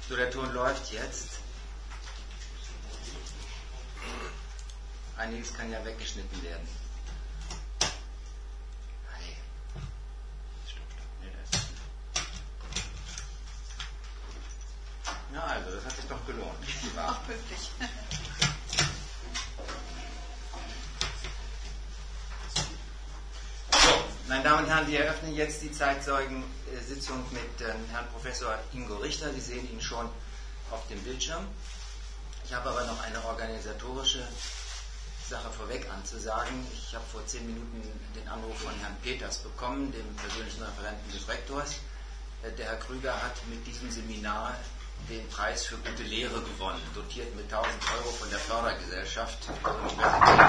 So, der Ton läuft jetzt. Einiges kann ja weggeschnitten werden. Ja, also, das hat sich doch gelohnt. Auch wirklich. So, meine Damen und Herren, wir eröffnen jetzt die Zeitzeugensitzung mit Herrn Professor Ingo Richter. Sie sehen ihn schon auf dem Bildschirm. Ich habe aber noch eine organisatorische Sache vorweg anzusagen. Ich habe vor 10 Minuten den Anruf von Herrn Peters bekommen, dem persönlichen Referenten des Rektors. Der Herr Krüger hat mit diesem Seminar den Preis für gute Lehre gewonnen, dotiert mit 1.000 Euro von der Fördergesellschaft der Universität.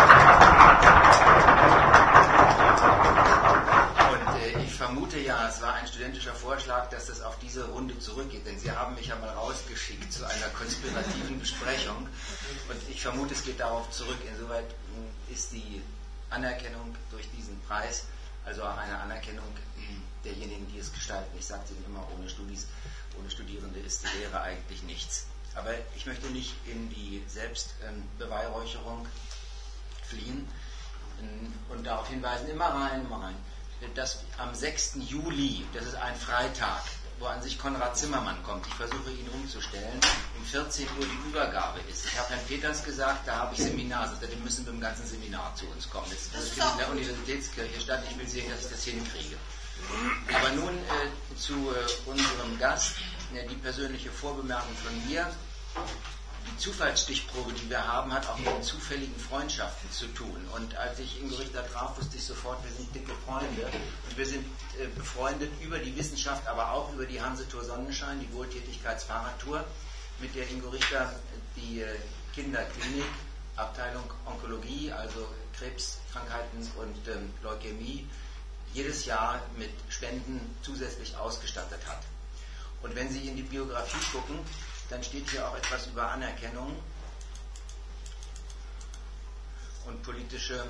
Und ich vermute ja, es war ein studentischer Vorschlag, dass das auf diese Runde zurückgeht, denn Sie haben mich ja mal rausgeschickt zu einer konspirativen Besprechung und ich vermute, es geht darauf zurück. Insoweit ist die Anerkennung durch diesen Preis, also auch eine Anerkennung derjenigen, die es gestalten. Ich sage es Ihnen immer, ohne Studierende ist die Lehre eigentlich nichts. Aber ich möchte nicht in die Selbstbeweihräucherung fliehen und darauf hinweisen, immer rein, dass am 6. Juli, das ist ein Freitag, wo an sich Konrad Zimmermann kommt, ich versuche ihn umzustellen, um 14 Uhr die Übergabe ist. Ich habe Herrn Peters gesagt, da habe ich Seminar, seitdem müssen wir mit dem ganzen Seminar zu uns kommen. Das findet in der Universitätskirche statt, ich will sehen, dass ich das hinkriege. Aber nun zu unserem Gast, die persönliche Vorbemerkung von mir. Die Zufallsstichprobe, die wir haben, hat auch mit zufälligen Freundschaften zu tun. Und als ich Ingo Richter traf, wusste ich sofort, wir sind dicke Freunde. Und wir sind befreundet über die Wissenschaft, aber auch über die Hansetour Sonnenschein, die Wohltätigkeitsfahrradtour, mit der Ingo Richter die Kinderklinik, Abteilung Onkologie, also Krebskrankheiten und Leukämie, jedes Jahr mit Spenden zusätzlich ausgestattet hat. Und wenn Sie in die Biografie gucken, dann steht hier auch etwas über Anerkennung und politische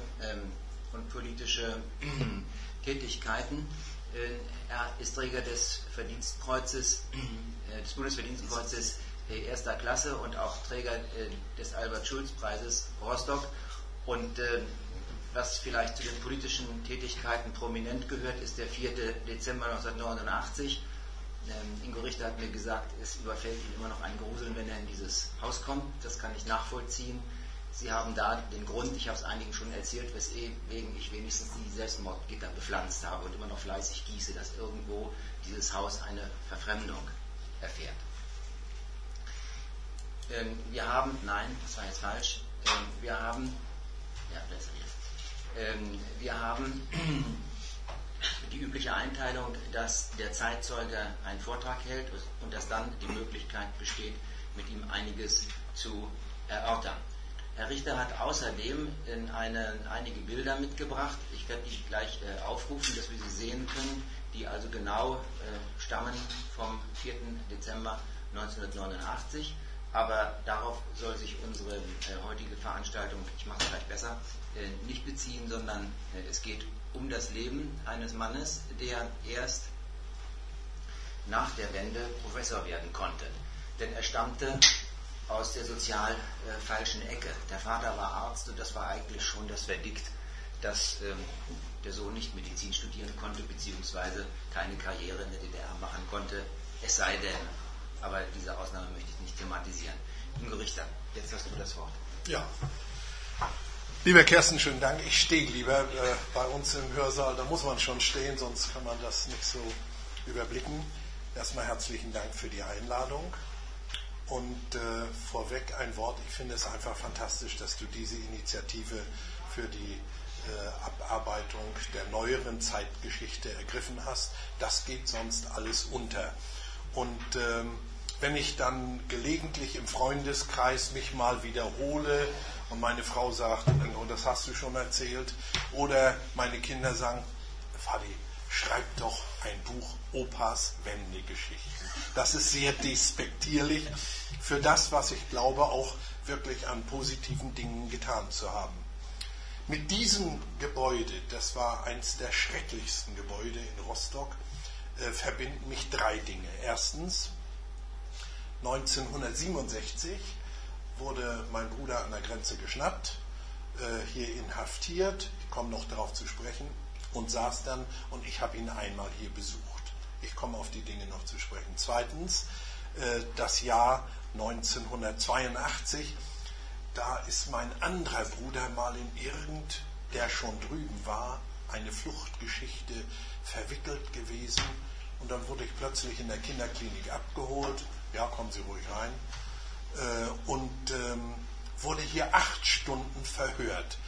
Tätigkeiten. Er ist Träger des Verdienstkreuzes, des Bundesverdienstkreuzes erster Klasse und auch Träger des Albert-Schulz-Preises Rostock. Und was vielleicht zu den politischen Tätigkeiten prominent gehört, ist der 4. Dezember 1989. Ingo Richter hat mir gesagt, es überfällt ihn immer noch ein Gruseln, wenn er in dieses Haus kommt. Das kann ich nachvollziehen. Sie haben da den Grund, ich habe es einigen schon erzählt, weswegen ich wenigstens die Selbstmordgitter bepflanzt habe und immer noch fleißig gieße, dass irgendwo dieses Haus eine Verfremdung erfährt. Wir haben die übliche Einteilung, dass der Zeitzeuge einen Vortrag hält und dass dann die Möglichkeit besteht, mit ihm einiges zu erörtern. Herr Richter hat außerdem einige Bilder mitgebracht. Ich werde die gleich aufrufen, dass wir sie sehen können, die also genau stammen vom 4. Dezember 1989. Aber darauf soll sich unsere heutige Veranstaltung, ich mache es gleich besser, nicht beziehen, sondern es geht um das Leben eines Mannes, der erst nach der Wende Professor werden konnte. Denn er stammte aus der sozial falschen Ecke. Der Vater war Arzt und das war eigentlich schon das Verdikt, dass der Sohn nicht Medizin studieren konnte, beziehungsweise keine Karriere in der DDR machen konnte, es sei denn, aber diese Ausnahme möchte ich nicht thematisieren. Ingo Richter, jetzt hast du das Wort. Ja. Lieber Kersten, schönen Dank. Ich stehe lieber bei uns im Hörsaal, da muss man schon stehen, sonst kann man das nicht so überblicken. Erstmal herzlichen Dank für die Einladung. Und vorweg ein Wort, ich finde es einfach fantastisch, dass du diese Initiative für die Abarbeitung der neueren Zeitgeschichte ergriffen hast. Das geht sonst alles unter. Und wenn ich dann gelegentlich im Freundeskreis mich mal wiederhole und meine Frau sagt, und das hast du schon erzählt, oder meine Kinder sagen, Vati, schreib doch ein Buch Opas Wendegeschichten. Das ist sehr despektierlich für das, was ich glaube, auch wirklich an positiven Dingen getan zu haben. Mit diesem Gebäude, das war eines der schrecklichsten Gebäude in Rostock, verbinden mich 3 Dinge. Erstens, 1967 wurde mein Bruder an der Grenze geschnappt, hier inhaftiert, ich komme noch darauf zu sprechen, und saß dann, und ich habe ihn einmal hier besucht. Ich komme auf die Dinge noch zu sprechen. Zweitens, das Jahr 1982, da ist mein anderer Bruder mal der schon drüben war, eine Fluchtgeschichte verwickelt gewesen, und dann wurde ich plötzlich in der Kinderklinik abgeholt, ja, kommen Sie ruhig rein, und wurde hier 8 Stunden verhört.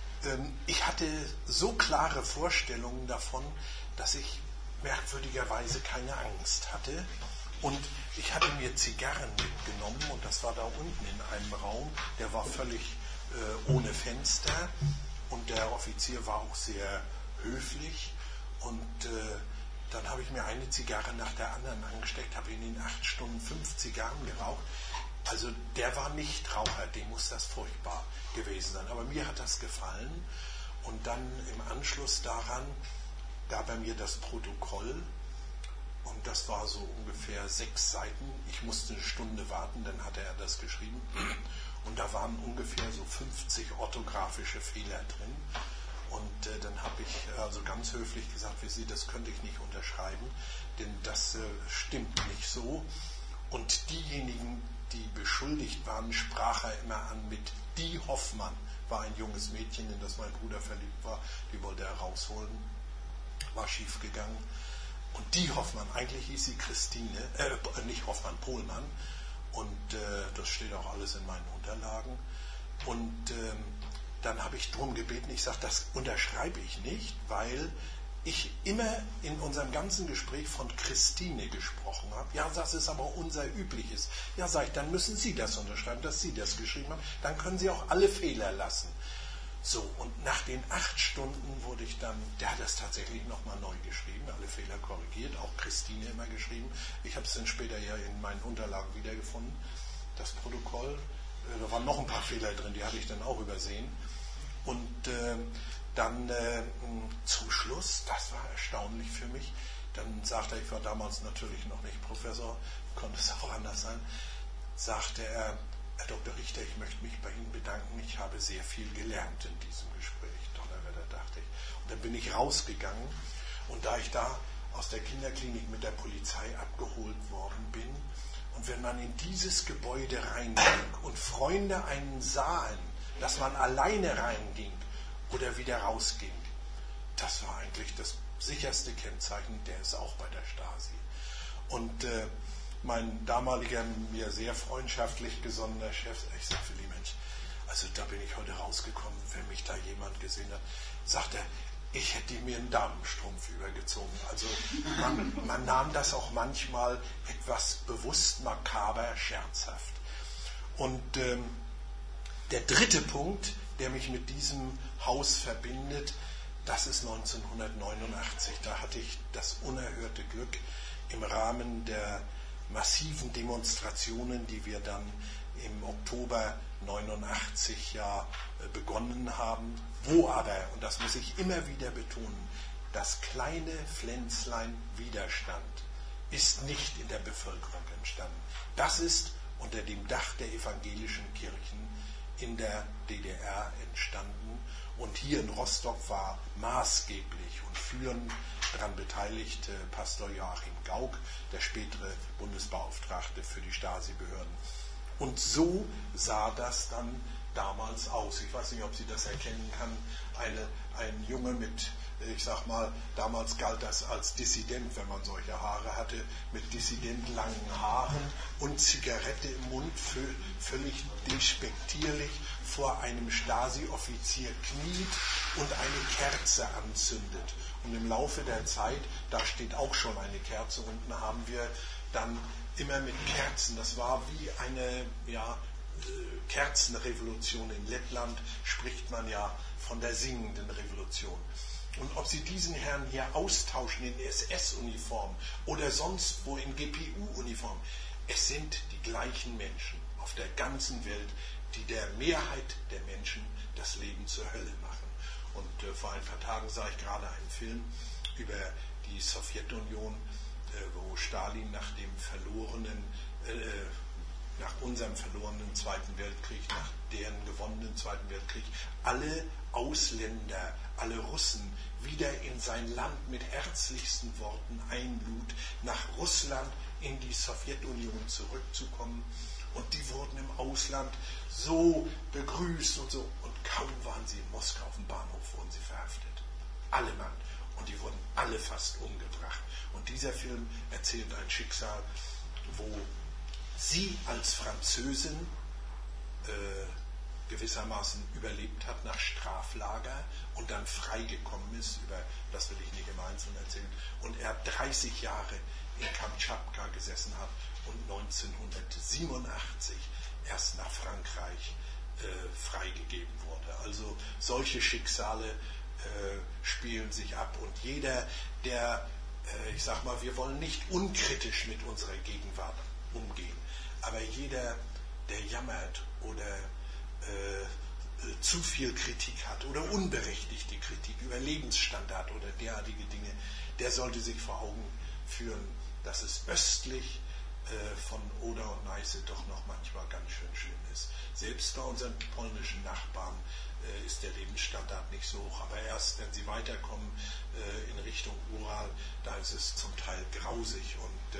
Ich hatte so klare Vorstellungen davon, dass ich merkwürdigerweise keine Angst hatte. Und ich hatte mir Zigarren mitgenommen, und das war da unten in einem Raum, der war völlig ohne Fenster, und der Offizier war auch sehr höflich, und dann habe ich mir eine Zigarre nach der anderen angesteckt, habe in den 8 Stunden 5 Zigarren geraucht. Also der war nicht Raucher, dem muss das furchtbar gewesen sein. Aber mir hat das gefallen, und dann im Anschluss daran gab er mir das Protokoll, und das war so ungefähr 6 Seiten. Ich musste eine Stunde warten, dann hatte er das geschrieben, und da waren ungefähr so 50 orthografische Fehler drin. Und dann habe ich also ganz höflich gesagt, wie Sie, das könnte ich nicht unterschreiben, denn das stimmt nicht so. Und diejenigen, die beschuldigt waren, sprach er immer an mit die Hoffmann, war ein junges Mädchen, in das mein Bruder verliebt war, die wollte er rausholen, war schief gegangen. Und die Hoffmann, eigentlich hieß sie Christine, nicht Hoffmann, Pohlmann, und das steht auch alles in meinen Unterlagen. Und dann habe ich darum gebeten, ich sage, das unterschreibe ich nicht, weil ich immer in unserem ganzen Gespräch von Christine gesprochen habe. Ja, das ist aber unser Übliches. Ja, sage ich, dann müssen Sie das unterschreiben, dass Sie das geschrieben haben. Dann können Sie auch alle Fehler lassen. So, und nach den 8 Stunden wurde ich dann, der hat das tatsächlich nochmal neu geschrieben, alle Fehler korrigiert, auch Christine immer geschrieben. Ich habe es dann später ja in meinen Unterlagen wiedergefunden, das Protokoll. Da waren noch ein paar Fehler drin, die hatte ich dann auch übersehen. Und dann zum Schluss, das war erstaunlich für mich, dann sagte er, ich war damals natürlich noch nicht Professor, konnte es auch anders sein, sagte er, Herr Dr. Richter, ich möchte mich bei Ihnen bedanken, ich habe sehr viel gelernt in diesem Gespräch. Donnerwetter, dachte ich. Und dann bin ich rausgegangen, und da ich da aus der Kinderklinik mit der Polizei abgeholt worden bin, und wenn man in dieses Gebäude reinging und Freunde einen sahen, dass man alleine reinging oder wieder rausging, das war eigentlich das sicherste Kennzeichen, der ist auch bei der Stasi. Und mein damaliger, mir sehr freundschaftlich gesonnener Chef, ich sagte, Mensch, also da bin ich heute rausgekommen, wenn mich da jemand gesehen hat, sagt er, ich hätte mir einen Damenstrumpf übergezogen. Also man nahm das auch manchmal etwas bewusst makaber, scherzhaft. Und der dritte Punkt, der mich mit diesem Haus verbindet, das ist 1989. Da hatte ich das unerhörte Glück, im Rahmen der massiven Demonstrationen, die wir dann im Oktober 89 ja begonnen haben, wo aber, und das muss ich immer wieder betonen, das kleine Pflänzlein Widerstand ist nicht in der Bevölkerung entstanden. Das ist unter dem Dach der evangelischen Kirchen in der DDR entstanden, und hier in Rostock war maßgeblich und führend daran beteiligt Pastor Joachim Gauck, der spätere Bundesbeauftragte für die Stasi-Behörden. Und so sah das dann damals aus. Ich weiß nicht, ob Sie das erkennen kann. Ein Junge mit, ich sag mal, damals galt das als Dissident, wenn man solche Haare hatte, mit dissident langen Haaren und Zigarette im Mund, völlig despektierlich vor einem Stasi-Offizier kniet und eine Kerze anzündet. Und im Laufe der Zeit, da steht auch schon eine Kerze unten, haben wir dann immer mit Kerzen, das war wie eine Kerzenrevolution. In Lettland spricht man ja von der singenden Revolution. Und ob Sie diesen Herrn hier austauschen in SS-Uniform oder sonst wo in GPU-Uniform, es sind die gleichen Menschen auf der ganzen Welt, die der Mehrheit der Menschen das Leben zur Hölle machen. Und vor ein paar Tagen sah ich gerade einen Film über die Sowjetunion, wo Stalin nach dem verlorenen unserem verlorenen Zweiten Weltkrieg, nach deren gewonnenen Zweiten Weltkrieg, alle Ausländer, alle Russen wieder in sein Land mit herzlichsten Worten einlud, nach Russland in die Sowjetunion zurückzukommen. Und die wurden im Ausland so begrüßt und so. Und kaum waren sie in Moskau auf dem Bahnhof, wurden sie verhaftet. Alle Mann. Und die wurden alle fast umgebracht. Und dieser Film erzählt ein Schicksal, wo sie als Französin gewissermaßen überlebt hat nach Straflager und dann freigekommen ist, über das will ich nicht im Einzelnen erzählen, und er 30 Jahre in Kamtschatka gesessen hat und 1987 erst nach Frankreich freigegeben wurde. Also solche Schicksale spielen sich ab, und jeder, der, ich sag mal, wir wollen nicht unkritisch mit unserer Gegenwart umgehen, aber jeder, der jammert oder zu viel Kritik hat oder unberechtigte Kritik über Lebensstandard oder derartige Dinge, der sollte sich vor Augen führen, dass es östlich von Oder und Neiße doch noch manchmal ganz schön schlimm ist. Selbst bei unseren polnischen Nachbarn ist der Lebensstandard nicht so hoch, aber erst wenn sie weiterkommen in Richtung Ural, da ist es zum Teil grausig, und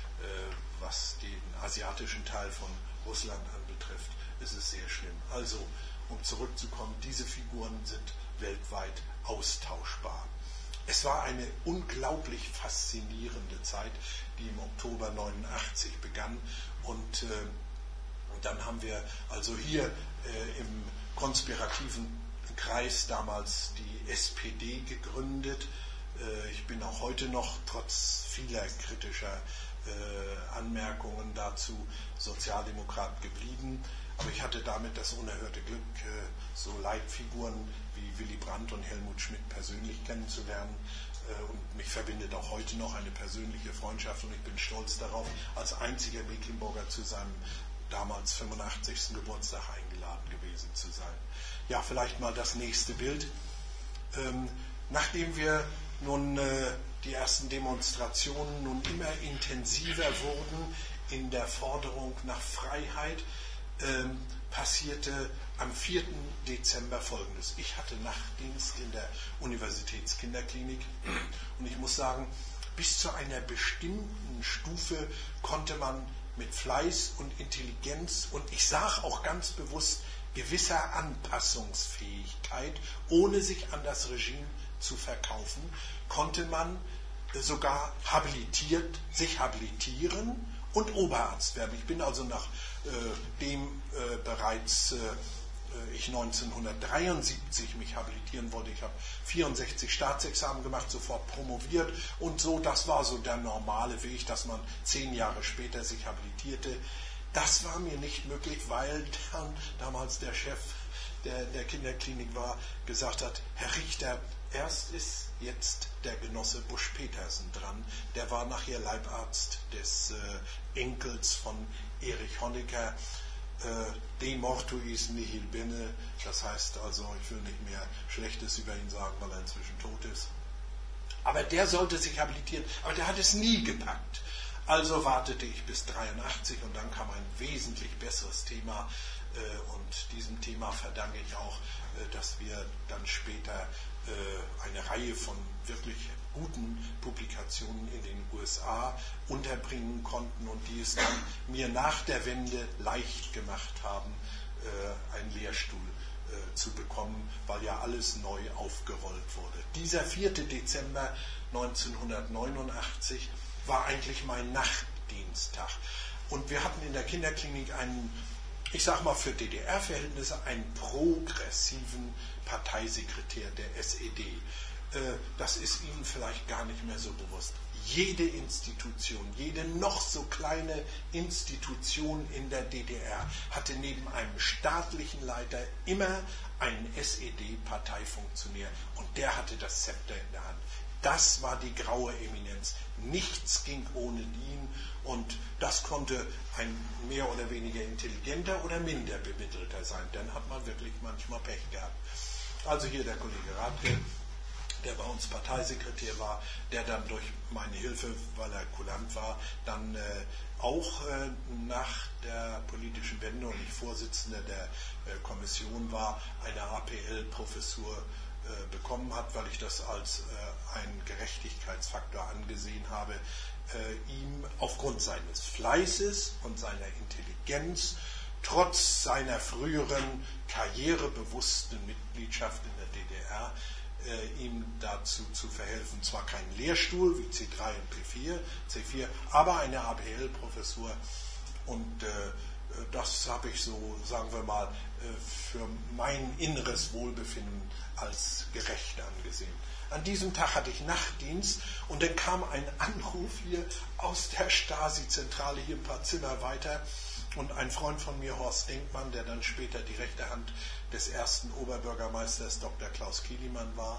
was den asiatischen Teil von Russland anbetrifft, ist es sehr schlimm. Also, um zurückzukommen, diese Figuren sind weltweit austauschbar. Es war eine unglaublich faszinierende Zeit, die im Oktober 89 begann, und dann haben wir also hier im konspirativen Kreis damals die SPD gegründet. Ich bin auch heute noch, trotz vieler kritischer Anmerkungen dazu, Sozialdemokrat geblieben. Aber ich hatte damit das unerhörte Glück, so Leitfiguren wie Willy Brandt und Helmut Schmidt persönlich kennenzulernen. Und mich verbindet auch heute noch eine persönliche Freundschaft, und ich bin stolz darauf, als einziger Mecklenburger zu seinem damals 85. Geburtstag eingeladen gewesen zu sein. Ja, vielleicht mal das nächste Bild. Nachdem wir nun die ersten Demonstrationen nun immer intensiver wurden in der Forderung nach Freiheit, passierte am 4. Dezember Folgendes. Ich hatte Nachtdienst in der Universitätskinderklinik, und ich muss sagen, bis zu einer bestimmten Stufe konnte man mit Fleiß und Intelligenz und, ich sage auch ganz bewusst, gewisser Anpassungsfähigkeit, ohne sich an das Regime zu verkaufen, konnte man sogar sich habilitieren und Oberarzt werden. Ich bin also nachdem bereits ich 1973 mich habilitieren wollte, ich habe 64 Staatsexamen gemacht, sofort promoviert und so, das war so der normale Weg, dass man 10 Jahre später sich habilitierte. Das war mir nicht möglich, weil dann damals der Chef der Kinderklinik gesagt hat, Herr Richter, erst ist jetzt der Genosse Busch-Petersen dran, der war nachher Leibarzt des Enkels von Erich Honecker, de mortuis nihil bene, das heißt also, ich will nicht mehr Schlechtes über ihn sagen, weil er inzwischen tot ist. Aber der sollte sich habilitieren, aber der hat es nie gepackt. Also wartete ich bis 83 und dann kam ein wesentlich besseres Thema, und diesem Thema verdanke ich auch, dass wir dann später eine Reihe von wirklich guten Publikationen in den USA unterbringen konnten und die es dann mir nach der Wende leicht gemacht haben, einen Lehrstuhl zu bekommen, weil ja alles neu aufgerollt wurde. Dieser 4. Dezember 1989 war eigentlich mein Nachtdiensttag. Und wir hatten in der Kinderklinik einen, ich sag mal für DDR-Verhältnisse, einen progressiven Parteisekretär der SED. Das ist Ihnen vielleicht gar nicht mehr so bewusst. Jede Institution, jede noch so kleine Institution in der DDR hatte neben einem staatlichen Leiter immer einen SED-Parteifunktionär, und der hatte das Zepter in der Hand. Das war die graue Eminenz. Nichts ging ohne ihn, und das konnte ein mehr oder weniger intelligenter oder minder bemittelter sein. Dann hat man wirklich manchmal Pech gehabt. Also hier der Kollege Radke, der bei uns Parteisekretär war, der dann durch meine Hilfe, weil er kulant war, dann auch nach der politischen Wende und ich Vorsitzender der Kommission war, eine APL-Professur bekommen hat, weil ich das als einen Gerechtigkeitsfaktor angesehen habe, ihm aufgrund seines Fleißes und seiner Intelligenz, trotz seiner früheren karrierebewussten Mitgliedschaft in der DDR, ihm dazu zu verhelfen, zwar kein Lehrstuhl wie C3 und C4, aber eine APL-Professur und das habe ich so, sagen wir mal, für mein inneres Wohlbefinden als gerecht angesehen. An diesem Tag hatte ich Nachtdienst und dann kam ein Anruf hier aus der Stasi-Zentrale, hier ein paar Zimmer weiter. Und ein Freund von mir, Horst Denkmann, der dann später die rechte Hand des ersten Oberbürgermeisters Dr. Klaus Kielimmann war,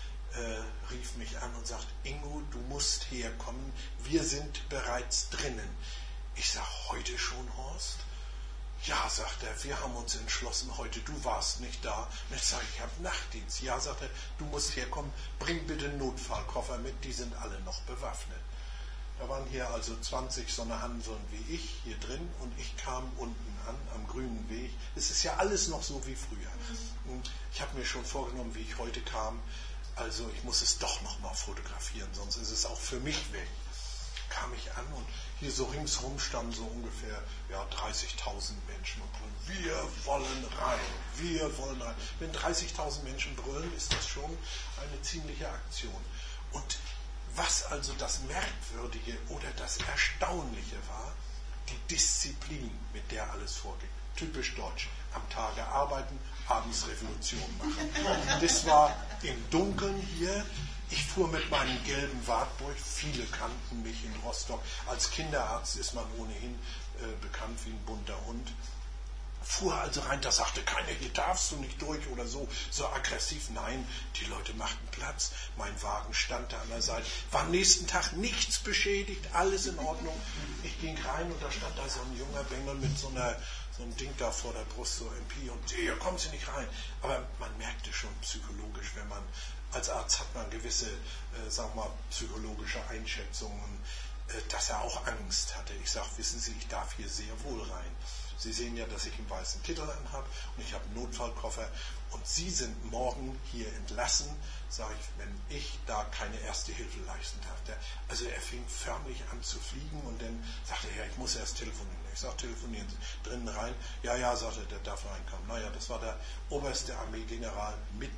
rief mich an und sagt, Ingo, du musst herkommen, wir sind bereits drinnen. Ich sage, heute schon, Horst? Ja, sagt er, wir haben uns entschlossen heute, du warst nicht da. Und ich sage, ich habe Nachtdienst. Ja, sagt er, du musst herkommen, bring bitte einen Notfallkoffer mit, die sind alle noch bewaffnet. Da waren hier also 20 so eine Hanseln wie ich hier drin und ich kam unten an, am grünen Weg. Es ist ja alles noch so wie früher. Ich habe mir schon vorgenommen, wie ich heute kam, also ich muss es doch noch mal fotografieren, sonst ist es auch für mich weg. Kam ich an und hier so ringsherum standen so ungefähr 30.000 Menschen und brüllen, wir wollen rein, wir wollen rein. Wenn 30.000 Menschen brüllen, ist das schon eine ziemliche Aktion. Und was also das Merkwürdige oder das Erstaunliche war, die Disziplin, mit der alles vorging. Typisch deutsch. Am Tage arbeiten, abends Revolution machen. Das war im Dunkeln hier. Ich fuhr mit meinem gelben Wartburg. Viele kannten mich in Rostock. Als Kinderarzt ist man ohnehin bekannt wie ein bunter Hund. Fuhr also rein, da sagte keiner, hier darfst du nicht durch oder so aggressiv. Nein, die Leute machten Platz. Mein Wagen stand da an der Seite. War am nächsten Tag nichts beschädigt, alles in Ordnung. Ich ging rein und da stand da so ein junger Bengel mit so einem Ding da vor der Brust, so MP, und hier kommen Sie nicht rein. Aber man merkte schon psychologisch, wenn man, als Arzt hat man gewisse, sagen wir mal, psychologische Einschätzungen, dass er auch Angst hatte. Ich sage, wissen Sie, ich darf hier sehr wohl rein. Sie sehen ja, dass ich einen weißen Kittel anhabe und ich habe einen Notfallkoffer und Sie sind morgen hier entlassen, sage ich, wenn ich da keine erste Hilfe leisten darf. Also er fing förmlich an zu fliegen und dann sagte er, ja, ich muss erst telefonieren. Ich sage, telefonieren Sie drinnen rein. Ja, sagte er, der darf reinkommen. Naja, das war der oberste Armeegeneral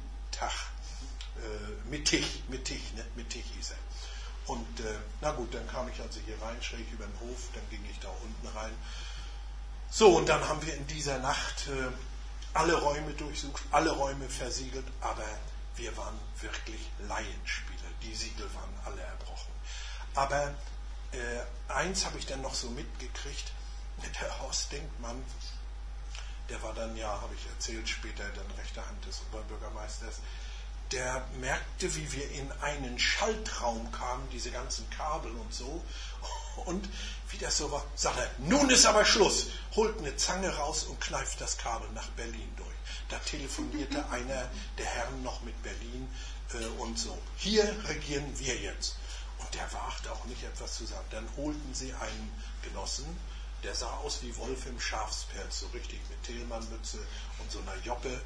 Mittig hieß er. Und na gut, dann kam ich also hier rein, schräg über den Hof, dann ging ich da unten rein. So, und dann haben wir in dieser Nacht alle Räume durchsucht, alle Räume versiegelt, aber wir waren wirklich Laienspieler. Die Siegel waren alle erbrochen. Aber eins habe ich dann noch so mitgekriegt, der Horst Denkmann, der war dann ja, habe ich erzählt, später dann rechte Hand des Oberbürgermeisters, der merkte, wie wir in einen Schaltraum kamen, diese ganzen Kabel und so. Und wie das so war, sagt er, nun ist aber Schluss. Holt eine Zange raus und kneift das Kabel nach Berlin durch. Da telefonierte einer der Herren noch mit Berlin und so. Hier regieren wir jetzt. Und der wagte auch nicht etwas zu sagen. Dann holten sie einen Genossen, der sah aus wie Wolf im Schafspelz, so richtig mit Thälmannmütze und so einer Joppe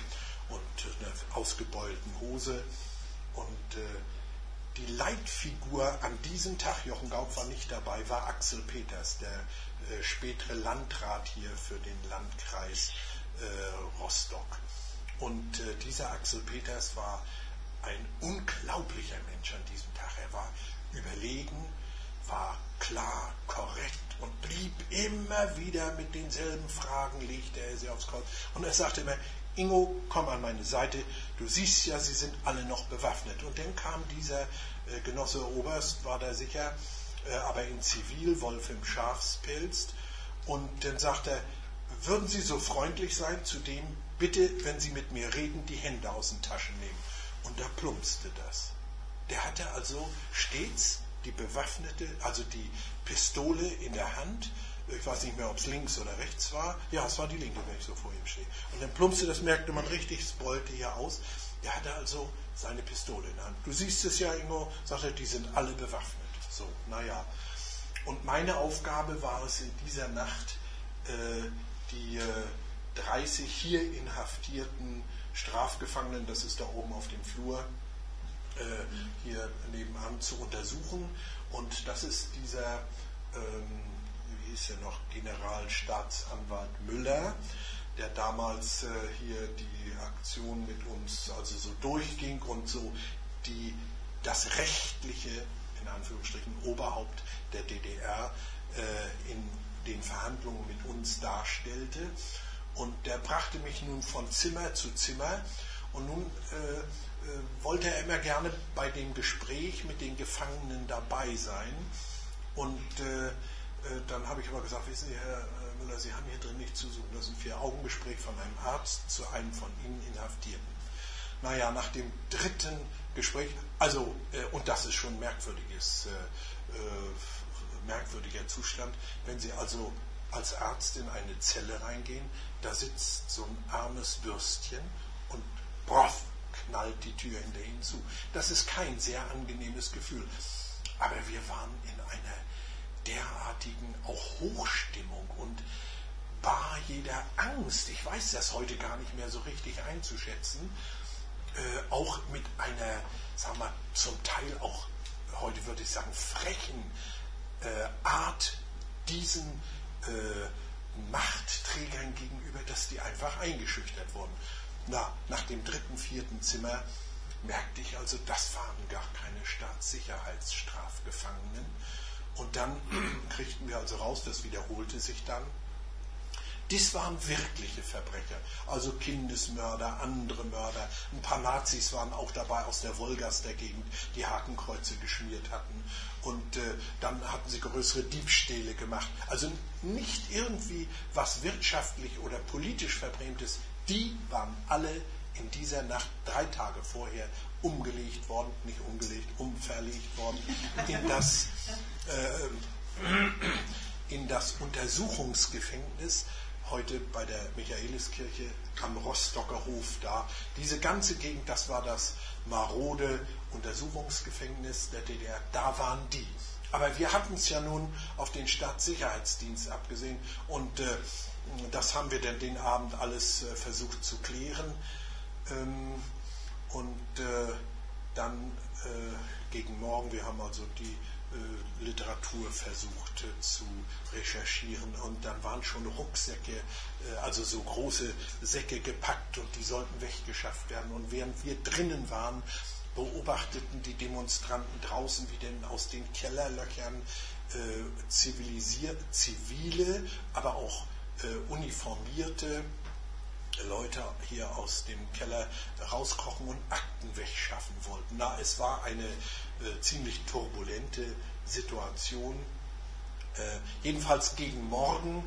und einer ausgebeulten Hose. Und die Leitfigur an diesem Tag, Jochen Gauck war nicht dabei, war Axel Peters, der spätere Landrat hier für den Landkreis Rostock. Und dieser Axel Peters war ein unglaublicher Mensch an diesem Tag. Er war überlegen, war klar, korrekt und blieb immer wieder mit denselben Fragen, legte er sie aufs Kreuz. Und er sagte immer, Ingo, komm an meine Seite, du siehst ja, sie sind alle noch bewaffnet. Und dann kam dieser Genosse Oberst, war da sicher, aber in Zivil, Wolf im Schafspelz. Und dann sagt er, würden Sie so freundlich sein, zu dem, bitte, wenn Sie mit mir reden, die Hände aus den Taschen nehmen. Und da plumpste das. Der hatte also stets die bewaffnete, also die Pistole in der Hand. Ich weiß nicht mehr, ob es links oder rechts war. Ja, es war die linke, wenn ich so vor ihm stehe. Und dann plumpste, das merkte man richtig, es beulte hier aus. Der hatte also seine Pistole in der Hand. Du siehst es ja, Ingo, sagt er, die sind alle bewaffnet. So, naja. Und meine Aufgabe war es in dieser Nacht, die 30 hier inhaftierten Strafgefangenen, das ist da oben auf dem Flur, hier nebenan zu untersuchen. Und das ist dieser, wie hieß er noch, Generalstaatsanwalt Müller, der damals hier die Aktion mit uns also so durchging und so das rechtliche, in Anführungsstrichen, Oberhaupt der DDR in den Verhandlungen mit uns darstellte. Und der brachte mich nun von Zimmer zu Zimmer und nun wollte er immer gerne bei dem Gespräch mit den Gefangenen dabei sein. Und dann habe ich aber gesagt, wissen Sie, Herr Müller, Sie haben hier drin nicht zu suchen. Das ist ein 4-Augen-Gespräch von einem Arzt zu einem von Ihnen Inhaftierten. Naja, nach dem dritten Gespräch, also, und das ist schon merkwürdiger Zustand, wenn Sie also als Arzt in eine Zelle reingehen, da sitzt so ein armes Würstchen und broff, knallt die Tür hinter Ihnen zu. Das ist kein sehr angenehmes Gefühl. Aber wir waren in einer derartigen auch Hochstimmung und bar jeder Angst, ich weiß das heute gar nicht mehr so richtig einzuschätzen, auch mit einer, sagen wir, zum Teil auch, heute würde ich sagen, frechen Art diesen Machtträgern gegenüber, dass die einfach eingeschüchtert wurden. Nach dem 3., 4. Zimmer merkte ich also, das waren gar keine Staatssicherheitsstrafgefangenen. Und dann kriegten wir also raus, das wiederholte sich dann. Dies waren wirkliche Verbrecher, also Kindesmörder, andere Mörder. Ein paar Nazis waren auch dabei aus der Wolgaster-Gegend, die Hakenkreuze geschmiert hatten. Und dann hatten sie größere Diebstähle gemacht. Also nicht irgendwie was wirtschaftlich oder politisch Verbrämtes. Die waren alle in dieser Nacht 3 Tage vorher umgelegt worden, nicht umgelegt, umverlegt worden in das Untersuchungsgefängnis, heute bei der Michaeliskirche am Rostocker Hof da. Diese ganze Gegend, das war das marode Untersuchungsgefängnis der DDR, da waren die. Aber wir hatten es ja nun auf den Staatssicherheitsdienst abgesehen und das haben wir dann den Abend alles versucht zu klären. Dann gegen Morgen, wir haben also die Literatur versucht zu recherchieren und dann waren schon Rucksäcke, also so große Säcke gepackt und die sollten weggeschafft werden. Und während wir drinnen waren, beobachteten die Demonstranten draußen, wie denn aus den Kellerlöchern zivile, aber auch uniformierte Leute hier aus dem Keller rauskrochen und Akten wegschaffen wollten. Es war eine ziemlich turbulente Situation. Jedenfalls gegen Morgen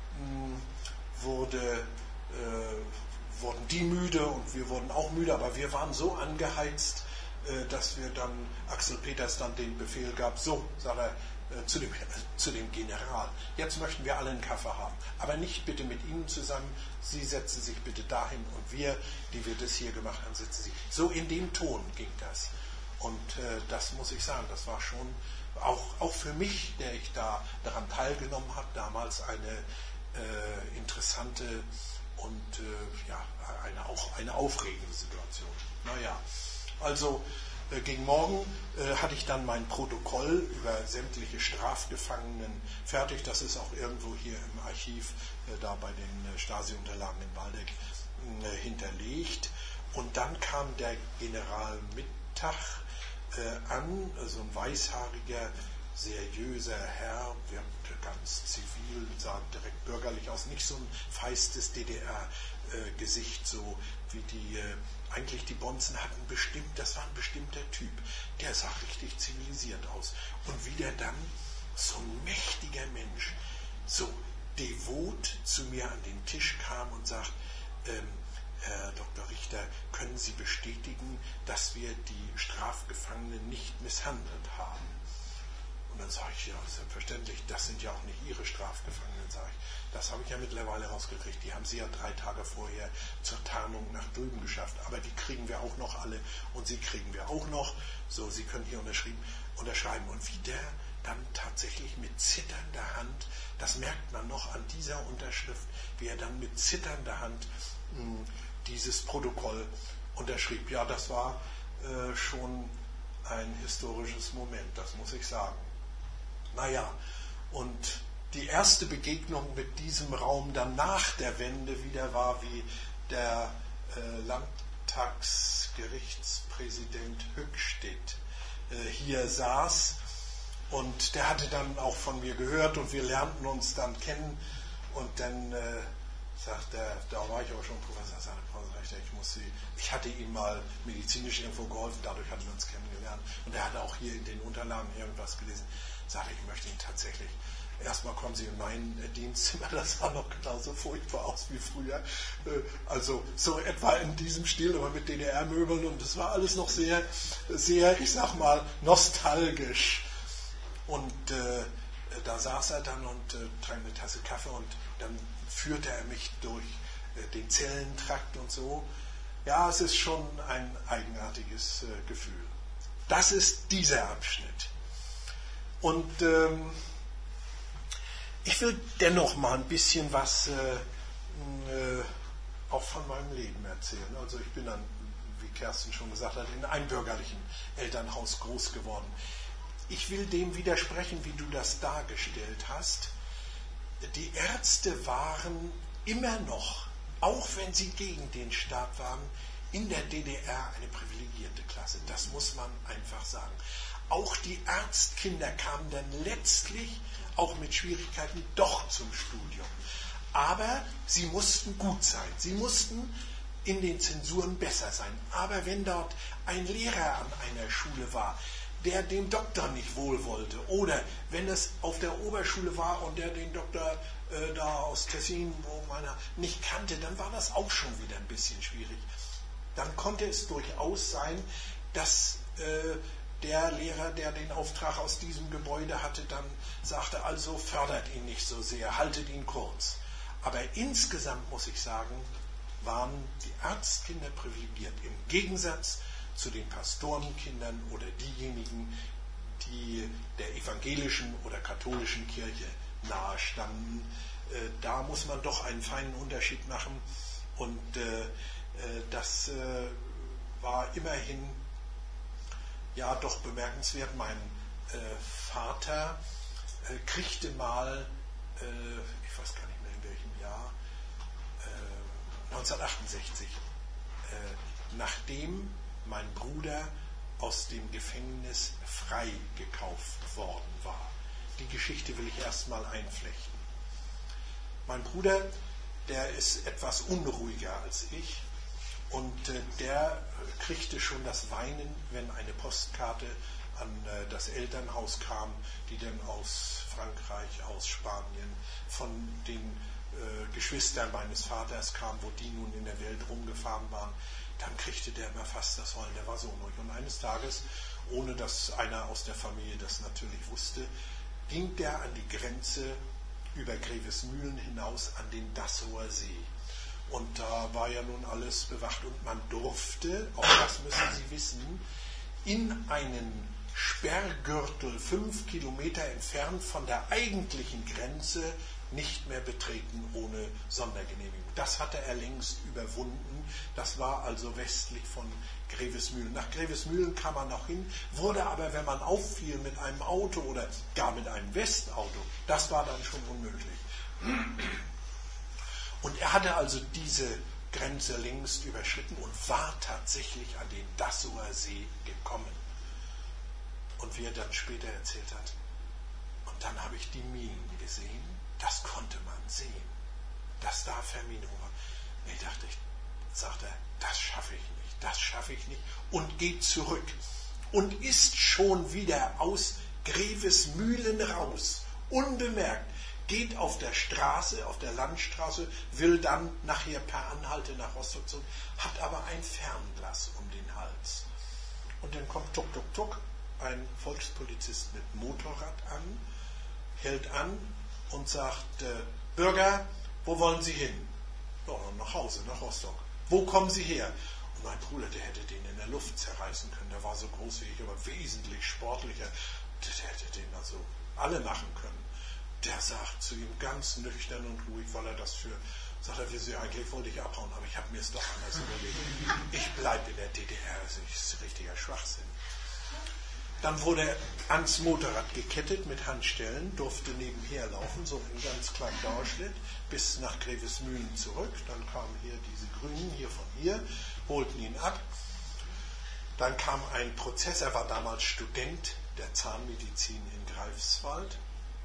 wurden die müde und wir wurden auch müde, aber wir waren so angeheizt, dass wir dann, Axel Peters dann den Befehl gab, so, sagt er, zu dem General, jetzt möchten wir alle einen Kaffee haben, aber nicht bitte mit Ihnen zusammen, Sie setzen sich bitte dahin und wir, die wir das hier gemacht haben, setzen sich. So in dem Ton ging das. Und das muss ich sagen, das war schon auch für mich, der ich da daran teilgenommen habe, damals eine interessante und eine aufregende Situation. Naja, also gegen Morgen hatte ich dann mein Protokoll über sämtliche Strafgefangenen fertig. Das ist auch irgendwo hier im Archiv, da bei den Stasi-Unterlagen in Waldeck hinterlegt. Und dann kam der General Mittag an, so ein weißhaariger, seriöser Herr, wirkte ganz zivil, sah direkt bürgerlich aus, nicht so ein feistes DDR-Gesicht, so wie die eigentlich die Bonzen hatten das war ein bestimmter Typ, der sah richtig zivilisiert aus. Und wie der dann, so ein mächtiger Mensch, so devot zu mir an den Tisch kam und sagt, Herr Dr. Richter, können Sie bestätigen, dass wir die Strafgefangenen nicht misshandelt haben? Und dann sage ich, ja, selbstverständlich, das sind ja auch nicht Ihre Strafgefangenen, sage ich. Das habe ich ja mittlerweile rausgekriegt. Die haben sie ja 3 Tage vorher zur Tarnung nach drüben geschafft. Aber die kriegen wir auch noch alle und sie kriegen wir auch noch. So, Sie können hier unterschreiben. Und wie der dann tatsächlich mit zitternder Hand, das merkt man noch an dieser Unterschrift, wie er dann mit zitternder Hand dieses Protokoll unterschrieb. Ja, das war schon ein historisches Moment, das muss ich sagen. Naja, und die erste Begegnung mit diesem Raum dann nach der Wende wieder war, wie der Landtagsgerichtspräsident Höckstedt hier saß. Und der hatte dann auch von mir gehört und wir lernten uns dann kennen. Und dann sagt er, da war ich auch schon Professor, sagte ich hatte ihm mal medizinisch irgendwo geholfen, dadurch hatten wir uns kennengelernt. Und er hatte auch hier in den Unterlagen irgendwas gelesen. Sagte ich möchte ihn tatsächlich, erstmal kommen Sie in mein Dienstzimmer, das sah noch genauso furchtbar aus wie früher. Also so etwa in diesem Stil, aber mit DDR-Möbeln und das war alles noch sehr, sehr, ich sag mal, nostalgisch. Und da saß er dann und trank eine Tasse Kaffee und dann führte er mich durch den Zellentrakt und so. Ja, es ist schon ein eigenartiges Gefühl. Das ist dieser Abschnitt. Und ich will dennoch mal ein bisschen was auch von meinem Leben erzählen. Also ich bin dann, wie Kerstin schon gesagt hat, in einem bürgerlichen Elternhaus groß geworden. Ich will dem widersprechen, wie du das dargestellt hast. Die Ärzte waren immer noch, auch wenn sie gegen den Staat waren, in der DDR eine privilegierte Klasse. Das muss man einfach sagen. Auch die Arztkinder kamen dann letztlich, auch mit Schwierigkeiten, doch zum Studium. Aber sie mussten gut sein. Sie mussten in den Zensuren besser sein. Aber wenn dort ein Lehrer an einer Schule war, der dem Doktor nicht wohl wollte, oder wenn es auf der Oberschule war und der den Doktor da aus Tessin, wo meiner nicht kannte, dann war das auch schon wieder ein bisschen schwierig. Dann konnte es durchaus sein, dass der Lehrer, der den Auftrag aus diesem Gebäude hatte, dann sagte, also fördert ihn nicht so sehr, haltet ihn kurz. Aber insgesamt muss ich sagen, waren die Arztkinder privilegiert, im Gegensatz zu den Pastorenkindern oder diejenigen, die der evangelischen oder katholischen Kirche nahestanden. Da muss man doch einen feinen Unterschied machen und das war immerhin ja doch bemerkenswert. Mein Vater kriegte mal, ich weiß gar nicht mehr in welchem Jahr, 1968, nachdem mein Bruder aus dem Gefängnis freigekauft worden war. Die Geschichte will ich erstmal einflechten. Mein Bruder, der ist etwas unruhiger als ich und der kriegte schon das Weinen, wenn eine Postkarte an das Elternhaus kam, die dann aus Frankreich, aus Spanien, von den Geschwistern meines Vaters kam, wo die nun in der Welt rumgefahren waren. Dann kriegte der immer fast das Heulen, der war so unruhig. Und eines Tages, ohne dass einer aus der Familie das natürlich wusste, ging der an die Grenze über Grevesmühlen hinaus an den Dassower See. Und da war ja nun alles bewacht und man durfte, auch das müssen Sie wissen, in einen Sperrgürtel 5 Kilometer entfernt von der eigentlichen Grenze nicht mehr betreten ohne Sondergenehmigung. Das hatte er längst überwunden. Das war also westlich von Grevesmühlen. Nach Grevesmühlen kam man noch hin, wurde aber, wenn man auffiel mit einem Auto oder gar mit einem Westauto, das war dann schon unmöglich. Und er hatte also diese Grenze längst überschritten und war tatsächlich an den Dassower See gekommen. Und wie er dann später erzählt hat, und dann habe ich die Minen gesehen, das konnte man sehen, dass da Verminierung war. Ich dachte, sagt er, das schaffe ich nicht und geht zurück und ist schon wieder aus Grevesmühlen raus, unbemerkt, geht auf der Straße, auf der Landstraße, will dann nachher per Anhalte nach Rostock zurück, hat aber ein Fernglas um den Hals. Und dann kommt tuck, tuck, tuck, ein Volkspolizist mit Motorrad an, hält an und sagt, Bürger, wo wollen Sie hin? Ja, nach Hause, nach Rostock. Wo kommen Sie her? Und mein Bruder, der hätte den in der Luft zerreißen können. Der war so groß wie ich, aber wesentlich sportlicher. Der hätte den also alle machen können. Der sagt zu ihm ganz nüchtern und ruhig, weil er das für... Sagt er, wieso, eigentlich wollte ich abhauen, aber ich habe mir es doch anders überlegt. Ich bleibe in der DDR, das ist richtiger Schwachsinn. Dann wurde er ans Motorrad gekettet mit Handstellen, durfte nebenher laufen, so in ganz kleinen Dauerschnitt, bis nach Grevesmühlen zurück. Dann kamen hier diese Grünen, hier von hier, holten ihn ab. Dann kam ein Prozess, er war damals Student der Zahnmedizin in Greifswald.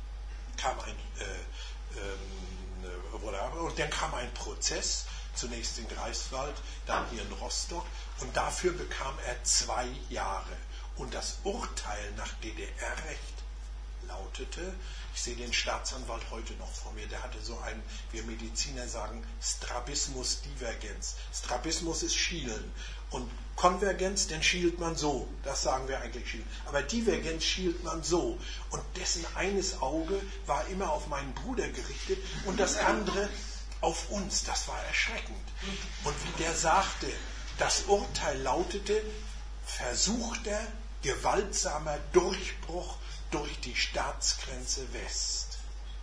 Und dann kam ein Prozess, zunächst in Greifswald, dann hier in Rostock, und dafür bekam er 2 Jahre. Und das Urteil nach DDR-Recht lautete, ich sehe den Staatsanwalt heute noch vor mir, der hatte so einen, wir Mediziner sagen, Strabismus-Divergenz. Strabismus ist Schielen. Und Konvergenz, dann schielt man so. Das sagen wir eigentlich schielen. Aber Divergenz schielt man so. Und dessen eines Auge war immer auf meinen Bruder gerichtet und das andere auf uns. Das war erschreckend. Und wie der sagte, das Urteil lautete, versuchter, gewaltsamer Durchbruch durch die Staatsgrenze West.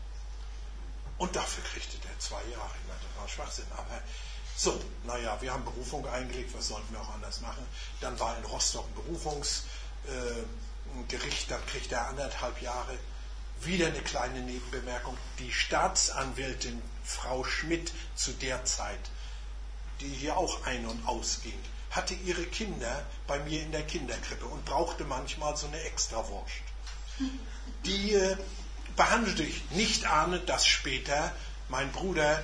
Und dafür kriegte der 2 Jahre. Ich meine, das war Schwachsinn. Aber so, naja, wir haben Berufung eingelegt, was sollten wir auch anders machen? Dann war in Rostock ein Berufungsgericht, dann kriegte er 1,5 Jahre. Wieder eine kleine Nebenbemerkung. Die Staatsanwältin Frau Schmidt zu der Zeit, die hier auch ein- und ausging, hatte ihre Kinder bei mir in der Kinderkrippe und brauchte manchmal so eine Extrawurst. Die behandelte ich, nicht ahnend, dass später mein Bruder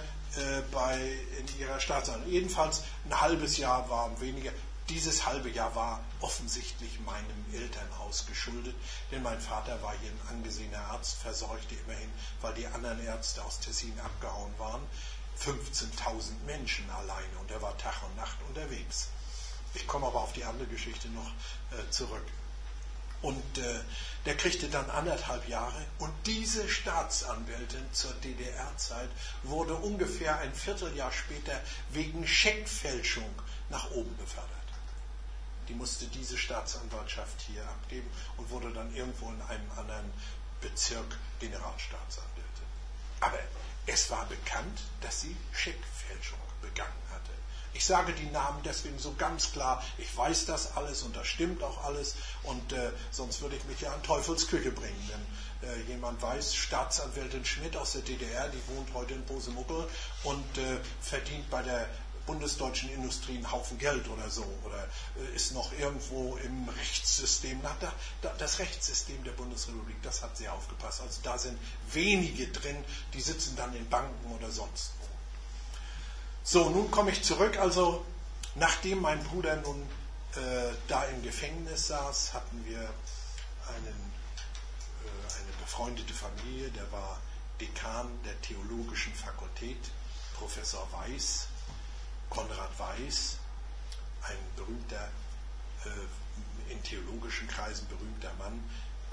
in ihrer Staatsanwältin, jedenfalls ein halbes Jahr war weniger. Dieses halbe Jahr war offensichtlich meinem Elternhaus geschuldet, denn mein Vater war hier ein angesehener Arzt, versorgte immerhin, weil die anderen Ärzte aus Tessin abgehauen waren, 15.000 Menschen alleine und er war Tag und Nacht unterwegs. Ich komme aber auf die andere Geschichte noch zurück. Und der kriegte dann 1,5 Jahre und diese Staatsanwältin zur DDR-Zeit wurde ungefähr ein Vierteljahr später wegen Scheckfälschung nach oben befördert. Die musste diese Staatsanwaltschaft hier abgeben und wurde dann irgendwo in einem anderen Bezirk Generalstaatsanwältin. Aber es war bekannt, dass sie Scheckfälschung begangen hatte. Ich sage die Namen deswegen so ganz klar, ich weiß das alles und das stimmt auch alles und sonst würde ich mich ja an Teufels Küche bringen. Denn jemand weiß, Staatsanwältin Schmidt aus der DDR, die wohnt heute in Bosemuckel und verdient bei der bundesdeutschen Industrie einen Haufen Geld oder so oder ist noch irgendwo im Rechtssystem. Das Rechtssystem der Bundesrepublik, das hat sehr aufgepasst. Also da sind wenige drin, die sitzen dann in Banken oder sonst wo. So, nun komme ich zurück. Also nachdem mein Bruder nun da im Gefängnis saß, hatten wir eine befreundete Familie, der war Dekan der Theologischen Fakultät, Professor Weiß, Konrad Weiß, ein berühmter, in theologischen Kreisen berühmter Mann,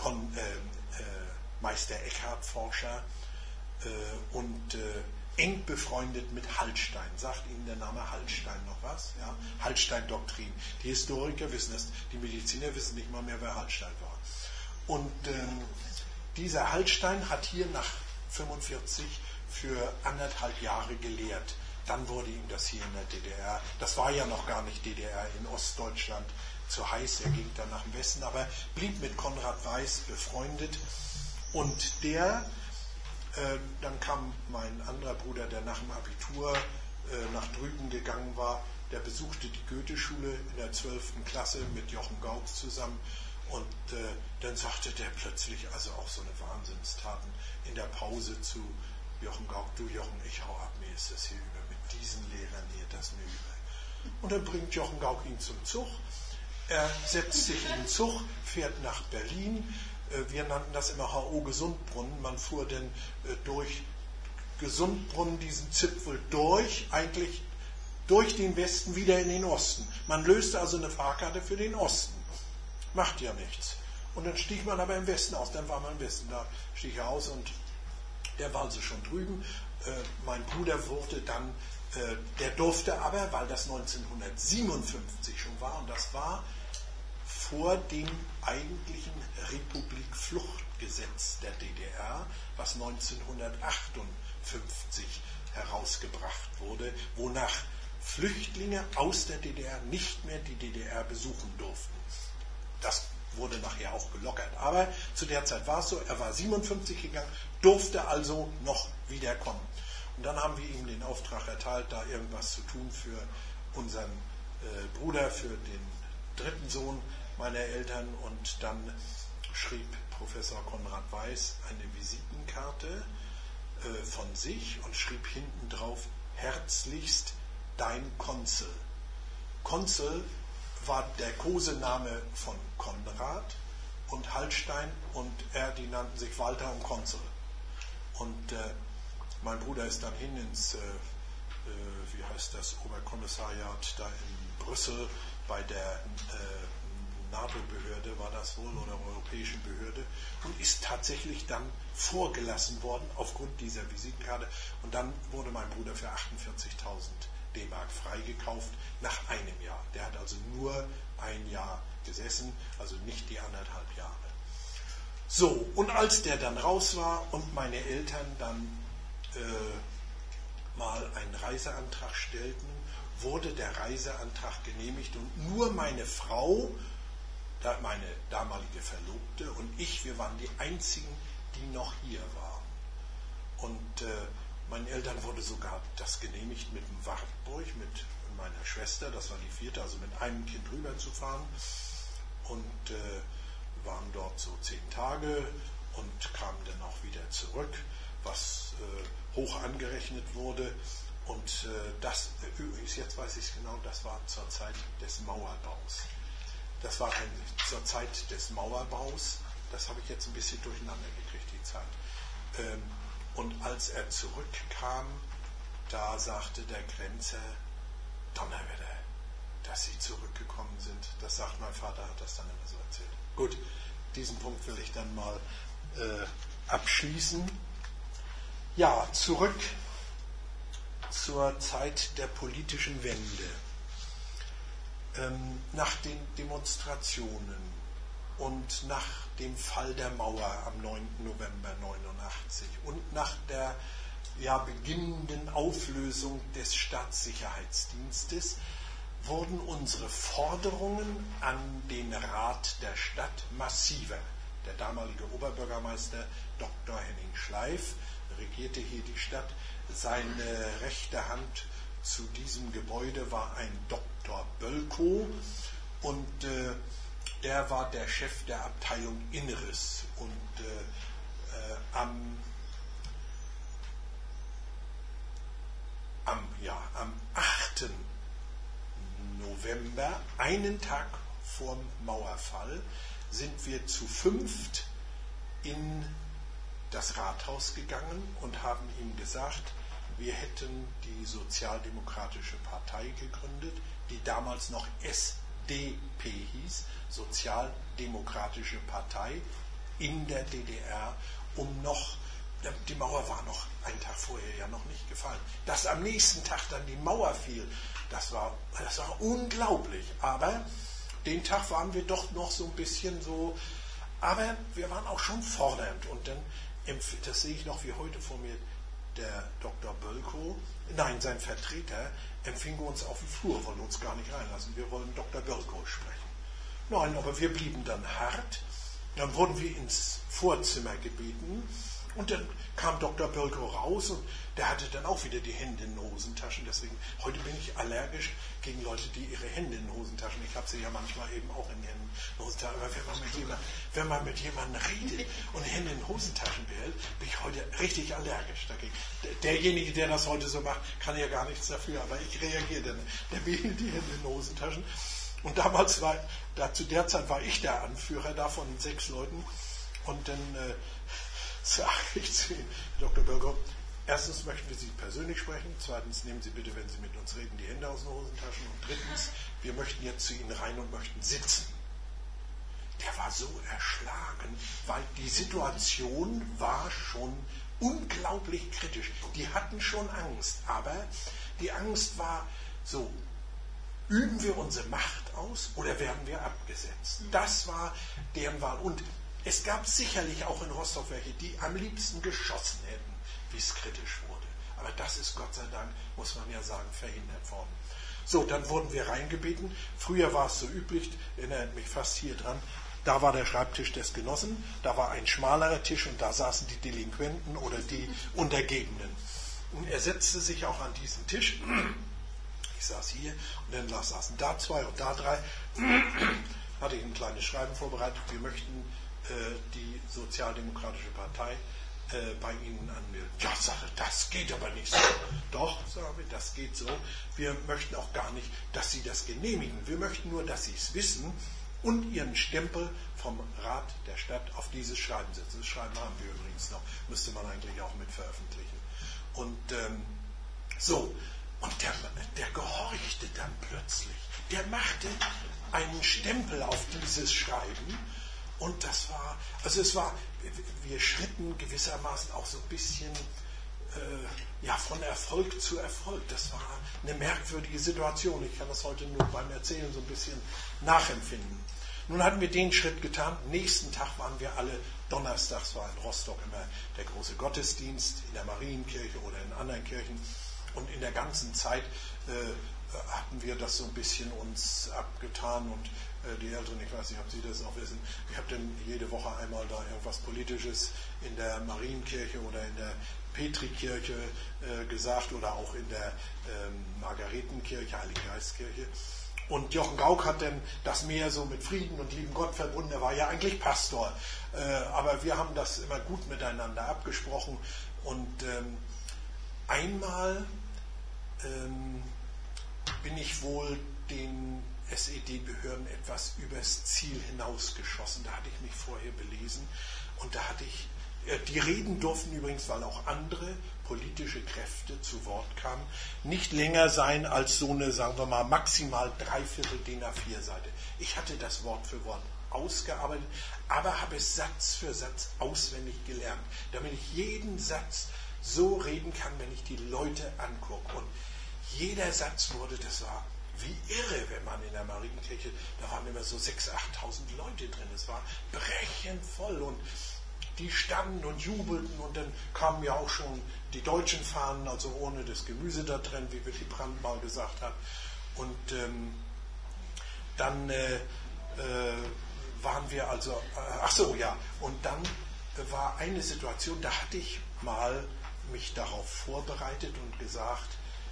Meister Eckhart-Forscher und eng befreundet mit Hallstein. Sagt Ihnen der Name Hallstein noch was? Ja? Hallstein-Doktrin. Die Historiker wissen das, die Mediziner wissen nicht mal mehr, wer Hallstein war. Und dieser Hallstein hat hier nach 1945 für 1,5 Jahre gelehrt. Dann wurde ihm das hier in der DDR, das war ja noch gar nicht DDR, in Ostdeutschland zu heiß, er ging dann nach dem Westen, aber blieb mit Konrad Weiß befreundet und dann kam mein anderer Bruder, der nach dem Abitur nach drüben gegangen war, der besuchte die Goethe-Schule in der 12. Klasse mit Jochen Gauck zusammen und dann sagte der plötzlich, also auch so eine Wahnsinnstaten, in der Pause zu Jochen Gauck, du Jochen, ich hau ab, mir ist das hier über, mit diesen Lehrern hier das mir über. Und dann bringt Jochen Gauck ihn zum Zug, er setzt sich in den Zug, fährt nach Berlin, wir nannten das immer H.O. Gesundbrunnen, man fuhr dann durch Gesundbrunnen diesen Zipfel durch, eigentlich durch den Westen wieder in den Osten. Man löste also eine Fahrkarte für den Osten. Macht ja nichts. Und dann stieg man aber im Westen aus, dann war man im Westen, da stieg er aus und Der war also schon drüben. Mein Bruder wurde dann, der durfte aber, weil das 1957 schon war, und das war vor dem eigentlichen Republikfluchtgesetz der DDR, was 1958 herausgebracht wurde, wonach Flüchtlinge aus der DDR nicht mehr die DDR besuchen durften. Das wurde nachher auch gelockert. Aber zu der Zeit war es so, er war 57 gegangen, durfte also noch wiederkommen. Und dann haben wir ihm den Auftrag erteilt, da irgendwas zu tun für unseren Bruder, für den dritten Sohn meiner Eltern. Und dann schrieb Professor Konrad Weiß eine Visitenkarte von sich und schrieb hinten drauf: Herzlichst dein Konsul. Konsul war der Kosename von Konrad und Hallstein, und die nannten sich Walter und Konsul. Und mein Bruder ist dann hin ins, Oberkommissariat da in Brüssel bei der NATO-Behörde war das wohl, oder europäischen Behörde, und ist tatsächlich dann vorgelassen worden aufgrund dieser Visitenkarte. Und dann wurde mein Bruder für 48.000 D-Mark freigekauft nach einem Jahr. Der hat also nur ein Jahr gesessen, also nicht die 1,5 Jahre. So, und als der dann raus war und meine Eltern dann mal einen Reiseantrag stellten, wurde der Reiseantrag genehmigt, und nur meine Frau, meine damalige Verlobte, und ich, wir waren die einzigen, die noch hier waren. Und meinen Eltern wurde sogar das genehmigt, mit dem Wartburg, mit meiner Schwester, das war die vierte, also mit einem Kind rüber zu fahren, und waren dort so 10 Tage und kamen dann auch wieder zurück, was hoch angerechnet wurde. Und das, übrigens, jetzt weiß ich es genau, das war zur Zeit des Mauerbaus. Das war zur Zeit des Mauerbaus, das habe ich jetzt ein bisschen durcheinander gekriegt, die Zeit. Und als er zurückkam, da sagte der Grenzer: Donnerwetter, dass Sie zurückgekommen sind. Das sagt mein Vater, hat das dann immer so erzählt. Gut, diesen Punkt will ich dann mal abschließen. Ja, zurück zur Zeit der politischen Wende. Nach den Demonstrationen und nach dem Fall der Mauer am 9. November 1989 und nach der beginnenden Auflösung des Staatssicherheitsdienstes wurden unsere Forderungen an den Rat der Stadt massiver. Der damalige Oberbürgermeister Dr. Henning Schleif regierte hier die Stadt. Seine rechte Hand zu diesem Gebäude war ein Dr. Bölkow, und der war der Chef der Abteilung Inneres. Und am 8. November, einen Tag vorm Mauerfall, sind wir zu 5 in das Rathaus gegangen und haben ihm gesagt, wir hätten die Sozialdemokratische Partei gegründet, die damals noch SDP hieß, Sozialdemokratische Partei in der DDR, die Mauer war noch einen Tag vorher ja noch nicht gefallen. Dass am nächsten Tag dann die Mauer fiel, das war unglaublich. Aber den Tag waren wir doch noch so ein bisschen so, aber wir waren auch schon fordernd. Und dann, das sehe ich noch wie heute vor mir, der Dr. Bölkow, sein Vertreter, empfing uns auf dem Flur, wollte uns gar nicht reinlassen. Wir wollten Dr. Bölkow sprechen. Nein, aber wir blieben dann hart. Dann wurden wir ins Vorzimmer gebeten, und dann kam Dr. Bölkow raus, und der hatte dann auch wieder die Hände in den Hosentaschen. Deswegen, heute bin ich allergisch gegen Leute, die ihre Hände in den Hosentaschen, ich habe sie ja manchmal eben auch in den Hosentaschen, aber wenn man mit jemandem redet und Hände in den Hosentaschen behält, bin ich heute richtig allergisch dagegen. Derjenige, der das heute so macht, kann ja gar nichts dafür, aber ich reagiere dann. Der behielt die Hände in den Hosentaschen. Und damals zu der Zeit war ich der Anführer da von 6 Leuten, und dann sage ich zu ihm: Dr. Bölkow, erstens möchten wir Sie persönlich sprechen, zweitens nehmen Sie bitte, wenn Sie mit uns reden, die Hände aus den Hosentaschen, und drittens, wir möchten jetzt zu Ihnen rein und möchten sitzen. Der war so erschlagen, weil die Situation war schon unglaublich kritisch. Die hatten schon Angst, aber die Angst war so, üben wir unsere Macht aus oder werden wir abgesetzt? Das war deren Wahl. Und es gab sicherlich auch in Rostock welche, die am liebsten geschossen hätten, wie es kritisch wurde. Aber das ist Gott sei Dank, muss man ja sagen, verhindert worden. So, dann wurden wir reingebeten. Früher war es so üblich, erinnert mich fast hier dran, da war der Schreibtisch des Genossen, da war ein schmalerer Tisch und da saßen die Delinquenten oder die Untergebenen. Und er setzte sich auch an diesen Tisch. Ich saß hier und dann saßen da 2 und da 3. Hatte ich ein kleines Schreiben vorbereitet. Wir möchten die Sozialdemokratische Partei bei Ihnen anmelden. Ja, sage, das geht aber nicht so. Doch, sagen wir, das geht so. Wir möchten auch gar nicht, dass Sie das genehmigen. Wir möchten nur, dass Sie es wissen und Ihren Stempel vom Rat der Stadt auf dieses Schreiben setzen. Das Schreiben haben wir übrigens noch. Müsste man eigentlich auch mit veröffentlichen. Und so. Und der gehorchte dann plötzlich. Der machte einen Stempel auf dieses Schreiben. Und das war, also es war, wir schritten gewissermaßen auch so ein bisschen von Erfolg zu Erfolg. Das war eine merkwürdige Situation. Ich kann das heute nur beim Erzählen so ein bisschen nachempfinden. Nun hatten wir den Schritt getan. Nächsten Tag waren wir alle, donnerstags war in Rostock immer der große Gottesdienst in der Marienkirche oder in anderen Kirchen. Und in der ganzen Zeit hatten wir das so ein bisschen uns abgetan und die Älteren, ich weiß nicht, ob Sie das auch wissen, ich habe dann jede Woche einmal da irgendwas Politisches in der Marienkirche oder in der Petrikirche gesagt oder auch in der Margaretenkirche, Heilige Geistkirche. Und Jochen Gauck hat dann das mehr so mit Frieden und lieben Gott verbunden. Er war ja eigentlich Pastor. Aber wir haben das immer gut miteinander abgesprochen. Und einmal bin ich wohl den SED-Behörden etwas übers Ziel hinausgeschossen. Da hatte ich mich vorher belesen. Und da hatte ich, die Reden durften übrigens, weil auch andere politische Kräfte zu Wort kamen, nicht länger sein als so eine, sagen wir mal, maximal 3/4 DIN A4-Seite. Ich hatte das Wort für Wort ausgearbeitet, aber habe es Satz für Satz auswendig gelernt, damit ich jeden Satz so reden kann, wenn ich die Leute angucke. Und jeder Satz wurde, das war wie irre, wenn man in der Marienkirche, da waren immer so 6.000, 8.000 Leute drin. Es war brechend voll und die standen und jubelten und dann kamen ja auch schon die deutschen Fahnen, also ohne das Gemüse da drin, wie Willy Brandt mal gesagt hat. Und dann waren wir also, und dann war eine Situation, da hatte ich mal mich darauf vorbereitet und gesagt,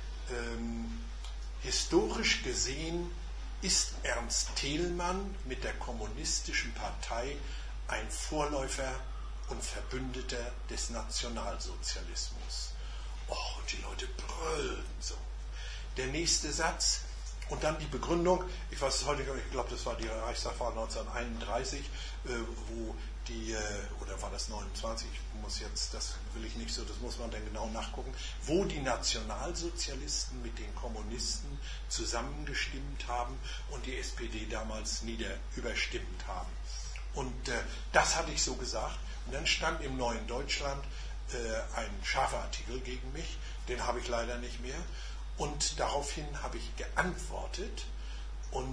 historisch gesehen ist Ernst Thälmann mit der Kommunistischen Partei ein Vorläufer und Verbündeter des Nationalsozialismus. Und die Leute brüllten so. Der nächste Satz und dann die Begründung, ich weiß es heute, ich glaube, das war die Reichstagswahl 1931, wo die, oder war das 29, das will ich nicht so, das muss man dann genau nachgucken, wo die Nationalsozialisten mit den Kommunisten zusammengestimmt haben und die SPD damals überstimmt haben. Und das hatte ich so gesagt. Und dann stand im Neuen Deutschland ein scharfer Artikel gegen mich, den habe ich leider nicht mehr. Und daraufhin habe ich geantwortet und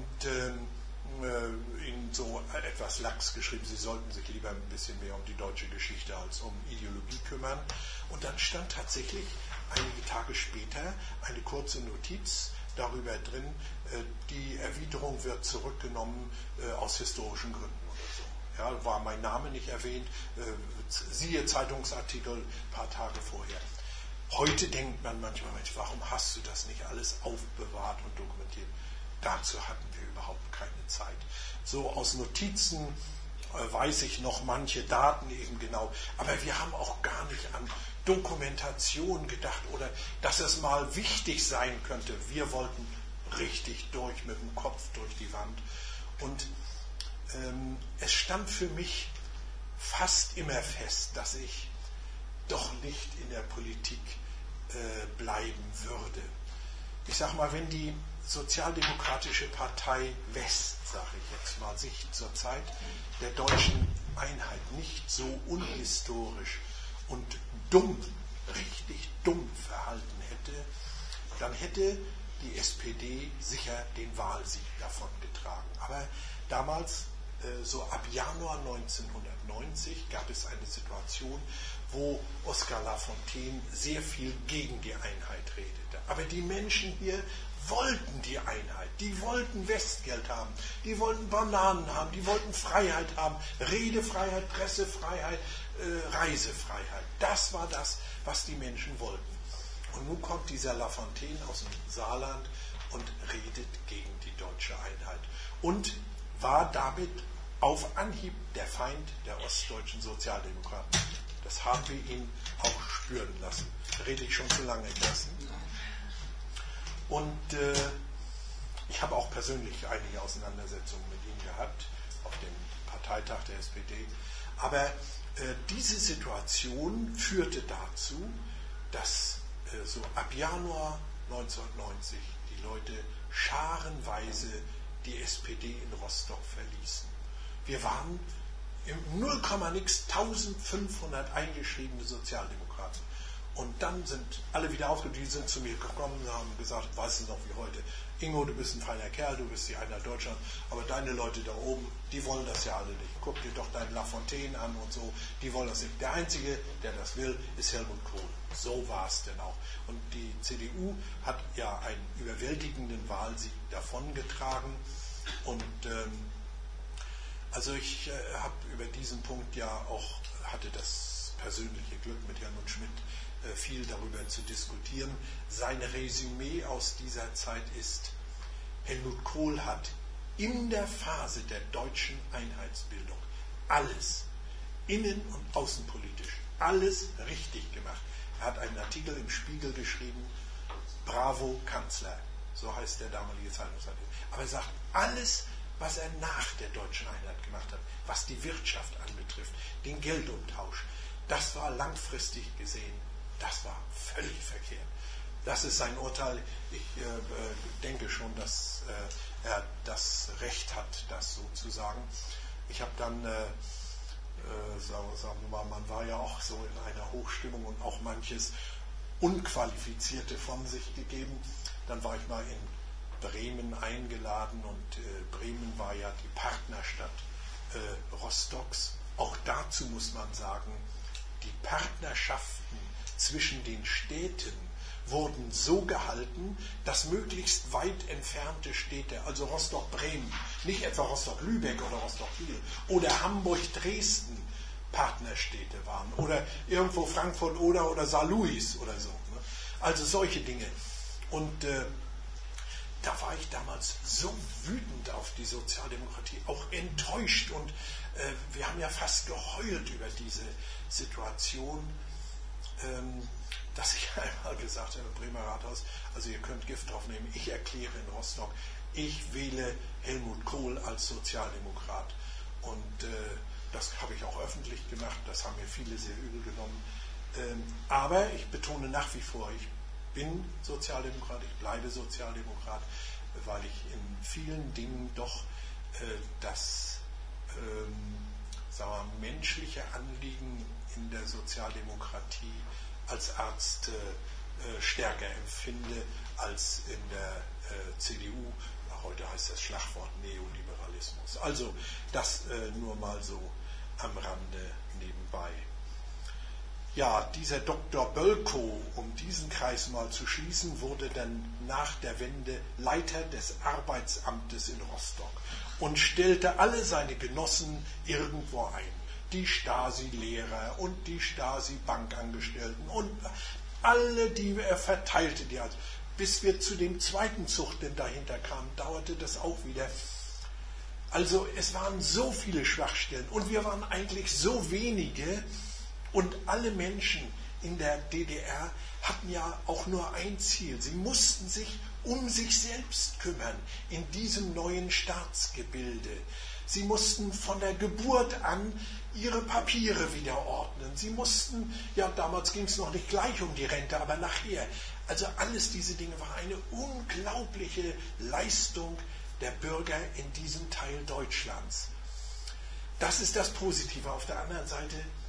Ihnen so etwas lax geschrieben, Sie sollten sich lieber ein bisschen mehr um die deutsche Geschichte als um Ideologie kümmern. Und dann stand tatsächlich einige Tage später eine kurze Notiz darüber drin, die Erwiderung wird zurückgenommen aus historischen Gründen oder so. Ja, war mein Name nicht erwähnt, siehe Zeitungsartikel ein paar Tage vorher. Heute denkt man manchmal, Mensch, warum hast du das nicht alles aufbewahrt und dokumentiert? Dazu hatten wir überhaupt keine Zeit. So aus Notizen weiß ich noch manche Daten eben genau, aber wir haben auch gar nicht an Dokumentation gedacht oder dass es mal wichtig sein könnte. Wir wollten richtig durch, mit dem Kopf durch die Wand. Und es stand für mich fast immer fest, dass ich doch nicht in der Politik bleiben würde. Ich sage mal, wenn die Sozialdemokratische Partei West, sage ich jetzt mal, sich zur Zeit der deutschen Einheit nicht so unhistorisch und dumm, richtig dumm verhalten hätte, dann hätte die SPD sicher den Wahlsieg davongetragen. Aber damals, so ab Januar 1990, gab es eine Situation, wo Oskar Lafontaine sehr viel gegen die Einheit redete. Aber die Menschen hier wollten die Einheit, die wollten Westgeld haben, die wollten Bananen haben, die wollten Freiheit haben, Redefreiheit, Pressefreiheit, Reisefreiheit. Das war das, was die Menschen wollten. Und nun kommt dieser Lafontaine aus dem Saarland und redet gegen die deutsche Einheit und war damit auf Anhieb der Feind der ostdeutschen Sozialdemokraten. Das haben wir ihn auch spüren lassen. Rede ich schon zu lange, Kerstin? Und ich habe auch persönlich einige Auseinandersetzungen mit ihm gehabt, auf dem Parteitag der SPD. Aber diese Situation führte dazu, dass so ab Januar 1990 die Leute scharenweise die SPD in Rostock verließen. Wir waren im 0, nix 1500 eingeschriebene Sozialdemokraten. Und dann sind alle wieder aufgeblieben, die sind zu mir gekommen und haben gesagt, weißt du noch wie heute, Ingo, du bist ein feiner Kerl, du bist die Einheit Deutschland, aber deine Leute da oben, die wollen das ja alle nicht. Guck dir doch deinen Lafontaine an und so, die wollen das nicht. Der Einzige, der das will, ist Helmut Kohl. So war es denn auch. Und die CDU hat ja einen überwältigenden Wahlsieg davongetragen. Und also ich habe über diesen Punkt ja auch, hatte das persönliche Glück mit Helmut Schmidt viel darüber zu diskutieren. Sein Resümee aus dieser Zeit ist, Helmut Kohl hat in der Phase der deutschen Einheitsbildung alles, innen- und außenpolitisch, alles richtig gemacht. Er hat einen Artikel im Spiegel geschrieben, Bravo Kanzler, so heißt der damalige Zeitungsartikel. Aber er sagt, alles, was er nach der deutschen Einheit gemacht hat, was die Wirtschaft anbetrifft, den Geldumtausch, das war langfristig gesehen, das war völlig verkehrt. Das ist sein Urteil. Ich denke schon, dass er das Recht hat, das so zu sagen. Ich habe dann, sagen wir mal, man war ja auch so in einer Hochstimmung und auch manches Unqualifizierte von sich gegeben. Dann war ich mal in Bremen eingeladen und Bremen war ja die Partnerstadt Rostocks. Auch dazu muss man sagen, die Partnerschaften zwischen den Städten wurden so gehalten, dass möglichst weit entfernte Städte, also Rostock-Bremen, nicht etwa Rostock-Lübeck oder Rostock-Kiel oder Hamburg-Dresden Partnerstädte waren oder irgendwo Frankfurt oder Saarlouis oder so. Ne? Also solche Dinge. Und da war ich damals so wütend auf die Sozialdemokratie, auch enttäuscht und wir haben ja fast geheult über diese Situation, dass ich einmal gesagt habe im Bremer Rathaus, also ihr könnt Gift drauf nehmen, ich erkläre in Rostock, ich wähle Helmut Kohl als Sozialdemokrat. Und das habe ich auch öffentlich gemacht, das haben mir viele sehr übel genommen. Aber ich betone nach wie vor, ich bin Sozialdemokrat, ich bleibe Sozialdemokrat, weil ich in vielen Dingen doch das sagen wir, menschliche Anliegen in der Sozialdemokratie als Arzt stärker empfinde als in der CDU. Heute heißt das Schlagwort Neoliberalismus. Also das nur mal so am Rande nebenbei. Ja, dieser Dr. Bölkow, um diesen Kreis mal zu schließen, wurde dann nach der Wende Leiter des Arbeitsamtes in Rostock und stellte alle seine Genossen irgendwo ein. Die Stasi-Lehrer und die Stasi-Bankangestellten und alle, die er verteilte. Die also, bis wir zu dem zweiten Zug, der dahinter kam, dauerte das auch wieder. Also es waren so viele Schwachstellen und wir waren eigentlich so wenige und alle Menschen in der DDR hatten ja auch nur ein Ziel. Sie mussten sich um sich selbst kümmern in diesem neuen Staatsgebilde. Sie mussten von der Geburt an ihre Papiere wieder ordnen. Sie mussten, ja damals ging es noch nicht gleich um die Rente, aber nachher. Also alles diese Dinge war eine unglaubliche Leistung der Bürger in diesem Teil Deutschlands. Das ist das Positive. Auf der anderen Seite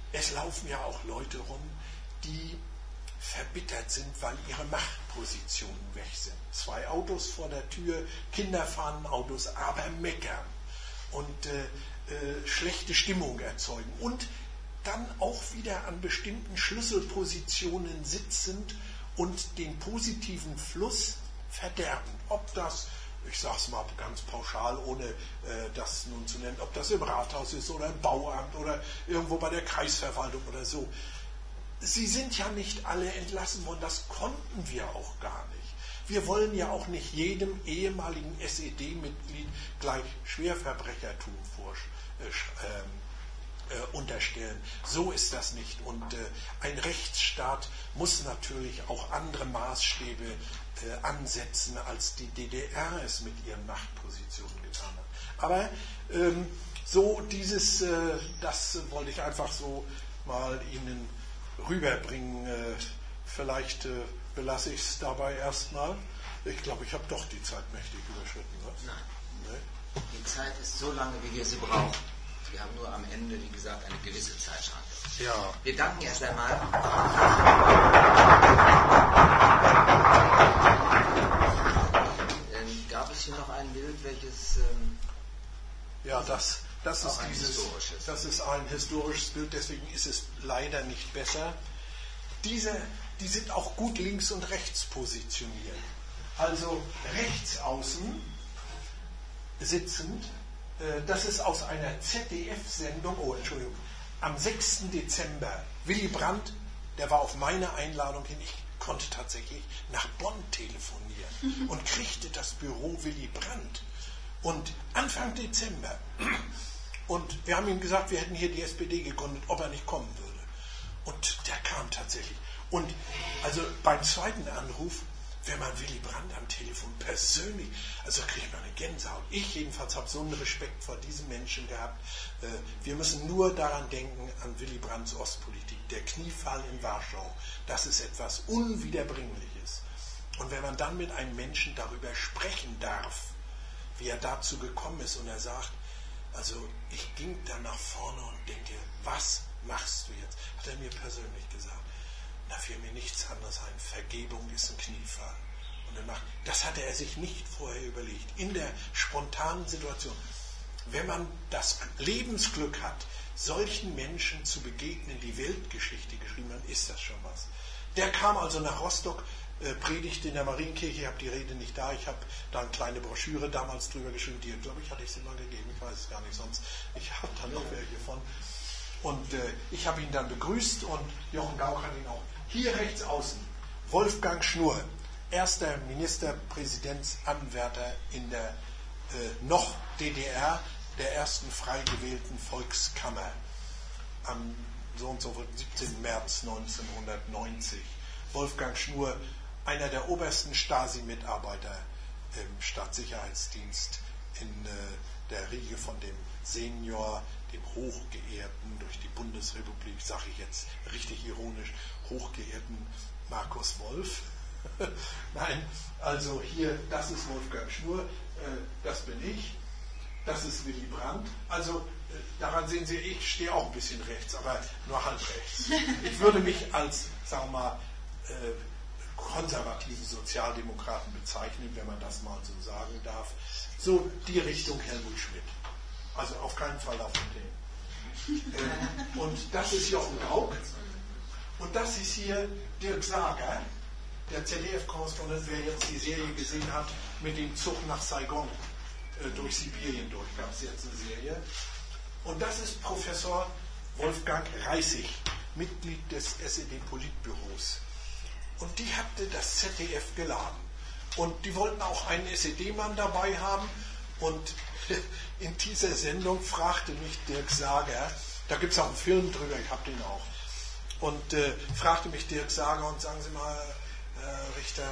es laufen ja auch Leute rum, die verbittert sind, weil ihre Machtpositionen weg sind. 2 Autos vor der Tür, Kinder fahren Autos, aber meckern und schlechte Stimmung erzeugen und dann auch wieder an bestimmten Schlüsselpositionen sitzend und den positiven Fluss verderben. Ob das, ich sage es mal ganz pauschal, ohne das nun zu nennen, ob das im Rathaus ist oder im Bauamt oder irgendwo bei der Kreisverwaltung oder so. Sie sind ja nicht alle entlassen worden, das konnten wir auch gar nicht. Wir wollen ja auch nicht jedem ehemaligen SED-Mitglied gleich Schwerverbrechertum unterstellen. So ist das nicht. Und ein Rechtsstaat muss natürlich auch andere Maßstäbe ansetzen, als die DDR es mit ihren Machtpositionen getan hat. Aber so das wollte ich einfach so mal Ihnen rüberbringen. Vielleicht belasse ich es dabei erstmal. Ich glaube, ich habe doch die Zeit mächtig überschritten. Was? Nein. Nee? Die Zeit ist so lange, wie wir sie brauchen. Wir haben nur am Ende, wie gesagt, eine gewisse Zeitschranke. Ja. Wir danken erst einmal. Gab es hier noch ein Bild, welches... ja, das ist ein historisches Bild, deswegen ist es leider nicht besser. Die sind auch gut links und rechts positioniert. Also rechts außen sitzend, das ist aus einer ZDF-Sendung, am 6. Dezember. Willy Brandt, der war auf meine Einladung hin, ich konnte tatsächlich nach Bonn telefonieren und kriegte das Büro Willy Brandt. Und Anfang Dezember. Und wir haben ihm gesagt, wir hätten hier die SPD gegründet, ob er nicht kommen würde. Und der kam tatsächlich. Und also beim zweiten Anruf, wenn man Willy Brandt am Telefon persönlich, also kriegt man eine Gänsehaut. Ich jedenfalls habe so einen Respekt vor diesem Menschen gehabt. Wir müssen nur daran denken, an Willy Brandts Ostpolitik. Der Kniefall in Warschau, das ist etwas Unwiederbringliches. Und wenn man dann mit einem Menschen darüber sprechen darf, wie er dazu gekommen ist und er sagt, also ich ging dann nach vorne und denke, was machst du jetzt? Hat er mir persönlich gesagt. Da fiel mir nichts anderes ein. Vergebung ist ein Kniefall. Und das hatte er sich nicht vorher überlegt. In der spontanen Situation. Wenn man das Lebensglück hat, solchen Menschen zu begegnen, die Weltgeschichte geschrieben haben, ist das schon was. Der kam also nach Rostock, predigte in der Marienkirche, ich habe die Rede nicht da, ich habe da eine kleine Broschüre damals drüber geschrieben, die, glaube ich, hatte ich sie mal gegeben, ich weiß es gar nicht, sonst, ich habe da noch welche von. Und ich habe ihn dann begrüßt und Jochen Gauck hat ihn auch. Hier rechts außen, Wolfgang Schnurr, erster Ministerpräsidentsanwärter in der noch DDR, der ersten frei gewählten Volkskammer am so und so 17. März 1990. Wolfgang Schnurr, einer der obersten Stasi-Mitarbeiter im Staatssicherheitsdienst in der Riege von dem Senior, dem hochgeehrten, durch die Bundesrepublik, sage ich jetzt richtig ironisch, hochgeehrten Markus Wolf. Nein, also hier, das ist Wolfgang Schnurr, das bin ich, das ist Willy Brandt. Also daran sehen Sie, ich stehe auch ein bisschen rechts, aber nur halb rechts. Ich würde mich als, sagen wir mal, konservativen Sozialdemokraten bezeichnen, wenn man das mal so sagen darf. So die Richtung Helmut Schmidt. Also auf keinen Fall auf den. Und das ist Jochen Gauck. Und das ist hier Dirk Sager, der ZDF-Korrespondent, wer jetzt die Serie gesehen hat, mit dem Zug nach Saigon durch Sibirien durch, gab es jetzt eine Serie. Und das ist Professor Wolfgang Reissig, Mitglied des SED-Politbüros. Und die hatte das ZDF geladen. Und die wollten auch einen SED-Mann dabei haben. Und in dieser Sendung fragte mich Dirk Sager, da gibt es auch einen Film drüber, ich habe den auch, und fragte mich Dirk Sager und sagen Sie mal, Richter,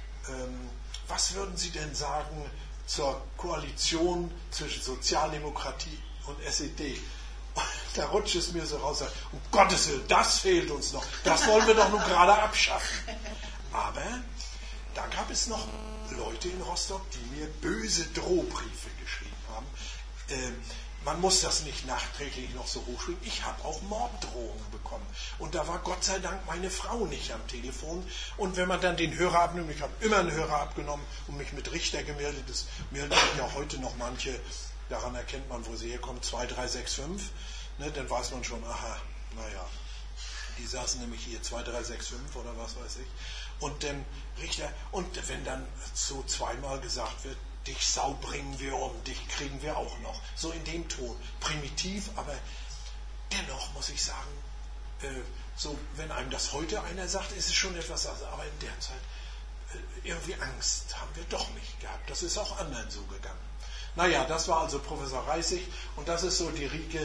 was würden Sie denn sagen zur Koalition zwischen Sozialdemokratie und SED? Da rutscht es mir so raus, um Gottes Willen, das fehlt uns noch, das wollen wir doch nun gerade abschaffen. Aber da gab es noch Leute in Rostock, die mir böse Drohbriefe geschrieben haben. man muss das nicht nachträglich noch so hochschwingen. Ich habe auch Morddrohungen bekommen. Und da war Gott sei Dank meine Frau nicht am Telefon. Und wenn man dann den Hörer abnimmt, ich habe immer einen Hörer abgenommen und mich mit Richter gemeldet, das melden ja heute noch manche, daran erkennt man, wo sie herkommen, 2365, ne, dann weiß man schon, aha, naja, die saßen nämlich hier 2365 oder was weiß ich. Und dann Richter, und wenn dann so zweimal gesagt wird, dich Sau bringen wir um, dich kriegen wir auch noch. So in dem Ton. Primitiv, aber dennoch muss ich sagen, so wenn einem das heute einer sagt, ist es schon etwas, aber in der Zeit irgendwie Angst haben wir doch nicht gehabt. Das ist auch anderen so gegangen. Naja, das war also Professor Reissig und das ist so die Rieke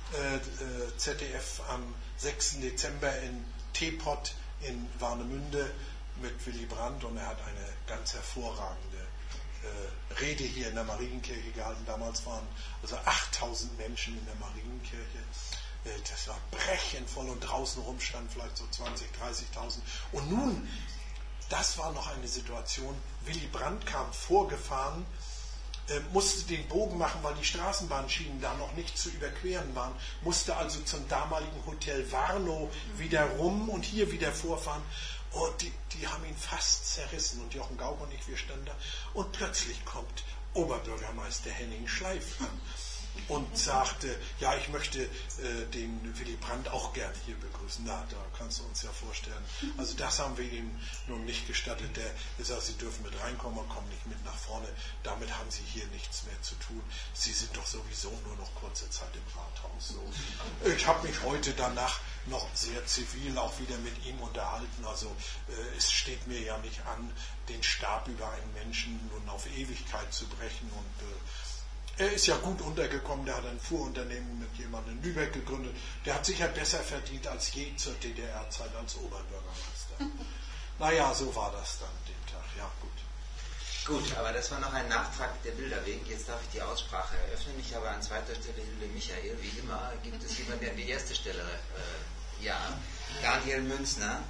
ZDF am 6. Dezember in Teepot in Warnemünde mit Willy Brandt und er hat eine ganz hervorragende Rede hier in der Marienkirche gehalten. Damals waren also 8000 Menschen in der Marienkirche. Das war brechend voll und draußen rum standen vielleicht so 20.000, 30.000. Und nun, das war noch eine Situation, Willy Brandt kam vorgefahren, musste den Bogen machen, weil die Straßenbahnschienen da noch nicht zu überqueren waren, musste also zum damaligen Hotel Warnow wieder rum und hier wieder vorfahren. Und die haben ihn fast zerrissen. Und Jochen Gauck und ich, wir standen da. Und plötzlich kommt Oberbürgermeister Henning Schleif an und sagte, ja, ich möchte den Willy Brandt auch gern hier begrüßen. Na, da kannst du uns ja vorstellen. Also das haben wir ihm nun nicht gestattet. Der sagt, Sie dürfen mit reinkommen und kommen nicht mit nach vorne. Damit haben Sie hier nichts mehr zu tun. Sie sind doch sowieso nur noch kurze Zeit im Rathaus. So. Ich habe mich heute danach noch sehr zivil auch wieder mit ihm unterhalten. Also es steht mir ja nicht an, den Stab über einen Menschen nun auf Ewigkeit zu brechen. Und er ist ja gut untergekommen, der hat ein Fuhrunternehmen mit jemandem in Lübeck gegründet. Der hat sicher besser verdient als je zur DDR-Zeit als Oberbürgermeister. Naja, so war das dann den Tag. Ja, gut. Gut, aber das war noch ein Nachtrag der Bilder wegen. Jetzt darf ich die Aussprache eröffnen. Ich habe an zweiter Stelle Hilde Michael, wie immer. Gibt es jemanden, der an die erste Stelle... ja, Daniel Münzner.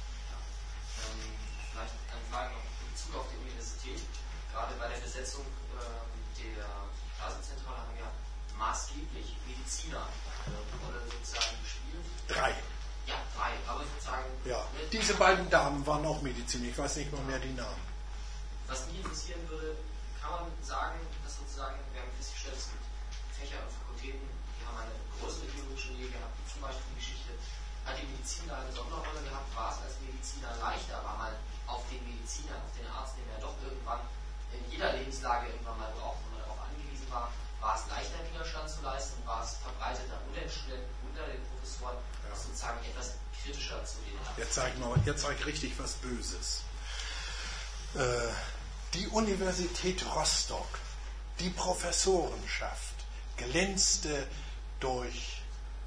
Vielleicht eine Frage noch in Bezug auf die Universität. Gerade bei der Besetzung der Klassenzentrale haben wir maßgeblich Mediziner oder sozusagen gespielt. 3. Ja, 3, aber sozusagen... Ja, diese beiden Damen waren auch Mediziner, ich weiß nicht mal mehr die Namen. Was mich interessieren würde, kann man sagen, dass sozusagen, wir haben festgestellt, es gibt Fächer und Fakultäten, die haben eine größere theologische Nähe gehabt, wie zum Beispiel Geschichte. Hat die Medizin da eine Sonderrolle gehabt? War es als Mediziner leichter? War man auf den Mediziner, auf den Arzt, den er doch irgendwann in jeder Lebenslage irgendwann mal braucht, wenn man darauf angewiesen war, war es leichter, Widerstand zu leisten? War es verbreiteter unter den Studenten, unter den Professoren, sozusagen etwas kritischer zu den Ärzten? Jetzt sag ich richtig was Böses. Die Universität Rostock, die Professorenschaft, glänzte durch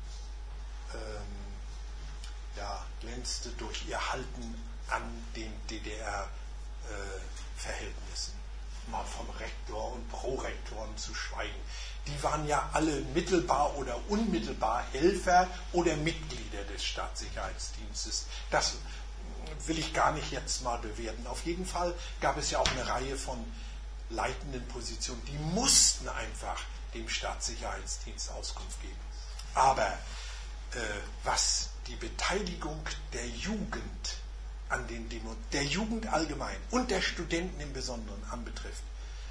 ihr Halten an den DDR-Verhältnissen. Mal vom Rektor und Prorektoren zu schweigen. Die waren ja alle mittelbar oder unmittelbar Helfer oder Mitglieder des Staatssicherheitsdienstes. Das will ich gar nicht jetzt mal bewerten. Auf jeden Fall gab es ja auch eine Reihe von leitenden Positionen, die mussten einfach dem Staatssicherheitsdienst Auskunft geben. Aber was die Beteiligung der Jugend an den Demos, der Jugend allgemein und der Studenten im Besonderen anbetrifft,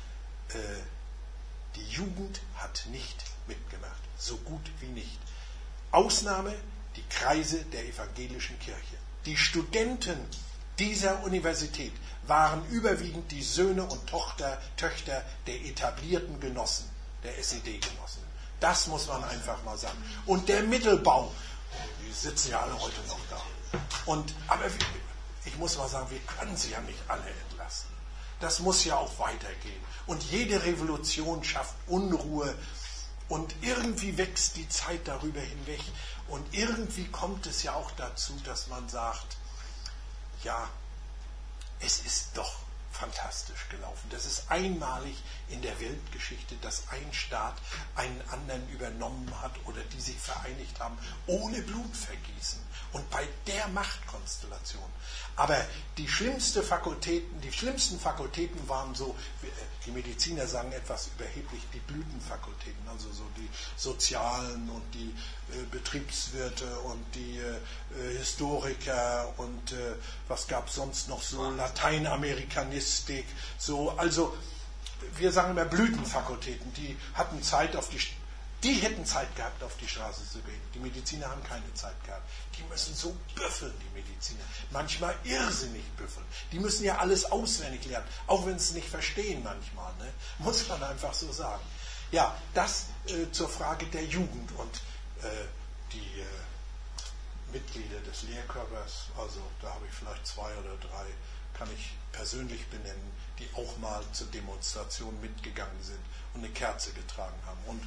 die Jugend hat nicht mitgemacht, so gut wie nicht. Ausnahme die Kreise der evangelischen Kirche. Die Studenten dieser Universität waren überwiegend die Söhne und Töchter der etablierten Genossen, der SED-Genossen. Das muss man einfach mal sagen. Und der Mittelbau, die sitzen ja alle heute noch da. Aber ich muss mal sagen, wir können sie ja nicht alle entlassen. Das muss ja auch weitergehen. Und jede Revolution schafft Unruhe. Und irgendwie wächst die Zeit darüber hinweg. Und irgendwie kommt es ja auch dazu, dass man sagt, ja, es ist doch fantastisch gelaufen. Das ist einmalig in der Weltgeschichte, dass ein Staat einen anderen übernommen hat oder die sich vereinigt haben, ohne Blutvergießen und bei der Machtkonstellation. Aber die schlimmsten Fakultäten waren so, die Mediziner sagen etwas überheblich, die Blütenfakultäten, also so die Sozialen und die Betriebswirte und die Historiker und was gab es sonst noch so, Lateinamerikanistik, so, also wir sagen immer Blütenfakultäten, die hatten Zeit die hätten Zeit gehabt, auf die Straße zu gehen. Die Mediziner haben keine Zeit gehabt. Die müssen so büffeln, die Mediziner. Manchmal irrsinnig büffeln. Die müssen ja alles auswendig lernen, auch wenn sie es nicht verstehen manchmal. Ne? Muss man einfach so sagen. Ja, das zur Frage der Jugend und die Mitglieder des Lehrkörpers. Also da habe ich vielleicht 2 oder 3, kann ich persönlich benennen, die auch mal zur Demonstration mitgegangen sind und eine Kerze getragen haben. Und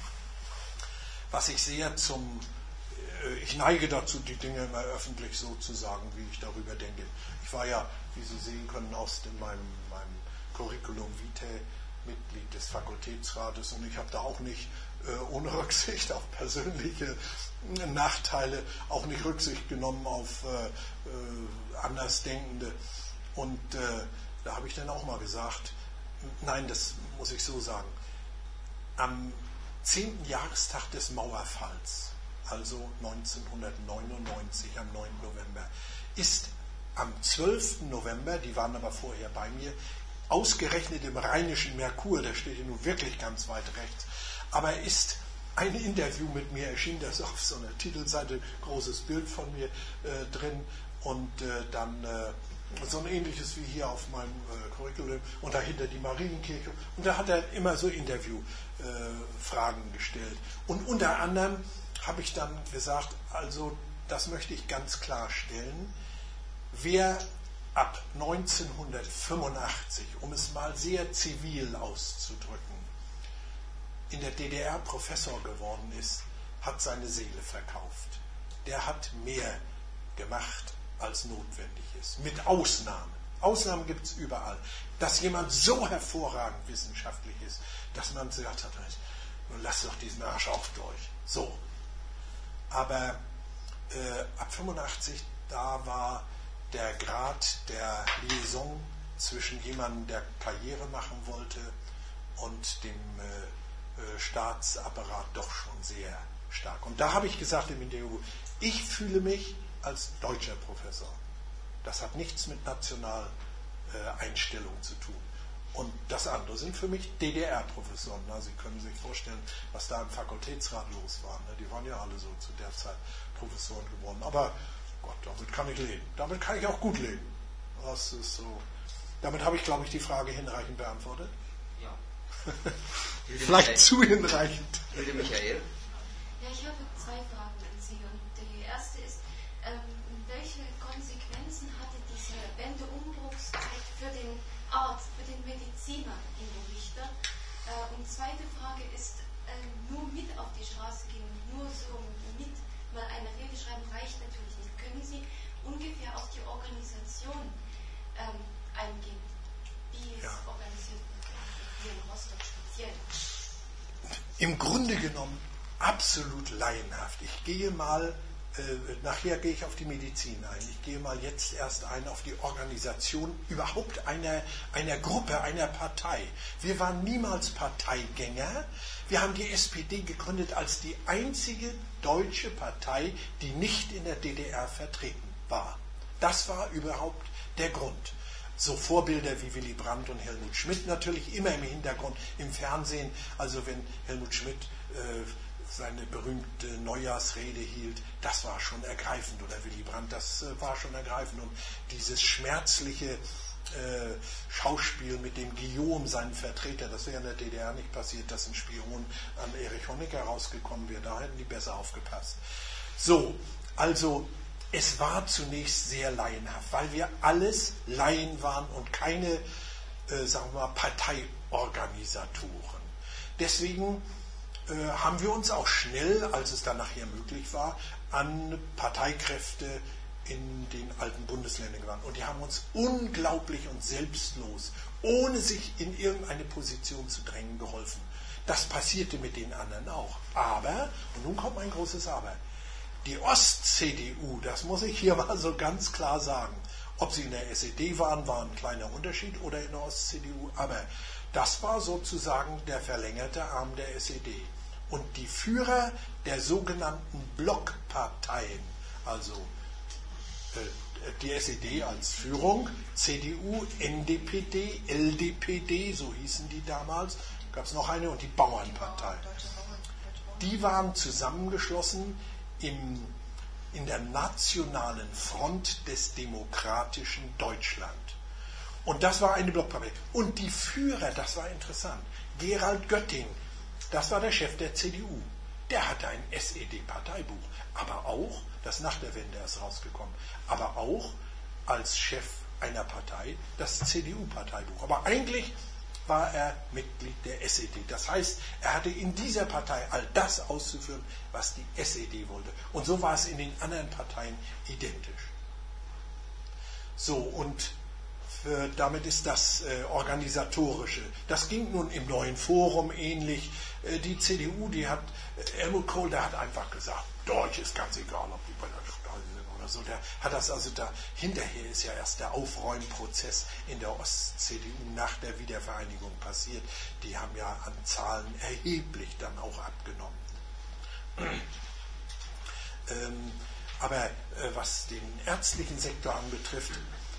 was ich sehr ich neige dazu, die Dinge immer öffentlich so zu sagen, wie ich darüber denke. Ich war ja, wie Sie sehen können, aus meinem Curriculum vitae Mitglied des Fakultätsrates und ich habe da auch nicht ohne Rücksicht auf persönliche Nachteile, auch nicht Rücksicht genommen auf Andersdenkende. Und da habe ich dann auch mal gesagt, nein, das muss ich so sagen, am 10. Jahrestag des Mauerfalls, also 1999 am 9. November, ist am 12. November, die waren aber vorher bei mir, ausgerechnet im Rheinischen Merkur, da steht ja nun wirklich ganz weit rechts, aber ist ein Interview mit mir erschienen, das ist auf so einer Titelseite, ein großes Bild von mir drin und dann so ein ähnliches wie hier auf meinem Curriculum und dahinter die Marienkirche und da hat er immer so Interviewfragen gestellt und unter anderem habe ich dann gesagt, also das möchte ich ganz klar stellen, wer ab 1985, um es mal sehr zivil auszudrücken, in der DDR Professor geworden ist, hat seine Seele verkauft. Der hat mehr gemacht, als notwendig ist. Mit Ausnahmen. Ausnahmen gibt es überall. Dass jemand so hervorragend wissenschaftlich ist, dass man gesagt hat, nun lass doch diesen Arsch auch durch. So. Aber ab 85, da war der Grad der Liaison zwischen jemandem, der Karriere machen wollte, und dem Staatsapparat doch schon sehr stark. Und da habe ich gesagt im Interview, ich fühle mich als deutscher Professor. Das hat nichts mit Nationaleinstellung zu tun. Und das andere sind für mich DDR-Professoren. Sie können sich vorstellen, was da im Fakultätsrat los war. Die waren ja alle so zu der Zeit Professoren geworden. Aber Gott, damit kann ich leben. Damit kann ich auch gut leben. Das ist so. Damit habe ich, glaube ich, die Frage hinreichend beantwortet. Ja. Vielleicht zu hinreichend. Hilde Michael? Ja, ich habe 2 Fragen an Sie. Und die erste ist, welche Konsequenzen hatte diese Wendeumbruchszeit für den Arzt, für den Mediziner in der Richter? Und zweite Frage ist, nur mit auf die Straße gehen, nur so mit mal eine Rede schreiben, reicht natürlich nicht. Können Sie ungefähr auf die Organisation eingehen, wie es organisiert wird, hier in Rostock speziell? Im Grunde genommen absolut laienhaft. Ich gehe mal, nachher gehe ich auf die Medizin ein. Ich gehe mal jetzt erst ein auf die Organisation überhaupt einer Gruppe, einer Partei. Wir waren niemals Parteigänger. Wir haben die SPD gegründet als die einzige deutsche Partei, die nicht in der DDR vertreten war. Das war überhaupt der Grund. So Vorbilder wie Willy Brandt und Helmut Schmidt natürlich immer im Hintergrund, im Fernsehen. Also wenn Helmut Schmidt seine berühmte Neujahrsrede hielt, das war schon ergreifend. Oder Willy Brandt, das war schon ergreifend. Und dieses schmerzliche Schauspiel mit dem Guillaume, seinem Vertreter, das wäre in der DDR nicht passiert, dass ein Spion an Erich Honecker rausgekommen wäre. Da hätten die besser aufgepasst. So, also es war zunächst sehr laienhaft, weil wir alles Laien waren und keine, sagen wir mal, Parteiorganisatoren. Deswegen haben wir uns auch schnell, als es dann nachher möglich war, an Parteikräfte in den alten Bundesländern gewandt. Und die haben uns unglaublich und selbstlos, ohne sich in irgendeine Position zu drängen, geholfen. Das passierte mit den anderen auch. Aber, und nun kommt ein großes Aber, die Ost-CDU, das muss ich hier mal so ganz klar sagen, Ob sie in der SED waren, war ein kleiner Unterschied, oder in der Ost-CDU, aber das war sozusagen der verlängerte Arm der SED. Und die Führer der sogenannten Blockparteien, also die SED als Führung, CDU, NDPD, LDPD, so hießen die damals, gab es noch eine, und die Bauernpartei. Die waren zusammengeschlossen in der nationalen Front des demokratischen Deutschland. Und das war eine Blockpartei. Und die Führer, das war interessant, Gerald Götting, das war der Chef der CDU. Der hatte ein SED-Parteibuch, aber auch, das nach der Wende ist rausgekommen, aber auch als Chef einer Partei das CDU-Parteibuch. Aber eigentlich war er Mitglied der SED. Das heißt, er hatte in dieser Partei all das auszuführen, was die SED wollte. Und so war es in den anderen Parteien identisch. So, und damit ist das Organisatorische. Das ging nun im neuen Forum ähnlich. Die CDU, Helmut Kohl, der hat einfach gesagt, Deutsch ist ganz egal, ob die bei der Stasi sind oder so. Der hat das also da, hinterher ist ja erst der Aufräumprozess in der Ost-CDU nach der Wiedervereinigung passiert. Die haben ja an Zahlen erheblich dann auch abgenommen. Aber was den ärztlichen Sektor anbetrifft,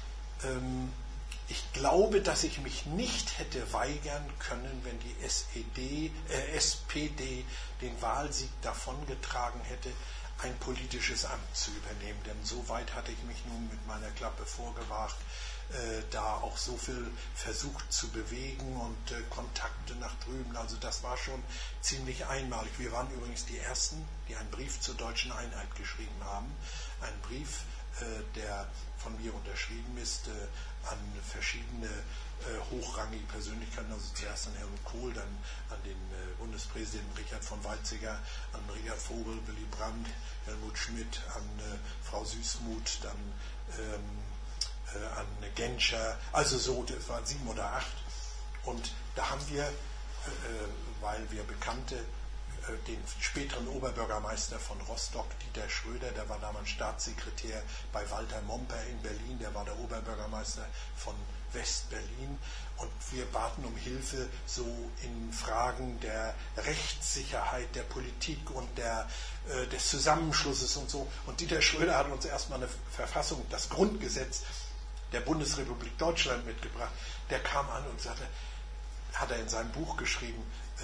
ich glaube, dass ich mich nicht hätte weigern können, wenn die SPD den Wahlsieg davongetragen hätte, ein politisches Amt zu übernehmen. Denn so weit hatte ich mich nun mit meiner Klappe vorgewagt, da auch so viel versucht zu bewegen und Kontakte nach drüben. Also das war schon ziemlich einmalig. Wir waren übrigens die Ersten, die einen Brief zur deutschen Einheit geschrieben haben. Ein Brief, der von mir unterschrieben ist, an verschiedene hochrangige Persönlichkeiten, also zuerst an Helmut Kohl, dann an den Bundespräsidenten Richard von Weizsäcker, an Richard Vogel, Willy Brandt, Helmut Schmidt, an Frau Süßmuth, dann an Genscher, also so, das waren 7 oder 8. Und da haben wir, weil wir bekannte, den späteren Oberbürgermeister von Rostock, Dieter Schröder, der war damals Staatssekretär bei Walter Momper in Berlin, der war der Oberbürgermeister von West-Berlin, und wir baten um Hilfe so in Fragen der Rechtssicherheit, der Politik und des Zusammenschlusses und so. Und Dieter Schröder hat uns erstmal eine Verfassung, das Grundgesetz der Bundesrepublik Deutschland mitgebracht. Der kam an und sagte, hat er in seinem Buch geschrieben,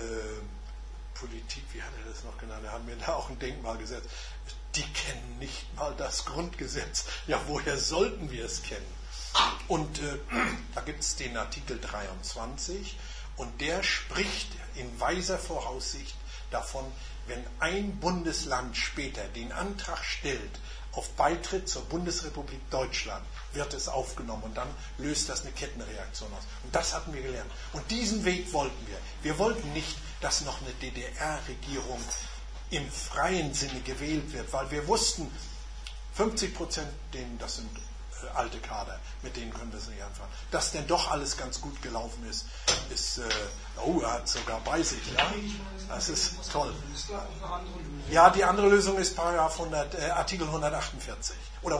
Politik, wie hat er das noch genannt? Da haben wir da auch ein Denkmal gesetzt. Die kennen nicht mal das Grundgesetz. Ja, woher sollten wir es kennen? Und da gibt es den Artikel 23 und der spricht in weiser Voraussicht davon, wenn ein Bundesland später den Antrag stellt auf Beitritt zur Bundesrepublik Deutschland, wird es aufgenommen und dann löst das eine Kettenreaktion aus. Und das hatten wir gelernt. Und diesen Weg wollten wir. Wir wollten nicht, dass noch eine DDR-Regierung im freien Sinne gewählt wird, weil wir wussten, 50%, das sind alte Kader, mit denen können wir es nicht anfangen. Dass denn doch alles ganz gut gelaufen ist, er hat sogar bei sich, ja? Das ist toll. Ja, die andere Lösung ist Artikel 148 oder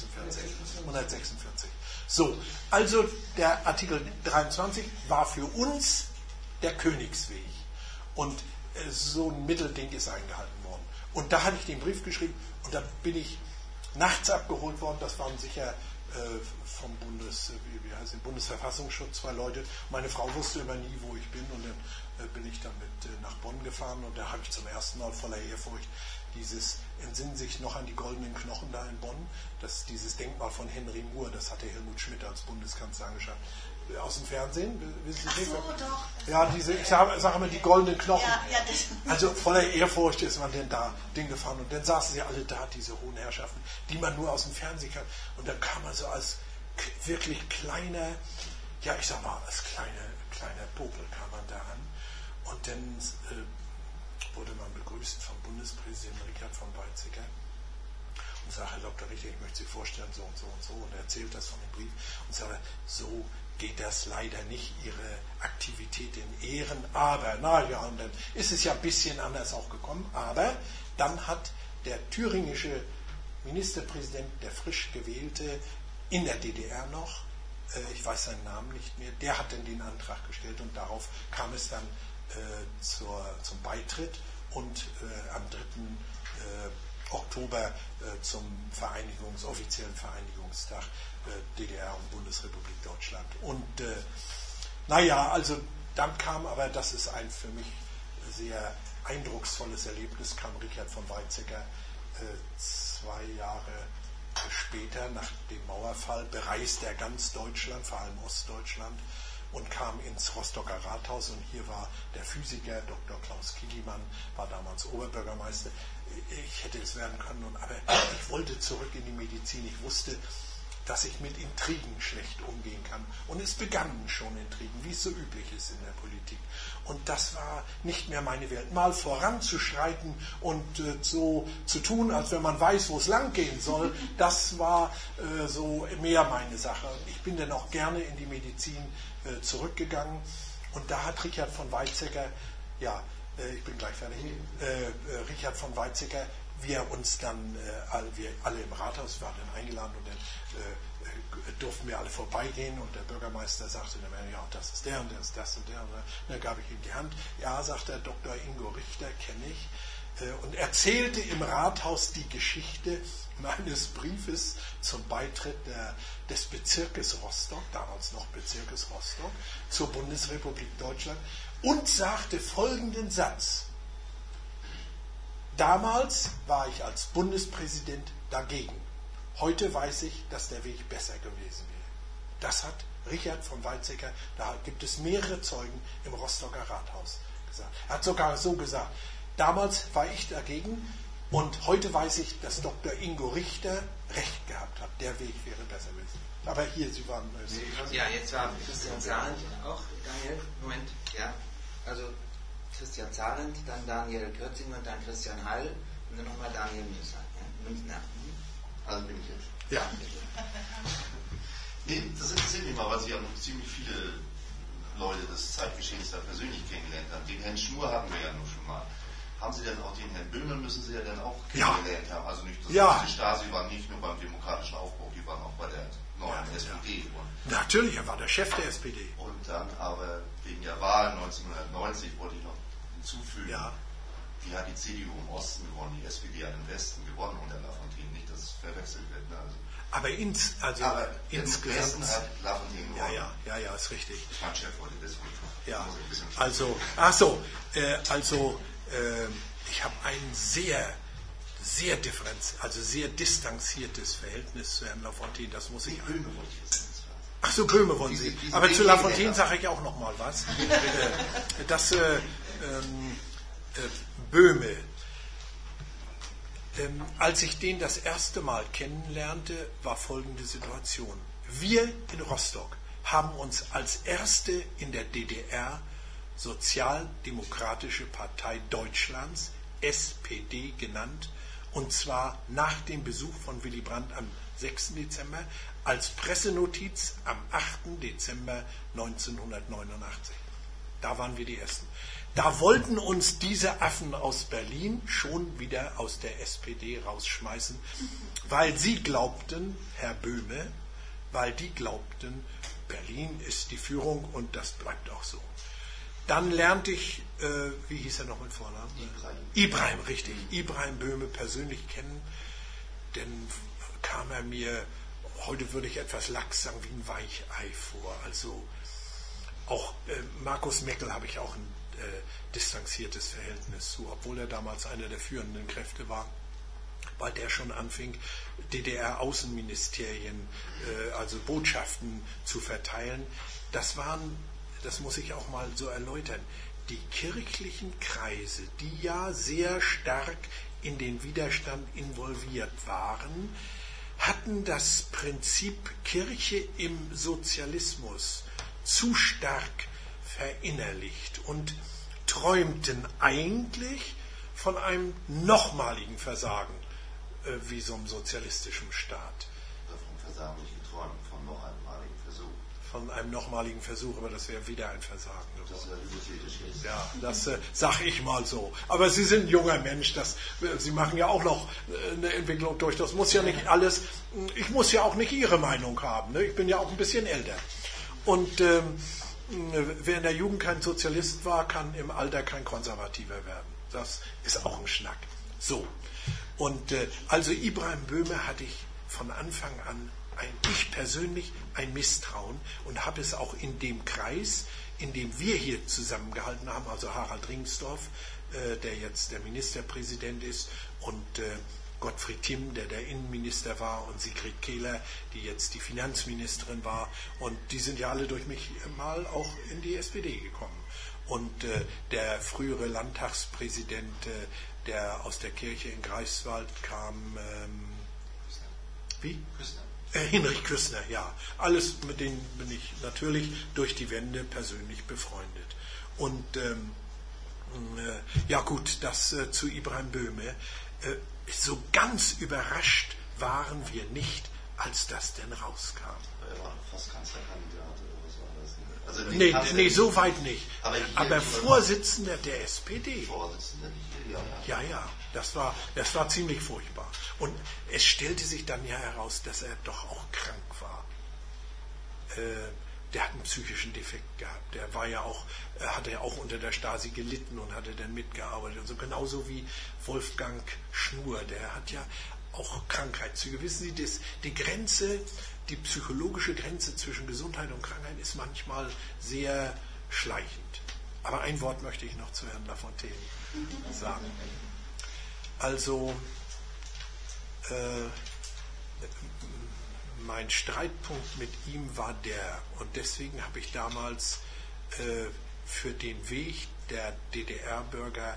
146. So, also der Artikel 23 war für uns der Königsweg. Und so ein Mittelding ist eingehalten worden. Und da hatte ich den Brief geschrieben und da bin ich nachts abgeholt worden. Das waren sicher vom Bundesverfassungsschutz 2 Leute. Meine Frau wusste immer nie, wo ich bin, und dann bin ich damit nach Bonn gefahren und da habe ich zum ersten Mal voller Ehrfurcht entsinnen sich noch an die goldenen Knochen da in Bonn, dieses Denkmal von Henry Moore, das hatte Helmut Schmidt als Bundeskanzler angeschafft. Aus dem Fernsehen? Ach so, doch. Ja, ich sage immer die goldenen Knochen. Ja, also voller Ehrfurcht ist man denn da gefahren und dann saßen sie alle da, diese hohen Herrschaften, die man nur aus dem Fernsehen kann. Und dann kam man so als wirklich kleiner, ja ich sag mal, als kleiner Popel kam man da an und dann wurde man begrüßt vom Bundespräsidenten Richard von Weizsäcker und sagt, Herr Dr. Richter, ich möchte Sie vorstellen, so und so und so, und er erzählt das von dem Brief und sagt, so geht das leider nicht, Ihre Aktivität in Ehren, aber, naja, und dann ist es ja ein bisschen anders auch gekommen, aber dann hat der thüringische Ministerpräsident, der frisch gewählte, in der DDR noch, ich weiß seinen Namen nicht mehr, der hat dann den Antrag gestellt und darauf kam es dann zum Beitritt und am 3. Oktober zum offiziellen Vereinigungstag DDR und Bundesrepublik Deutschland. Und also dann kam aber, das ist ein für mich sehr eindrucksvolles Erlebnis, kam Richard von Weizsäcker 2 Jahre später, nach dem Mauerfall, bereiste er ganz Deutschland, vor allem Ostdeutschland, und kam ins Rostocker Rathaus. Und hier war der Physiker Dr. Klaus Kilimann, war damals Oberbürgermeister. Ich hätte es werden können, aber ich wollte zurück in die Medizin. Ich wusste, dass ich mit Intrigen schlecht umgehen kann. Und es begannen schon Intrigen, wie es so üblich ist in der Politik. Und das war nicht mehr meine Welt. Mal voranzuschreiten und so zu tun, als wenn man weiß, wo es lang gehen soll, das war so mehr meine Sache. Ich bin dann auch gerne in die Medizin zurückgegangen. Und da hat Richard von Weizsäcker, ich bin gleich fertig, Richard von Weizsäcker, wir uns dann, wir alle im Rathaus waren dann eingeladen und dann durften wir alle vorbeigehen und der Bürgermeister sagte dann, ja, das ist der und der ist das und der. Und dann gab ich ihm die Hand. Ja, sagt der Dr. Ingo Richter, kenne ich. Und erzählte im Rathaus die Geschichte meines Briefes zum Beitritt des Bezirkes Rostock, damals noch Bezirkes Rostock, zur Bundesrepublik Deutschland und sagte folgenden Satz. Damals war ich als Bundespräsident dagegen. Heute weiß ich, dass der Weg besser gewesen wäre. Das hat Richard von Weizsäcker, da gibt es mehrere Zeugen im Rostocker Rathaus gesagt. Er hat sogar so gesagt, damals war ich dagegen und heute weiß ich, dass Dr. Ingo Richter recht gehabt hat. Der Weg wäre besser gewesen. Aber hier, Sie waren... Ja, jetzt war Christian Zarendt auch, Daniel, Moment, ja, also Christian Zarendt, dann Daniel Kürzinger und dann Christian Heil und dann nochmal Daniel Münchner. Also bin ich jetzt. Ja. Nee, das interessiert mich mal, weil Sie ja noch ziemlich viele Leute des Zeitgeschehens da persönlich kennengelernt haben. Den Herrn Schnur hatten wir ja nur schon mal. Haben Sie denn auch den Herrn Böhme, müssen Sie ja dann auch kennengelernt haben? Also nicht, die Stasi war nicht nur beim demokratischen Aufbruch, die waren auch bei der neuen SPD. Und natürlich, er war der Chef der SPD. Und dann aber wegen der Wahl 1990 wollte ich noch hinzufügen, die hat die CDU im Osten gewonnen, die SPD hat im Westen gewonnen unter Lafontaine, nicht, dass es verwechselt wird. Ne? Aber insgesamt... Im Westen hat Lafontaine gewonnen. Ja, ist richtig. Mein Chef wollte deswegen. Ja, ich habe ein sehr distanziertes Verhältnis zu Herrn Lafontaine, das muss ich... Böhme wollte ich jetzt nicht sagen. Ach so, Böhme wollen Sie. Aber zu Lafontaine sage ich auch noch mal was. Böhme. Als ich den das erste Mal kennenlernte, war folgende Situation. Wir in Rostock haben uns als erste in der DDR Sozialdemokratische Partei Deutschlands, SPD genannt, und zwar nach dem Besuch von Willy Brandt am 6. Dezember als Pressenotiz am 8. Dezember 1989. Da waren wir die Ersten. Da wollten uns diese Affen aus Berlin schon wieder aus der SPD rausschmeißen, weil sie glaubten, Herr Böhme, Berlin ist die Führung und das bleibt auch so. Dann lernte ich, wie hieß er noch mit Vornamen? Ibrahim, richtig. Ibrahim Böhme persönlich kennen. Dann kam er mir, heute würde ich etwas lax sagen, wie ein Weichei vor. Also auch Markus Meckel habe ich auch ein distanziertes Verhältnis zu, obwohl er damals einer der führenden Kräfte war, weil der schon anfing, DDR-Außenministerien, also Botschaften zu verteilen. Das muss ich auch mal so erläutern, die kirchlichen Kreise, die ja sehr stark in den Widerstand involviert waren, hatten das Prinzip Kirche im Sozialismus zu stark verinnerlicht und träumten eigentlich von einem nochmaligen Versagen wie so einem sozialistischen Staat. Davon Versagen nicht geträumt, von noch einmaligen Versuch. von einem nochmaligen Versuch, aber das wäre wieder ein Versagen geworden. Ja, das sage ich mal so. Aber Sie sind ein junger Mensch, Sie machen ja auch noch eine Entwicklung durch. Das muss ja nicht alles, ich muss ja auch nicht Ihre Meinung haben. Ne? Ich bin ja auch ein bisschen älter. Und wer in der Jugend kein Sozialist war, kann im Alter kein Konservativer werden. Das ist auch ein Schnack. So. Und also Ibrahim Böhme hatte ich von Anfang an ich persönlich ein Misstrauen und habe es auch in dem Kreis, in dem wir hier zusammengehalten haben, also Harald Ringsdorf, der jetzt der Ministerpräsident ist, und Gottfried Timm, der Innenminister war, und Sigrid Kehler, die jetzt die Finanzministerin war, und die sind ja alle durch mich mal auch in die SPD gekommen. Und der frühere Landtagspräsident, der aus der Kirche in Greifswald kam, wie? Küssner. Hinrich Küssner, ja. Alles, mit denen bin ich natürlich durch die Wende persönlich befreundet. Und ja gut, das zu Ibrahim Böhme. So ganz überrascht waren wir nicht, als das denn rauskam. Er war fast Kanzlerkandidat oder was war das? Also nee, so weit nicht. Aber Vorsitzender der SPD. Vorsitzender, Ja, das war ziemlich furchtbar. Und es stellte sich dann ja heraus, dass er doch auch krank war. Der hat einen psychischen Defekt gehabt. Der war ja auch, hatte ja auch unter der Stasi gelitten und hatte dann mitgearbeitet. Und so genauso wie Wolfgang Schnur, der hat ja auch Krankheitszüge. Wissen Sie, die Grenze, die psychologische Grenze zwischen Gesundheit und Krankheit ist manchmal sehr schleichend. Aber ein Wort möchte ich noch zu Herrn Lafontaine sagen. Also, mein Streitpunkt mit ihm war und deswegen habe ich damals für den Weg der DDR-Bürger,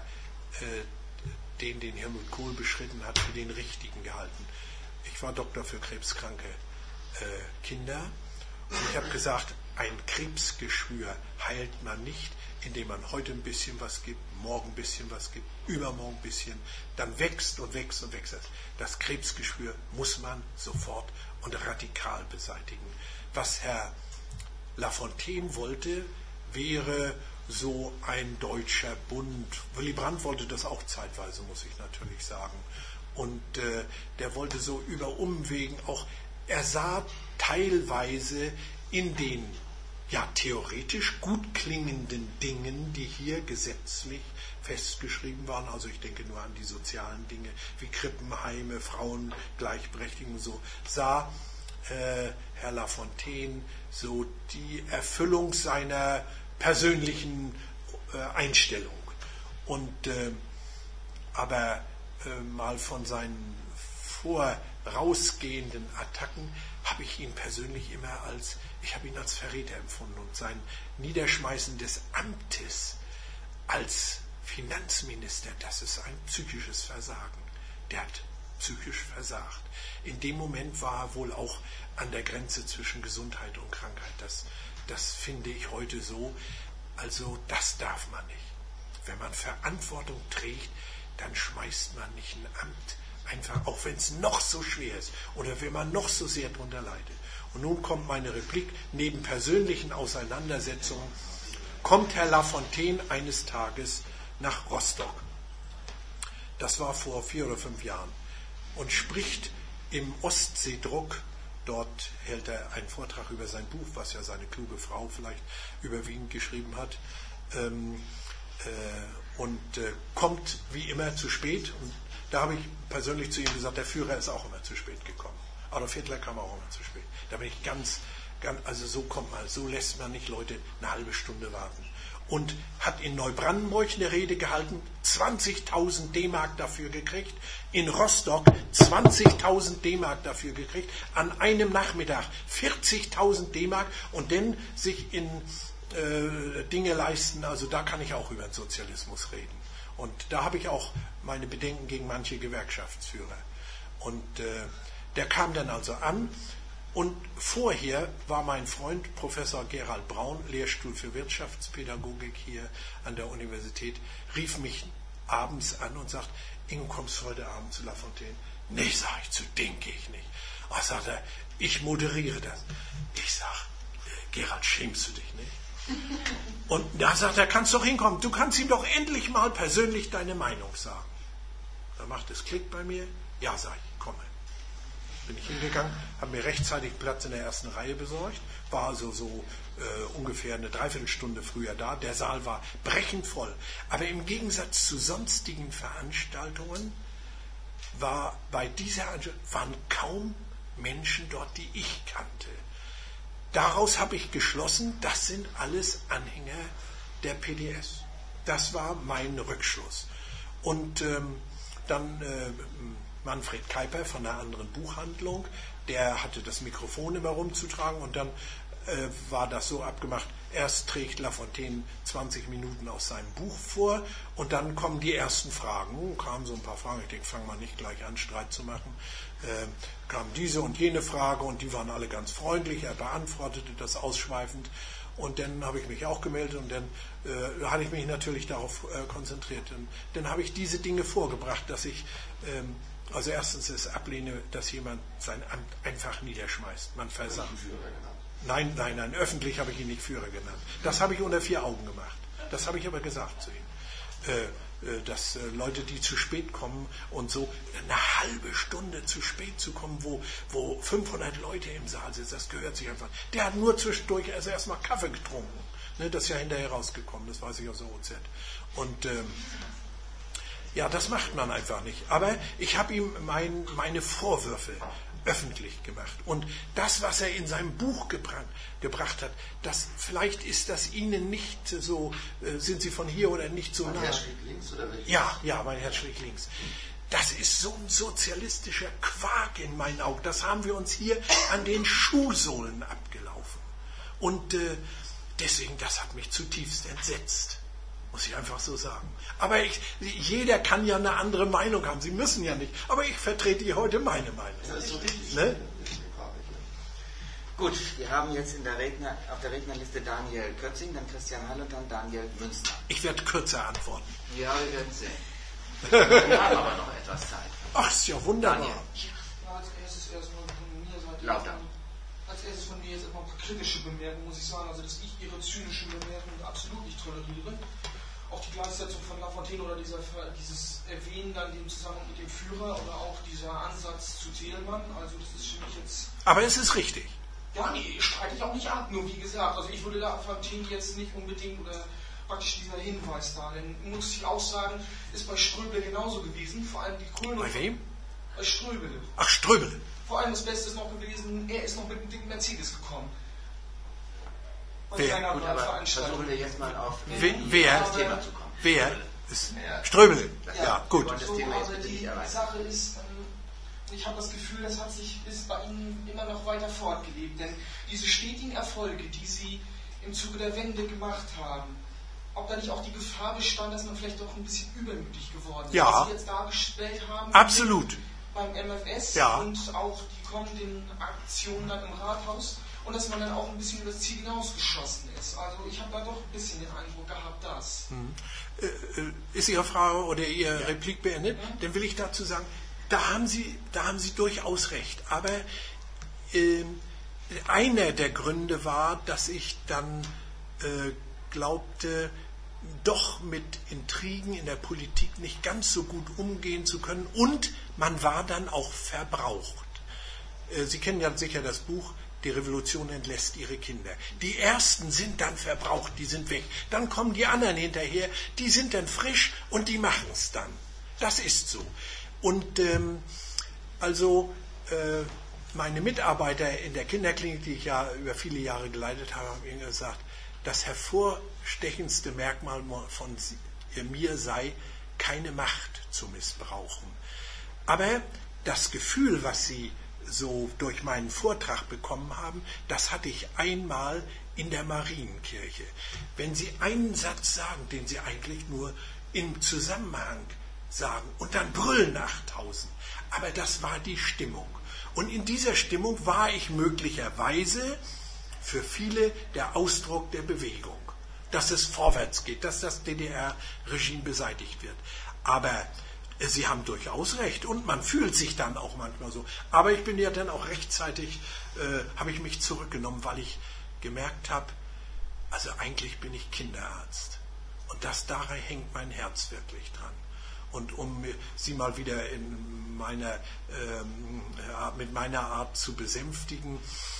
den Helmut Kohl beschritten hat, für den richtigen gehalten. Ich war Doktor für krebskranke Kinder und ich habe gesagt, ein Krebsgeschwür heilt man nicht, indem man heute ein bisschen was gibt, morgen ein bisschen was gibt, übermorgen ein bisschen, dann wächst und wächst und wächst. Das Krebsgeschwür muss man sofort und radikal beseitigen. Was Herr Lafontaine wollte, wäre so ein deutscher Bund. Willy Brandt wollte das auch zeitweise, muss ich natürlich sagen. Und der wollte so über Umwegen auch, er sah teilweise in den theoretisch gut klingenden Dingen, die hier gesetzlich festgeschrieben waren, also ich denke nur an die sozialen Dinge wie Krippenheime, Frauengleichberechtigung, so sah Herr Lafontaine so die Erfüllung seiner persönlichen Einstellung. Und aber mal von seinen vorausgehenden Attacken habe ich ihn persönlich immer als Verräter empfunden, und sein Niederschmeißen des Amtes als Finanzminister, das ist ein psychisches Versagen. Der hat psychisch versagt. In dem Moment war er wohl auch an der Grenze zwischen Gesundheit und Krankheit. Das finde ich heute so. Also das darf man nicht. Wenn man Verantwortung trägt, dann schmeißt man nicht ein Amt einfach, auch wenn es noch so schwer ist oder wenn man noch so sehr darunter leidet. Und nun kommt meine Replik. Neben persönlichen Auseinandersetzungen kommt Herr Lafontaine eines Tages nach Rostock. Das war vor 4 oder 5 Jahren. Und spricht im Ostseedruck, dort hält er einen Vortrag über sein Buch, was ja seine kluge Frau vielleicht überwiegend geschrieben hat, und kommt wie immer zu spät. Und da habe ich persönlich zu ihm gesagt, der Führer ist auch immer zu spät gekommen. Adolf Hitler kam auch immer zu spät. Da bin ich ganz, also so lässt man nicht Leute eine halbe Stunde warten. Und hat in Neubrandenburg eine Rede gehalten, 20.000 D-Mark dafür gekriegt, in Rostock 20.000 D-Mark dafür gekriegt, an einem Nachmittag 40.000 D-Mark und dann sich in Dinge leisten, also da kann ich auch über den Sozialismus reden. Und da habe ich auch meine Bedenken gegen manche Gewerkschaftsführer. Und der kam dann also an. Und vorher war mein Freund Professor Gerald Braun, Lehrstuhl für Wirtschaftspädagogik hier an der Universität, rief mich abends an und sagt, Ingo, kommst du heute Abend zu Lafontaine? Nee, sag ich, zu dem gehe ich nicht. Ach, sagt er, ich moderiere das. Ich sag, Gerald, schämst du dich nicht? Und da sagt er, kannst doch hinkommen, du kannst ihm doch endlich mal persönlich deine Meinung sagen. Da macht es Klick bei mir, ja, sag ich, komme. Bin ich hingegangen, habe mir rechtzeitig Platz in der ersten Reihe besorgt, war also so ungefähr eine Dreiviertelstunde früher da. Der Saal war brechend voll. Aber im Gegensatz zu sonstigen Veranstaltungen waren kaum Menschen dort, die ich kannte. Daraus habe ich geschlossen, das sind alles Anhänger der PDS. Das war mein Rückschluss. Und dann Manfred Keiper von einer anderen Buchhandlung, der hatte das Mikrofon immer rumzutragen und dann war das so abgemacht, erst trägt Lafontaine 20 Minuten aus seinem Buch vor und dann kommen die ersten Fragen. Kamen so ein paar Fragen, ich denke, fangen wir nicht gleich an, Streit zu machen. Kam diese und jene Frage und die waren alle ganz freundlich, er beantwortete das ausschweifend und dann habe ich mich auch gemeldet und dann hatte ich mich natürlich darauf konzentriert. Und dann habe ich diese Dinge vorgebracht, dass ich also erstens es ablehne, dass jemand sein Amt einfach niederschmeißt. Man versagt. Nein, öffentlich habe ich ihn nicht Führer genannt. Das habe ich unter 4 Augen gemacht. Das habe ich aber gesagt zu ihm. Dass Leute, die zu spät kommen und so eine halbe Stunde zu spät zu kommen, wo 500 Leute im Saal sitzen, das gehört sich einfach. Der hat nur zwischendurch erstmal Kaffee getrunken. Ne, das ist ja hinterher rausgekommen, das weiß ich aus der OZ. Und ja, das macht man einfach nicht. Aber ich habe ihm meine Vorwürfe öffentlich gemacht. Und das, was er in seinem Buch gebracht hat, vielleicht ist das Ihnen nicht so, sind Sie von hier oder nicht so nah. Mein Herz schlägt links oder rechts? Ja, mein Herz schlägt links. Das ist so ein sozialistischer Quark in meinen Augen. Das haben wir uns hier an den Schuhsohlen abgelaufen. Und deswegen, das hat mich zutiefst entsetzt. Muss ich einfach so sagen. Aber jeder kann ja eine andere Meinung haben. Sie müssen ja nicht. Aber ich vertrete hier heute meine Meinung. Das ist so richtig. Ne? Gut, wir haben jetzt auf der Rednerliste Daniel Kötzing, dann Christian Heil und dann Daniel Münster. Ich werde kürzer antworten. Ja, wir werden sehen. Wir haben aber noch etwas Zeit. Ach, ist ja wunderbar. Daniel. Ja, als erstes erstmal von mir Seite. Lauter. Als erstes von mir jetzt erstmal ein paar kritische Bemerkungen, muss ich sagen. Also, dass ich Ihre zynischen Bemerkungen absolut nicht toleriere. Auch die Gleichsetzung von Lafontaine oder dieses Erwähnen dann im Zusammenhang mit dem Führer oder auch dieser Ansatz zu Thielmann, also das ist für mich jetzt... Aber es ist richtig. Ja, nee, streite ich auch nicht ab, nur wie gesagt, also ich würde Lafontaine jetzt nicht unbedingt oder praktisch dieser Hinweis da, denn muss ich auch sagen, ist bei Ströbele genauso gewesen, vor allem die Krönung... Bei wem? Bei Ströbele. Ach, Ströbele. Vor allem das Beste ist noch gewesen, er ist noch mit dem dicken Mercedes gekommen. Wer? Gut, aber versuchen wir jetzt mal auf Wer? das Thema zu kommen. Wer? Ströbele. Ja, gut. Das So, Thema aber jetzt bitte die nicht erweitern. Sache ist, ich habe das Gefühl, das ist bei Ihnen immer noch weiter fortgelebt. Denn diese stetigen Erfolge, die Sie im Zuge der Wende gemacht haben, ob da nicht auch die Gefahr bestand, dass man vielleicht doch ein bisschen übermütig geworden ist, Ja. was Sie jetzt dargestellt haben Absolut. beim MFS Ja. und auch die kommenden Aktionen dann im Rathaus und dass man dann auch ein bisschen über das Ziel hinausgeschossen ist. Also ich habe da doch ein bisschen den Eindruck gehabt, dass... Ist Ihre Frage oder Ihre Replik beendet? Dann will ich dazu sagen, da haben Sie durchaus recht. Aber einer der Gründe war, dass ich dann glaubte, doch mit Intrigen in der Politik nicht ganz so gut umgehen zu können und man war dann auch verbraucht. Sie kennen ja sicher das Buch Die Revolution entlässt ihre Kinder. Die ersten sind dann verbraucht, die sind weg. Dann kommen die anderen hinterher, die sind dann frisch und die machen es dann. Das ist so. Und meine Mitarbeiter in der Kinderklinik, die ich ja über viele Jahre geleitet habe, haben ihnen gesagt, das hervorstechendste Merkmal von mir sei, keine Macht zu missbrauchen. Aber das Gefühl, was sie so durch meinen Vortrag bekommen haben, das hatte ich einmal in der Marienkirche. Wenn Sie einen Satz sagen, den Sie eigentlich nur im Zusammenhang sagen und dann brüllen 8000, aber das war die Stimmung. Und in dieser Stimmung war ich möglicherweise für viele der Ausdruck der Bewegung, dass es vorwärts geht, dass das DDR-Regime beseitigt wird. Aber Sie haben durchaus recht und man fühlt sich dann auch manchmal so. Aber ich bin ja dann auch rechtzeitig, habe ich mich zurückgenommen, weil ich gemerkt habe, also eigentlich bin ich Kinderarzt. Und daran hängt mein Herz wirklich dran. Und um Sie mal wieder mit meiner Art zu besänftigen,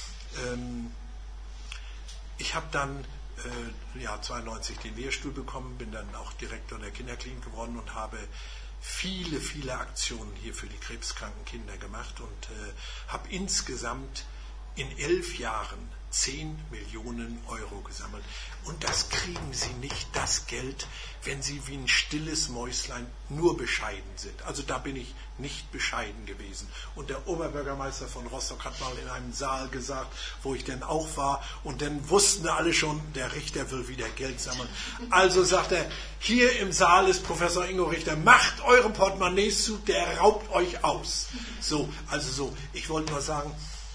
ich habe dann 92 den Lehrstuhl bekommen, bin dann auch Direktor der Kinderklinik geworden und habe viele, viele Aktionen hier für die krebskranken Kinder gemacht und habe insgesamt in 11 Jahren 10 Millionen Euro gesammelt. Und das kriegen Sie nicht, das Geld, wenn Sie wie ein stilles Mäuslein nur bescheiden sind. Also da bin ich nicht bescheiden gewesen. Und der Oberbürgermeister von Rostock hat mal in einem Saal gesagt, wo ich denn auch war, und dann wussten alle schon, der Richter will wieder Geld sammeln. Also sagt er, hier im Saal ist Professor Ingo Richter, macht eure Portemonnaies zu, der raubt euch aus. So, ich wollte nur sagen,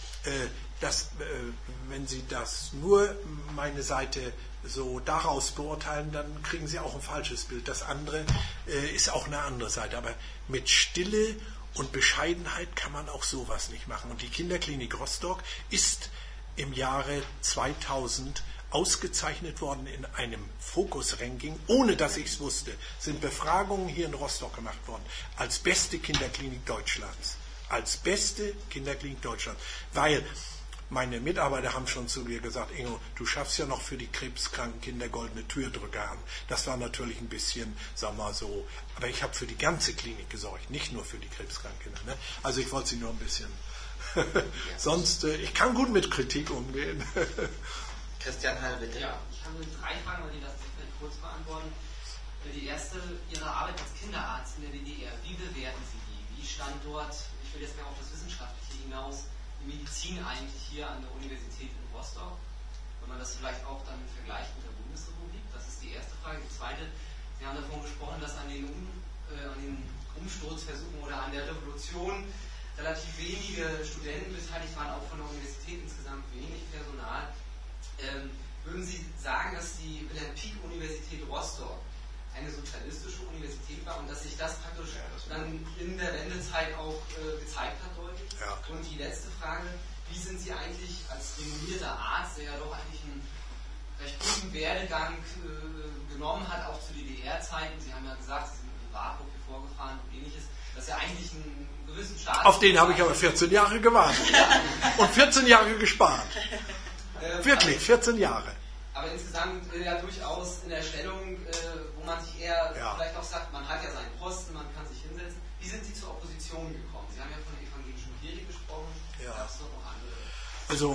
wenn Sie das nur meine Seite so daraus beurteilen, dann kriegen Sie auch ein falsches Bild. Das andere ist auch eine andere Seite. Aber mit Stille und Bescheidenheit kann man auch sowas nicht machen. Und die Kinderklinik Rostock ist im Jahre 2000 ausgezeichnet worden in einem Fokus-Ranking, ohne dass ich es wusste, sind Befragungen hier in Rostock gemacht worden, als beste Kinderklinik Deutschlands. Als beste Kinderklinik Deutschlands. Weil meine Mitarbeiter haben schon zu mir gesagt, Ingo, du schaffst ja noch für die krebskranken Kinder goldene Türdrücker an. Das war natürlich ein bisschen, sag mal so, aber ich habe für die ganze Klinik gesorgt, nicht nur für die krebskranken Kinder. Ne? Also ich wollte sie nur ein bisschen, sonst, ich kann gut mit Kritik umgehen. Christian Hall, bitte. Ja, ich habe 3 Fragen, weil die lassen sich vielleicht kurz beantworten. Die erste, Ihre Arbeit als Kinderarzt in der DDR, wie bewerten Sie die? Wie stand dort, ich will jetzt mehr auf das Wissenschaftliche hinaus, die Medizin eigentlich hier an der Universität in Rostock, wenn man das vielleicht auch dann vergleicht mit der Bundesrepublik? Das ist die erste Frage. Die zweite, Sie haben davon gesprochen, dass an den Umsturzversuchen oder an der Revolution relativ wenige Studenten beteiligt waren, auch von der Universität insgesamt wenig Personal. Würden Sie sagen, dass die Wilhelm-Pieck-Universität Rostock eine sozialistische Universität war und dass sich das praktisch dann in der Wendezeit auch gezeigt hat deutlich? Ja. Und die letzte Frage, wie sind Sie eigentlich als renommierter Arzt, der ja doch eigentlich einen recht guten Werdegang genommen hat, auch zu DDR-Zeiten, Sie haben ja gesagt, Sie sind mit dem Warburg hier vorgefahren und ähnliches, dass er eigentlich einen gewissen Status... Auf den habe ich aber 14 Jahre gewartet und 14 Jahre gespart. Wirklich, 14 Jahre. Aber insgesamt ja durchaus in der Stellung, wo man sich eher vielleicht auch sagt, man hat ja seinen Posten, man kann sich hinsetzen. Wie sind Sie zur Opposition gekommen? Sie haben ja von der evangelischen Kirche gesprochen. Ja. Gab es noch andere? Also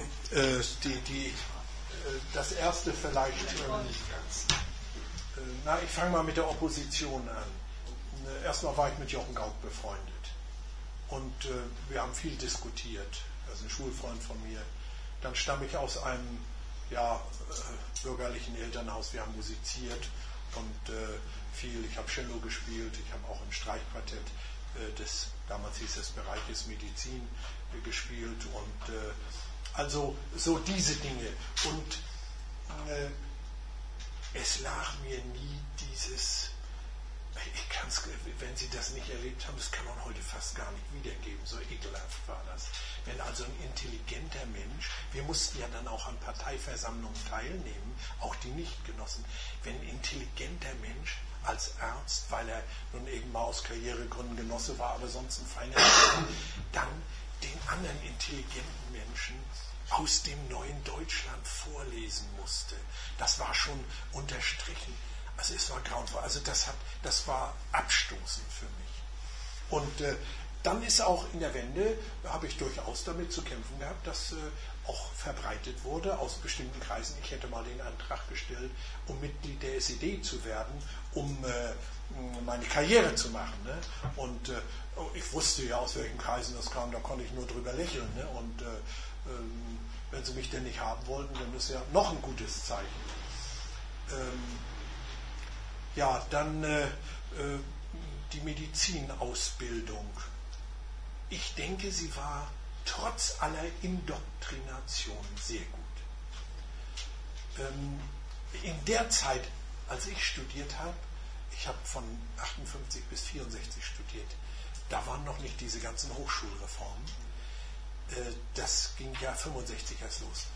das erste vielleicht, ich fange mal mit der Opposition an. Erstmal war ich mit Jochen Gauck befreundet und wir haben viel diskutiert. Er ist ein Schulfreund von mir. Dann stamme ich aus einem bürgerlichen Elternhaus. Wir haben musiziert und ich habe Cello gespielt, ich habe auch im Streichquartett damals hieß es Bereiches Medizin gespielt und also so diese Dinge. Und es lag mir nie dieses, wenn Sie das nicht erlebt haben, das kann man heute fast gar nicht wiedergeben, so ekelhaft war das. Wenn also ein intelligenter Mensch, wir mussten ja dann auch an Parteiversammlungen teilnehmen, auch die Nichtgenossen, wenn ein intelligenter Mensch als Arzt, weil er nun eben mal aus Karrieregründen Genosse war, aber sonst ein feiner Mensch, dann den anderen intelligenten Menschen aus dem neuen Deutschland vorlesen musste. Das war schon unterstrichen. Also es war grauenvoll. Also das war abstoßend für mich. Und dann ist auch in der Wende, habe ich durchaus damit zu kämpfen gehabt, dass auch verbreitet wurde aus bestimmten Kreisen. Ich hätte mal den Antrag gestellt, um Mitglied der SED zu werden, um meine Karriere zu machen. Ne? Und ich wusste ja, aus welchen Kreisen das kam, da konnte ich nur drüber lächeln. Ne? Und wenn sie mich denn nicht haben wollten, dann ist ja noch ein gutes Zeichen. Dann die Medizinausbildung. Ich denke, sie war trotz aller Indoktrination sehr gut. In der Zeit, als ich studiert habe, ich habe von 58 bis 64 studiert, da waren noch nicht diese ganzen Hochschulreformen. Das ging ja 65 erst los.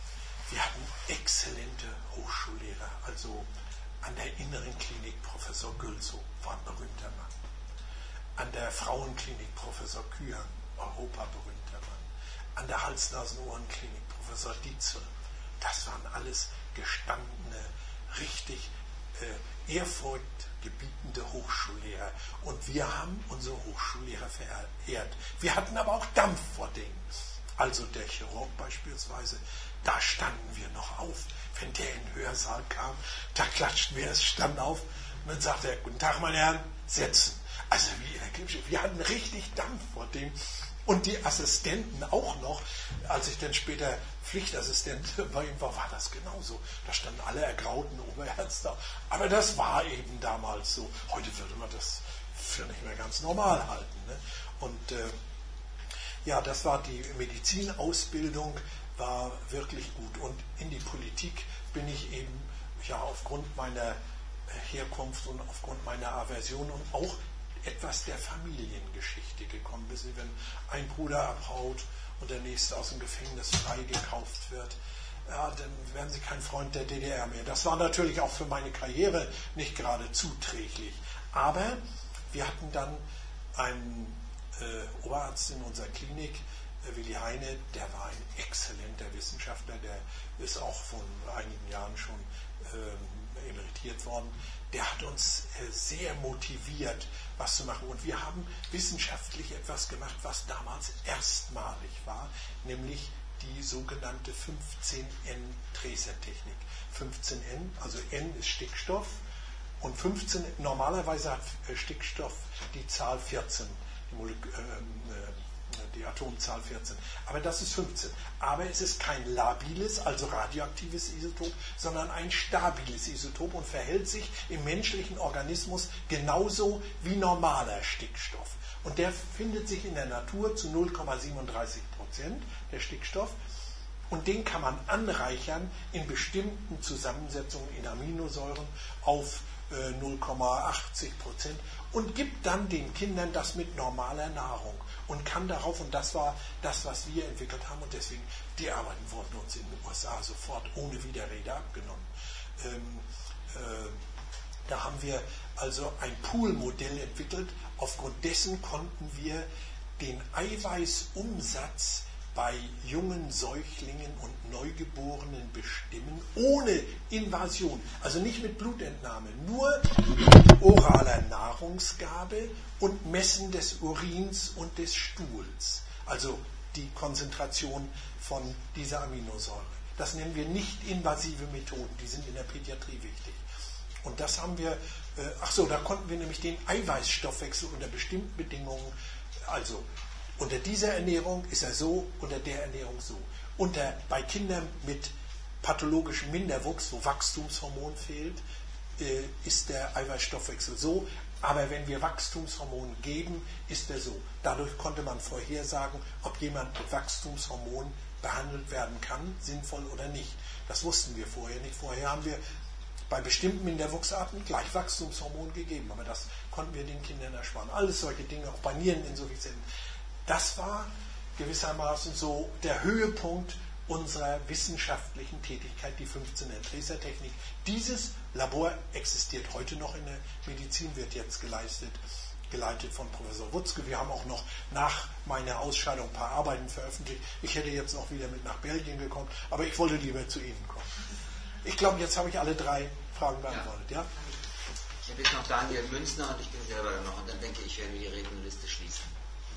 Wir hatten exzellente Hochschullehrer, also an der Inneren Klinik Professor Gülzow war ein berühmter Mann. An der Frauenklinik Professor Kühn, europaberühmter Mann. An der Hals-Nasen-Ohren-Klinik Professor Dietzel. Das waren alles gestandene, richtig ehrfurchtgebietende Hochschullehrer. Und wir haben unsere Hochschullehrer verehrt. Wir hatten aber auch Dampf vor denen. Also der Chirurg beispielsweise, da standen wir noch auf. Wenn der in den Hörsaal kam, da klatschten wir, es stand auf und dann sagte er, guten Tag meine Herren, setzen. Also wir hatten richtig Dampf vor dem. Und die Assistenten auch noch, als ich dann später Pflichtassistent bei ihm war, war das genauso. Da standen alle ergrauten Oberärzte. Aber das war eben damals so. Heute würde man das für nicht mehr ganz normal halten. Ne? Und ja, das war die Medizinausbildung, war wirklich gut. Und in die Politik bin ich eben ja aufgrund meiner Herkunft und aufgrund meiner Aversion und auch etwas der Familiengeschichte gekommen. Bis wenn ein Bruder abhaut und der nächste aus dem Gefängnis freigekauft wird, ja, dann werden sie kein Freund der DDR mehr. Das war natürlich auch für meine Karriere nicht gerade zuträglich. Aber wir hatten dann einen Oberarzt in unserer Klinik, Willi Heine, der war ein exzellenter Wissenschaftler, der ist auch vor einigen Jahren schon emeritiert worden. Der hat uns sehr motiviert, was zu machen. Und wir haben wissenschaftlich etwas gemacht, was damals erstmalig war, nämlich die sogenannte 15N-Tracer-Technik. 15N, also N ist Stickstoff und 15, normalerweise hat Stickstoff die Zahl 14, die Atomzahl 14. Aber das ist 15. Aber es ist kein labiles, also radioaktives Isotop, sondern ein stabiles Isotop und verhält sich im menschlichen Organismus genauso wie normaler Stickstoff. Und der findet sich in der Natur zu 0,37%, der Stickstoff. Und den kann man anreichern in bestimmten Zusammensetzungen in Aminosäuren auf 0,80% und gibt dann den Kindern das mit normaler Nahrung und kann darauf, und das war das, was wir entwickelt haben, und deswegen, die Arbeiten wurden uns in den USA sofort ohne Widerrede abgenommen. Da haben wir also ein Poolmodell entwickelt, aufgrund dessen konnten wir den Eiweißumsatz bei jungen Säuglingen und Neugeborenen bestimmen, ohne Invasion, also nicht mit Blutentnahme, nur oraler Nahrungsgabe und Messen des Urins und des Stuhls, also die Konzentration von dieser Aminosäure. Das nennen wir nicht invasive Methoden, die sind in der Pädiatrie wichtig. Und das haben wir, da konnten wir nämlich den Eiweißstoffwechsel unter bestimmten Bedingungen, also unter dieser Ernährung ist er so, unter der Ernährung so. Bei Kindern mit pathologischem Minderwuchs, wo Wachstumshormon fehlt, ist der Eiweißstoffwechsel so. Aber wenn wir Wachstumshormon geben, ist er so. Dadurch konnte man vorhersagen, ob jemand mit Wachstumshormon behandelt werden kann, sinnvoll oder nicht. Das wussten wir vorher nicht. Vorher haben wir bei bestimmten Minderwuchsarten gleich Wachstumshormon gegeben. Aber das konnten wir den Kindern ersparen. Alles solche Dinge, auch bei Niereninsuffizienzen. Das war gewissermaßen so der Höhepunkt unserer wissenschaftlichen Tätigkeit, die 15er-Tracer-Technik. Dieses Labor existiert heute noch in der Medizin, wird jetzt geleitet von Professor Wutzke. Wir haben auch noch nach meiner Ausscheidung ein paar Arbeiten veröffentlicht. Ich hätte jetzt auch wieder mit nach Belgien gekommen, aber ich wollte lieber zu Ihnen kommen. Ich glaube, jetzt habe ich alle 3 Fragen beantwortet. Ja? Ich habe jetzt noch Daniel Münzner und ich bin selber dann noch, und dann denke ich, werden wir die Rednerliste schließen.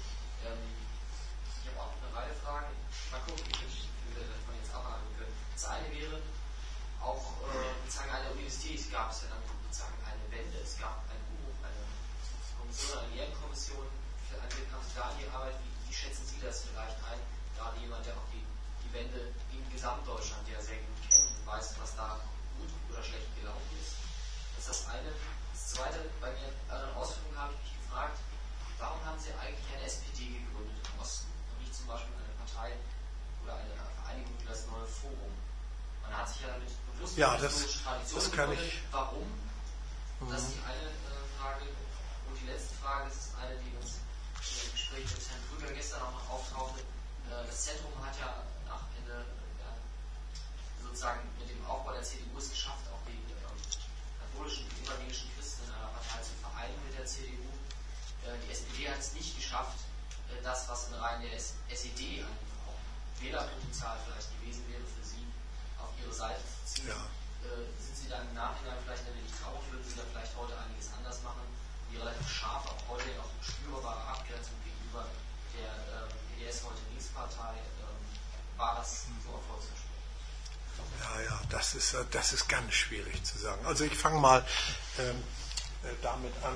Ich habe auch eine Reihe Fragen. Mal gucken, wie wir davon jetzt abhaken können. Das eine wäre, auch sozusagen an der Universität gab es ja dann sozusagen eine Wende. Es gab einen Umbruch, eine Kommission, eine Lehrenkommission. An wen haben Sie da in die Arbeit? Wie schätzen Sie das vielleicht ein? Gerade jemand, der auch die Wende in Gesamtdeutschland ja sehr gut kennt und weiß, was da gut oder schlecht gelaufen ist. Das ist das eine. Das zweite, bei Ihren Ausführungen habe ich mich gefragt, warum haben Sie eigentlich eine SPD gegründet im Osten und nicht zum Beispiel eine Partei oder eine Vereinigung wie das Neue Forum? Man hat sich ja damit bewusst Tradition gegründet. Warum? Das ist die eine Frage. Und die letzte Frage, das ist eine, die uns im Gespräch mit Herrn Krüger gestern auch noch auftauchte. Das Zentrum hat ja nach Ende sozusagen mit dem Aufbau der CDU es geschafft, auch die katholischen und evangelischen Christen in einer Partei zu vereinen mit der CDU. Die SPD hat es nicht geschafft, das, was in Reihen der SED an Wählerpotenzial vielleicht gewesen wäre für Sie, auf Ihre Seite zu ziehen. Ja. Sind Sie dann im Nachhinein vielleicht ein wenig traurig, würden Sie da vielleicht heute einiges anders machen? Die relativ scharf, auch heute auch spürbare Abgrenzung gegenüber der PDS, heute Linkspartei, war das so erfolgsversprechend? Ja, das ist ganz schwierig zu sagen. Also ich fange mal damit an.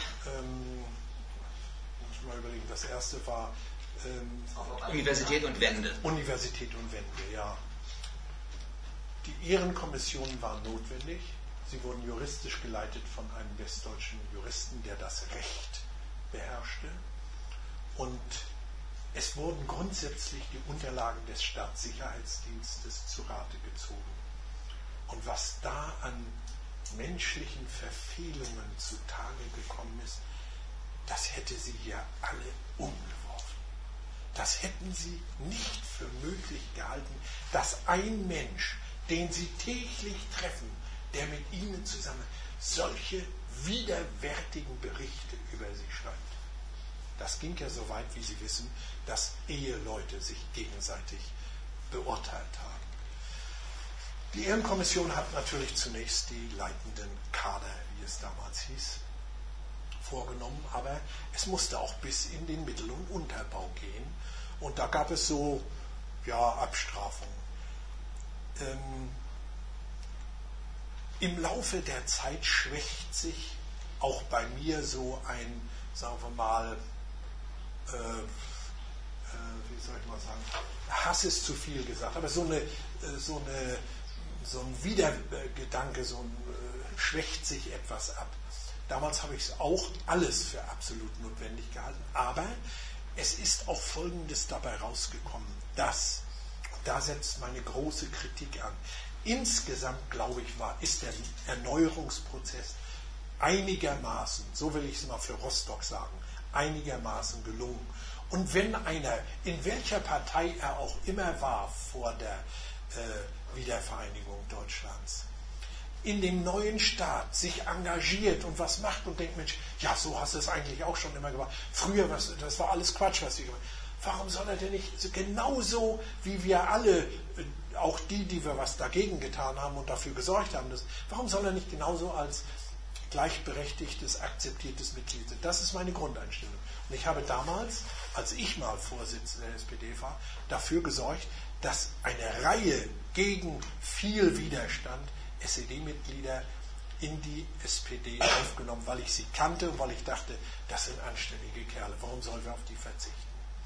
Muss mal überlegen, das erste war Universität und Wende. Universität und Wende, ja. Die Ehrenkommissionen waren notwendig. Sie wurden juristisch geleitet von einem westdeutschen Juristen, der das Recht beherrschte. Und es wurden grundsätzlich die Unterlagen des Staatssicherheitsdienstes zu Rate gezogen. Und was da an menschlichen Verfehlungen zutage gekommen ist, das hätte sie ja alle umgeworfen. Das hätten sie nicht für möglich gehalten, dass ein Mensch, den sie täglich treffen, der mit ihnen zusammen solche widerwärtigen Berichte über sie schreibt. Das ging ja so weit, wie Sie wissen, dass Eheleute sich gegenseitig beurteilt haben. Die Ehrenkommission hat natürlich zunächst die leitenden Kader, wie es damals hieß, vorgenommen, aber es musste auch bis in den Mittel- und Unterbau gehen. Und da gab es so, Abstrafungen. Im Laufe der Zeit schwächt sich auch bei mir so ein, sagen wir mal, wie soll ich mal sagen, Hass ist zu viel gesagt, aber so ein Widergedanke, schwächt sich etwas ab. Damals habe ich es auch alles für absolut notwendig gehalten, aber es ist auch Folgendes dabei rausgekommen, dass, und da setzt meine große Kritik an, insgesamt, glaube ich, ist der Erneuerungsprozess einigermaßen, so will ich es mal für Rostock sagen, einigermaßen gelungen. Und wenn einer, in welcher Partei er auch immer war vor der Wiedervereinigung Deutschlands, in dem neuen Staat sich engagiert und was macht und denkt, Mensch, ja, so hast du es eigentlich auch schon immer gemacht. Früher, das war alles Quatsch, was wir gemacht haben. Warum soll er denn nicht genauso wie wir alle, auch die wir was dagegen getan haben und dafür gesorgt haben, warum soll er nicht genauso als gleichberechtigtes, akzeptiertes Mitglied sein? Das ist meine Grundeinstellung. Und ich habe damals, als ich mal Vorsitzender der SPD war, dafür gesorgt, dass eine Reihe gegen viel Widerstand SED-Mitglieder in die SPD aufgenommen, weil ich sie kannte und weil ich dachte, das sind anständige Kerle, warum sollen wir auf die verzichten?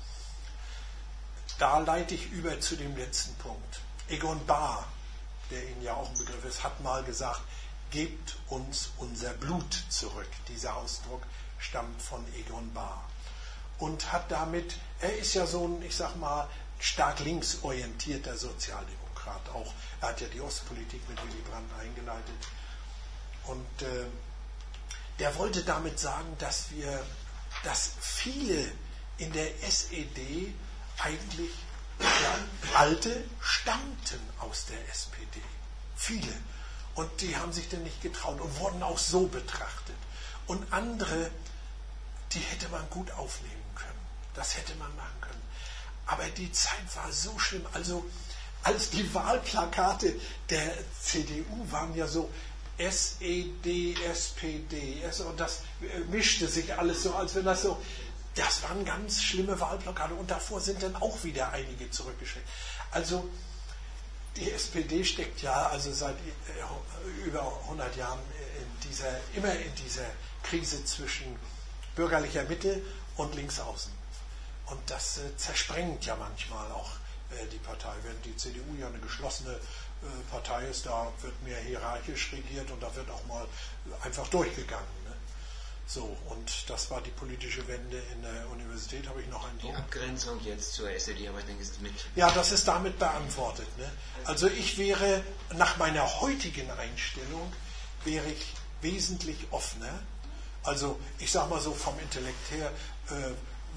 Da leite ich über zu dem letzten Punkt. Egon Bahr, der Ihnen ja auch ein Begriff ist, hat mal gesagt, gebt uns unser Blut zurück. Dieser Ausdruck stammt von Egon Bahr. Und hat damit, er ist ja so ein, ich sag mal, stark linksorientierter Sozialdemokrat. Auch er hat ja die Ostpolitik mit Willy Brandt eingeleitet. Und der wollte damit sagen, dass viele in der SED eigentlich Alte stammten aus der SPD. Viele. Und die haben sich denn nicht getraut und wurden auch so betrachtet. Und andere, die hätte man gut aufnehmen können. Das hätte man machen können. Aber die Zeit war so schlimm. Also als die Wahlplakate der CDU waren ja so SED, SPD, und das mischte sich alles so, als wenn das so, das waren ganz schlimme Wahlplakate und davor sind dann auch wieder einige zurückgeschickt. Also die SPD steckt ja also seit über 100 Jahren immer in dieser Krise zwischen bürgerlicher Mitte und Linksaußen. Und das zersprengt ja manchmal auch die Partei. Wenn die CDU ja eine geschlossene Partei ist, da wird mehr hierarchisch regiert und da wird auch mal einfach durchgegangen. Ne? So, und das war die politische Wende in der Universität. Habe ich noch einen Punkt? Die Abgrenzung jetzt zur SED, aber ich denke, ist mit. Ja, das ist damit beantwortet. Ne? Also ich wäre, nach meiner heutigen Einstellung, wäre ich wesentlich offener. Also ich sage mal so vom Intellekt her,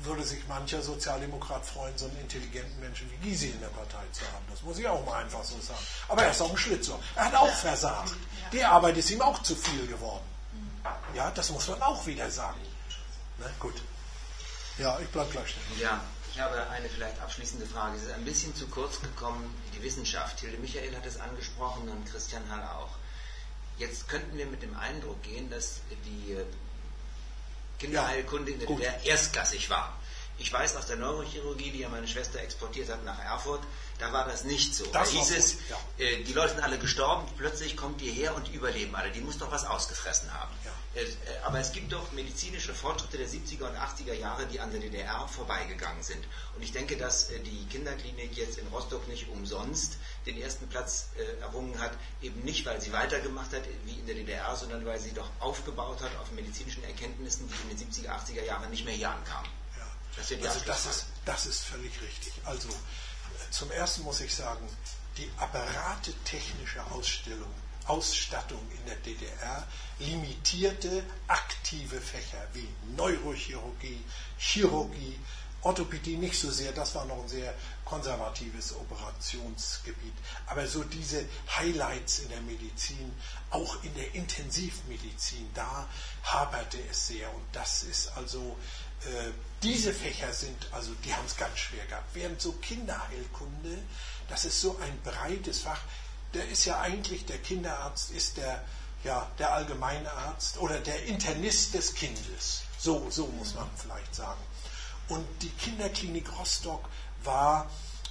würde sich mancher Sozialdemokrat freuen, so einen intelligenten Menschen wie Gysi in der Partei zu haben. Das muss ich auch mal einfach so sagen. Aber er ist auch ein Schlitzohr. Er hat auch versagt. Die Arbeit ist ihm auch zu viel geworden. Ja, das muss man auch wieder sagen. Na, gut. Ja, ich bleibe gleich stehen. Ja, ich habe eine vielleicht abschließende Frage. Es ist ein bisschen zu kurz gekommen, die Wissenschaft. Hilde Michael hat es angesprochen und Christian Hall auch. Jetzt könnten wir mit dem Eindruck gehen, dass die Kinderheilkunde in der DDR erstklassig war. Ich weiß aus der Neurochirurgie, die ja meine Schwester exportiert hat nach Erfurt, da war das nicht so. Da hieß es, die Leute sind alle gestorben, plötzlich kommt ihr her und die überleben alle. Die muss doch was ausgefressen haben. Ja. Aber es gibt doch medizinische Fortschritte der 70er und 80er Jahre, die an der DDR vorbeigegangen sind. Und ich denke, dass die Kinderklinik jetzt in Rostock nicht umsonst den ersten Platz errungen hat, eben nicht, weil sie weitergemacht hat wie in der DDR, sondern weil sie doch aufgebaut hat auf medizinischen Erkenntnissen, die in den 70er, 80er Jahren nicht mehr hier ankamen. Das ist völlig richtig. Also zum Ersten muss ich sagen, die apparate technische Ausstattung in der DDR limitierte aktive Fächer wie Neurochirurgie, Chirurgie, Orthopädie nicht so sehr, das war noch ein sehr konservatives Operationsgebiet. Aber so diese Highlights in der Medizin, auch in der Intensivmedizin, da haperte es sehr. Und das ist also, diese Fächer sind, also die haben es ganz schwer gehabt. Während so Kinderheilkunde, das ist so ein breites Fach, der ist ja eigentlich, der Kinderarzt ist der Allgemeinarzt oder der Internist des Kindes. So muss man vielleicht sagen. Und die Kinderklinik Rostock war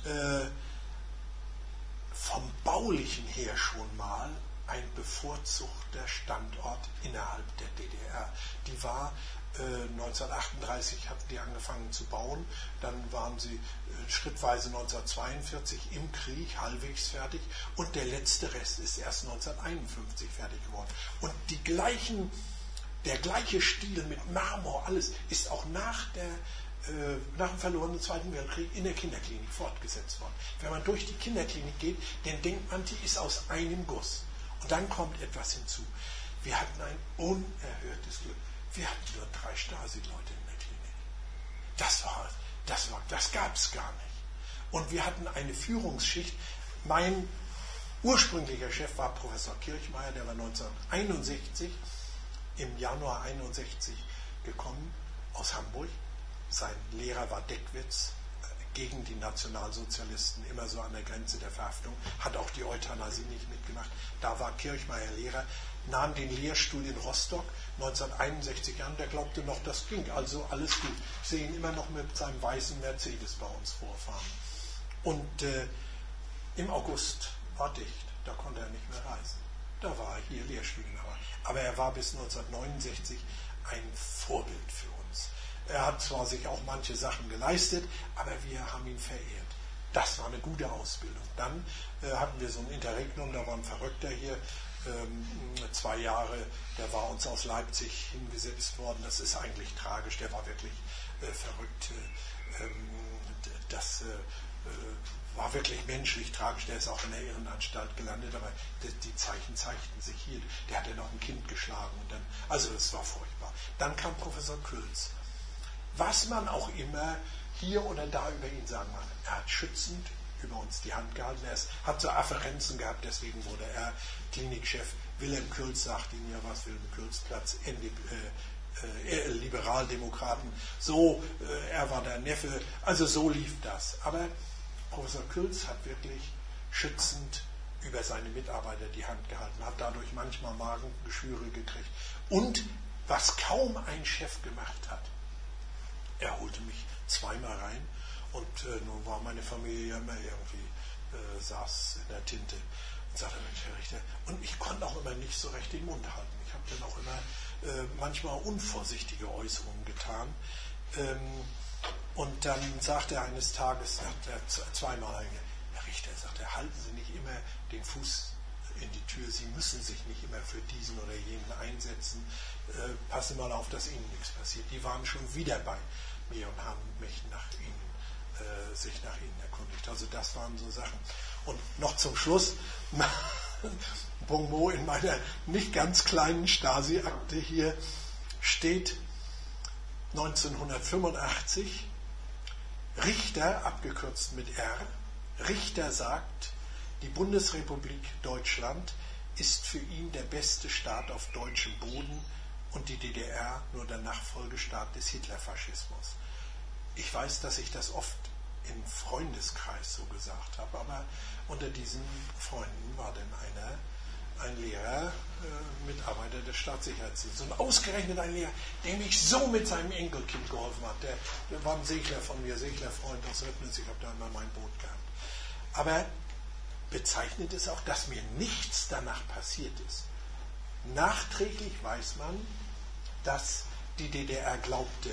vom Baulichen her schon mal ein bevorzugter Standort innerhalb der DDR. Die war 1938 hatten die angefangen zu bauen, dann waren sie schrittweise 1942 im Krieg halbwegs fertig und der letzte Rest ist erst 1951 fertig geworden. Und der gleiche Stil mit Marmor, alles ist auch nach dem verlorenen Zweiten Weltkrieg in der Kinderklinik fortgesetzt worden. Wenn man durch die Kinderklinik geht, dann denkt man, die ist aus einem Guss. Und dann kommt etwas hinzu. Wir hatten ein unerhörtes Glück. Wir hatten nur 3 Stasi-Leute in der Klinik. Das gab es gar nicht. Und wir hatten eine Führungsschicht. Mein ursprünglicher Chef war Professor Kirchmeier, der war 1961, im Januar 1961 gekommen aus Hamburg. Sein Lehrer war Deckwitz, gegen die Nationalsozialisten, immer so an der Grenze der Verhaftung, hat auch die Euthanasie nicht mitgemacht. Da war Kirchmeier Lehrer, nahm den Lehrstuhl in Rostock 1961 an, der glaubte noch, das ging, also alles gut. Ich sehe ihn immer noch mit seinem weißen Mercedes bei uns vorfahren. Und im August war dicht, da konnte er nicht mehr reisen. Da war er hier Lehrstuhlinhaber. Aber er war bis 1969 ein Vorbild für uns. Er hat zwar sich auch manche Sachen geleistet, aber wir haben ihn verehrt. Das war eine gute Ausbildung. Dann hatten wir so ein Interregnum, da war ein Verrückter hier, 2 Jahre, der war uns aus Leipzig hingesetzt worden. Das ist eigentlich tragisch, der war wirklich verrückt. Das war wirklich menschlich tragisch. Der ist auch in der Irrenanstalt gelandet, aber die Zeichen zeigten sich hier. Der hatte noch ein Kind geschlagen. Und dann, also es war furchtbar. Dann kam Professor Külz. Was man auch immer hier oder da über ihn sagen mag, er hat schützend über uns die Hand gehalten. Er hat so Afferenzen gehabt, deswegen wurde er Klinikchef. Wilhelm Külz sagt ihm ja was, Wilhelm Külz-Platz, Liberaldemokraten. So, er war der Neffe, also so lief das. Aber Professor Külz hat wirklich schützend über seine Mitarbeiter die Hand gehalten, hat dadurch manchmal Magengeschwüre gekriegt. Und was kaum ein Chef gemacht hat, er holte mich 2-mal rein und nun war meine Familie ja immer irgendwie, saß in der Tinte und sagte, Mensch, Herr Richter, und ich konnte auch immer nicht so recht den Mund halten. Ich habe dann auch immer manchmal unvorsichtige Äußerungen getan. Und dann sagte er eines Tages, sagt er 2-mal, Herr Richter, sagt er, halten Sie nicht immer den Fuß in die Tür, Sie müssen sich nicht immer für diesen oder jenen einsetzen, passen mal auf, dass Ihnen nichts passiert. Die waren schon wieder bei mir und haben mich sich nach Ihnen erkundigt. Also das waren so Sachen. Und noch zum Schluss, Bonmot, in meiner nicht ganz kleinen Stasi-Akte hier steht, 1985, Richter, abgekürzt mit R, Richter sagt, die Bundesrepublik Deutschland ist für ihn der beste Staat auf deutschem Boden und die DDR nur der Nachfolgestaat des Hitlerfaschismus. Ich weiß, dass ich das oft im Freundeskreis so gesagt habe, aber unter diesen Freunden war dann ein Lehrer, Mitarbeiter des Staatssicherheitsdienstes. Und ausgerechnet ein Lehrer, der mich so mit seinem Enkelkind geholfen hat. Der war ein Segler von mir, Seglerfreund aus Ribnitz, ich habe da immer mein Boot gehabt. Aber bezeichnet es auch, dass mir nichts danach passiert ist. Nachträglich weiß man, dass die DDR glaubte,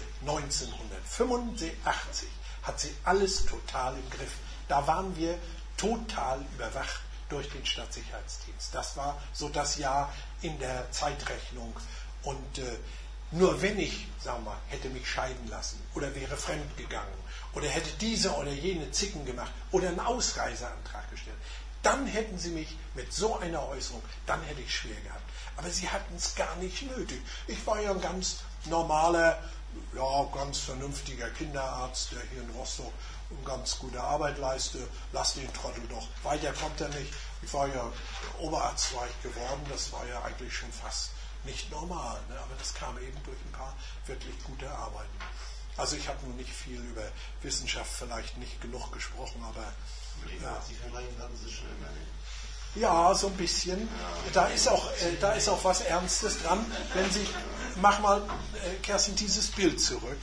1985 hat sie alles total im Griff. Da waren wir total überwacht durch den Staatssicherheitsdienst. Das war so das Jahr in der Zeitrechnung. Und nur wenn ich, sagen wir mal, hätte mich scheiden lassen oder wäre fremd gegangen oder hätte diese oder jene Zicken gemacht oder einen Ausreiseantrag gestellt, dann hätten sie mich mit so einer Äußerung, dann hätte ich schwer gehabt. Aber sie hatten es gar nicht nötig. Ich war ja ein ganz normaler, ja, ganz vernünftiger Kinderarzt, der hier in Rostock eine ganz gute Arbeit leiste. Lass den Trottel doch. Weiter kommt er nicht. Ich war ja Oberarzt war ich geworden. Das war ja eigentlich schon fast nicht normal. Ne? Aber das kam eben durch ein paar wirklich gute Arbeiten. Also ich habe nun nicht viel über Wissenschaft vielleicht nicht genug gesprochen, aber hatten Sie schon immer nicht. Ja, so ein bisschen. Da ist auch was Ernstes dran. Wenn Sie, mach mal, Kerstin, dieses Bild zurück.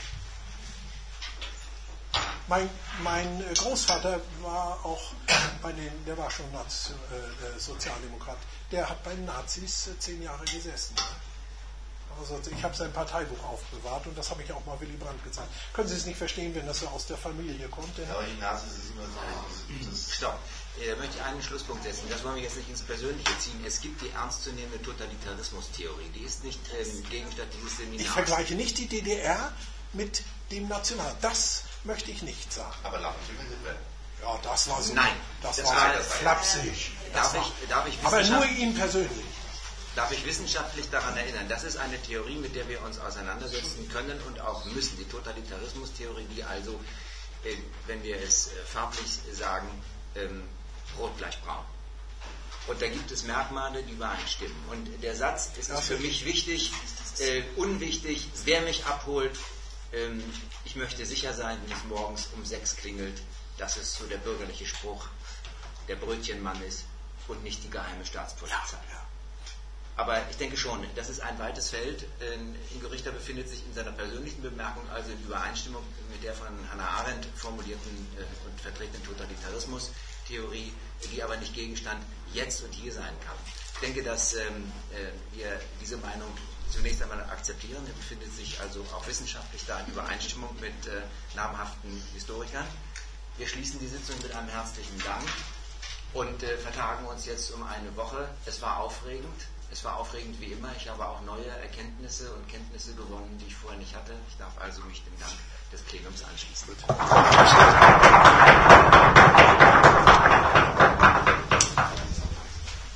Mein Großvater war auch der war schon Sozialdemokrat. Der hat bei den Nazis 10 Jahre gesessen. Also ich habe sein Parteibuch aufbewahrt und das habe ich auch mal Willy Brandt gezeigt. Können Sie es nicht verstehen, wenn das so aus der Familie kommt? Ja, aber die Nazis ist immer so. Stopp. Da möchte ich einen Schlusspunkt setzen. Das wollen wir jetzt nicht ins Persönliche ziehen. Es gibt die ernstzunehmende Totalitarismus-Theorie. Die ist nicht Gegenstand dieses Seminars. Ich vergleiche nicht die DDR mit dem National. Das möchte ich nicht sagen. Aber lachen Sie mit Hitler. Ja, das war so. Nein. Das war flapsig. Aber nur ihn persönlich. Darf ich wissenschaftlich daran erinnern, das ist eine Theorie, mit der wir uns auseinandersetzen können und auch müssen. Die Totalitarismus-Theorie, die also, wenn wir es farblich sagen, rot gleich braun. Und da gibt es Merkmale, die übereinstimmen. Und der Satz, es ist für mich wichtig, unwichtig, wer mich abholt, ich möchte sicher sein, wenn es morgens um 6 klingelt, dass es so der bürgerliche Spruch, der Brötchenmann ist und nicht die geheime Staatspolizei. Ja. Aber ich denke schon, das ist ein weites Feld. Ingo Richter befindet sich in seiner persönlichen Bemerkung also in Übereinstimmung mit der von Hannah Arendt formulierten und vertretenen Totalitarismus-Theorie, die aber nicht Gegenstand jetzt und hier sein kann. Ich denke, dass wir diese Meinung zunächst einmal akzeptieren. Er befindet sich also auch wissenschaftlich da in Übereinstimmung mit namhaften Historikern. Wir schließen die Sitzung mit einem herzlichen Dank und vertagen uns jetzt um eine Woche. Es war aufregend. Es war aufregend wie immer. Ich habe auch neue Erkenntnisse und Kenntnisse gewonnen, die ich vorher nicht hatte. Ich darf also mich dem Dank des Plenums anschließen.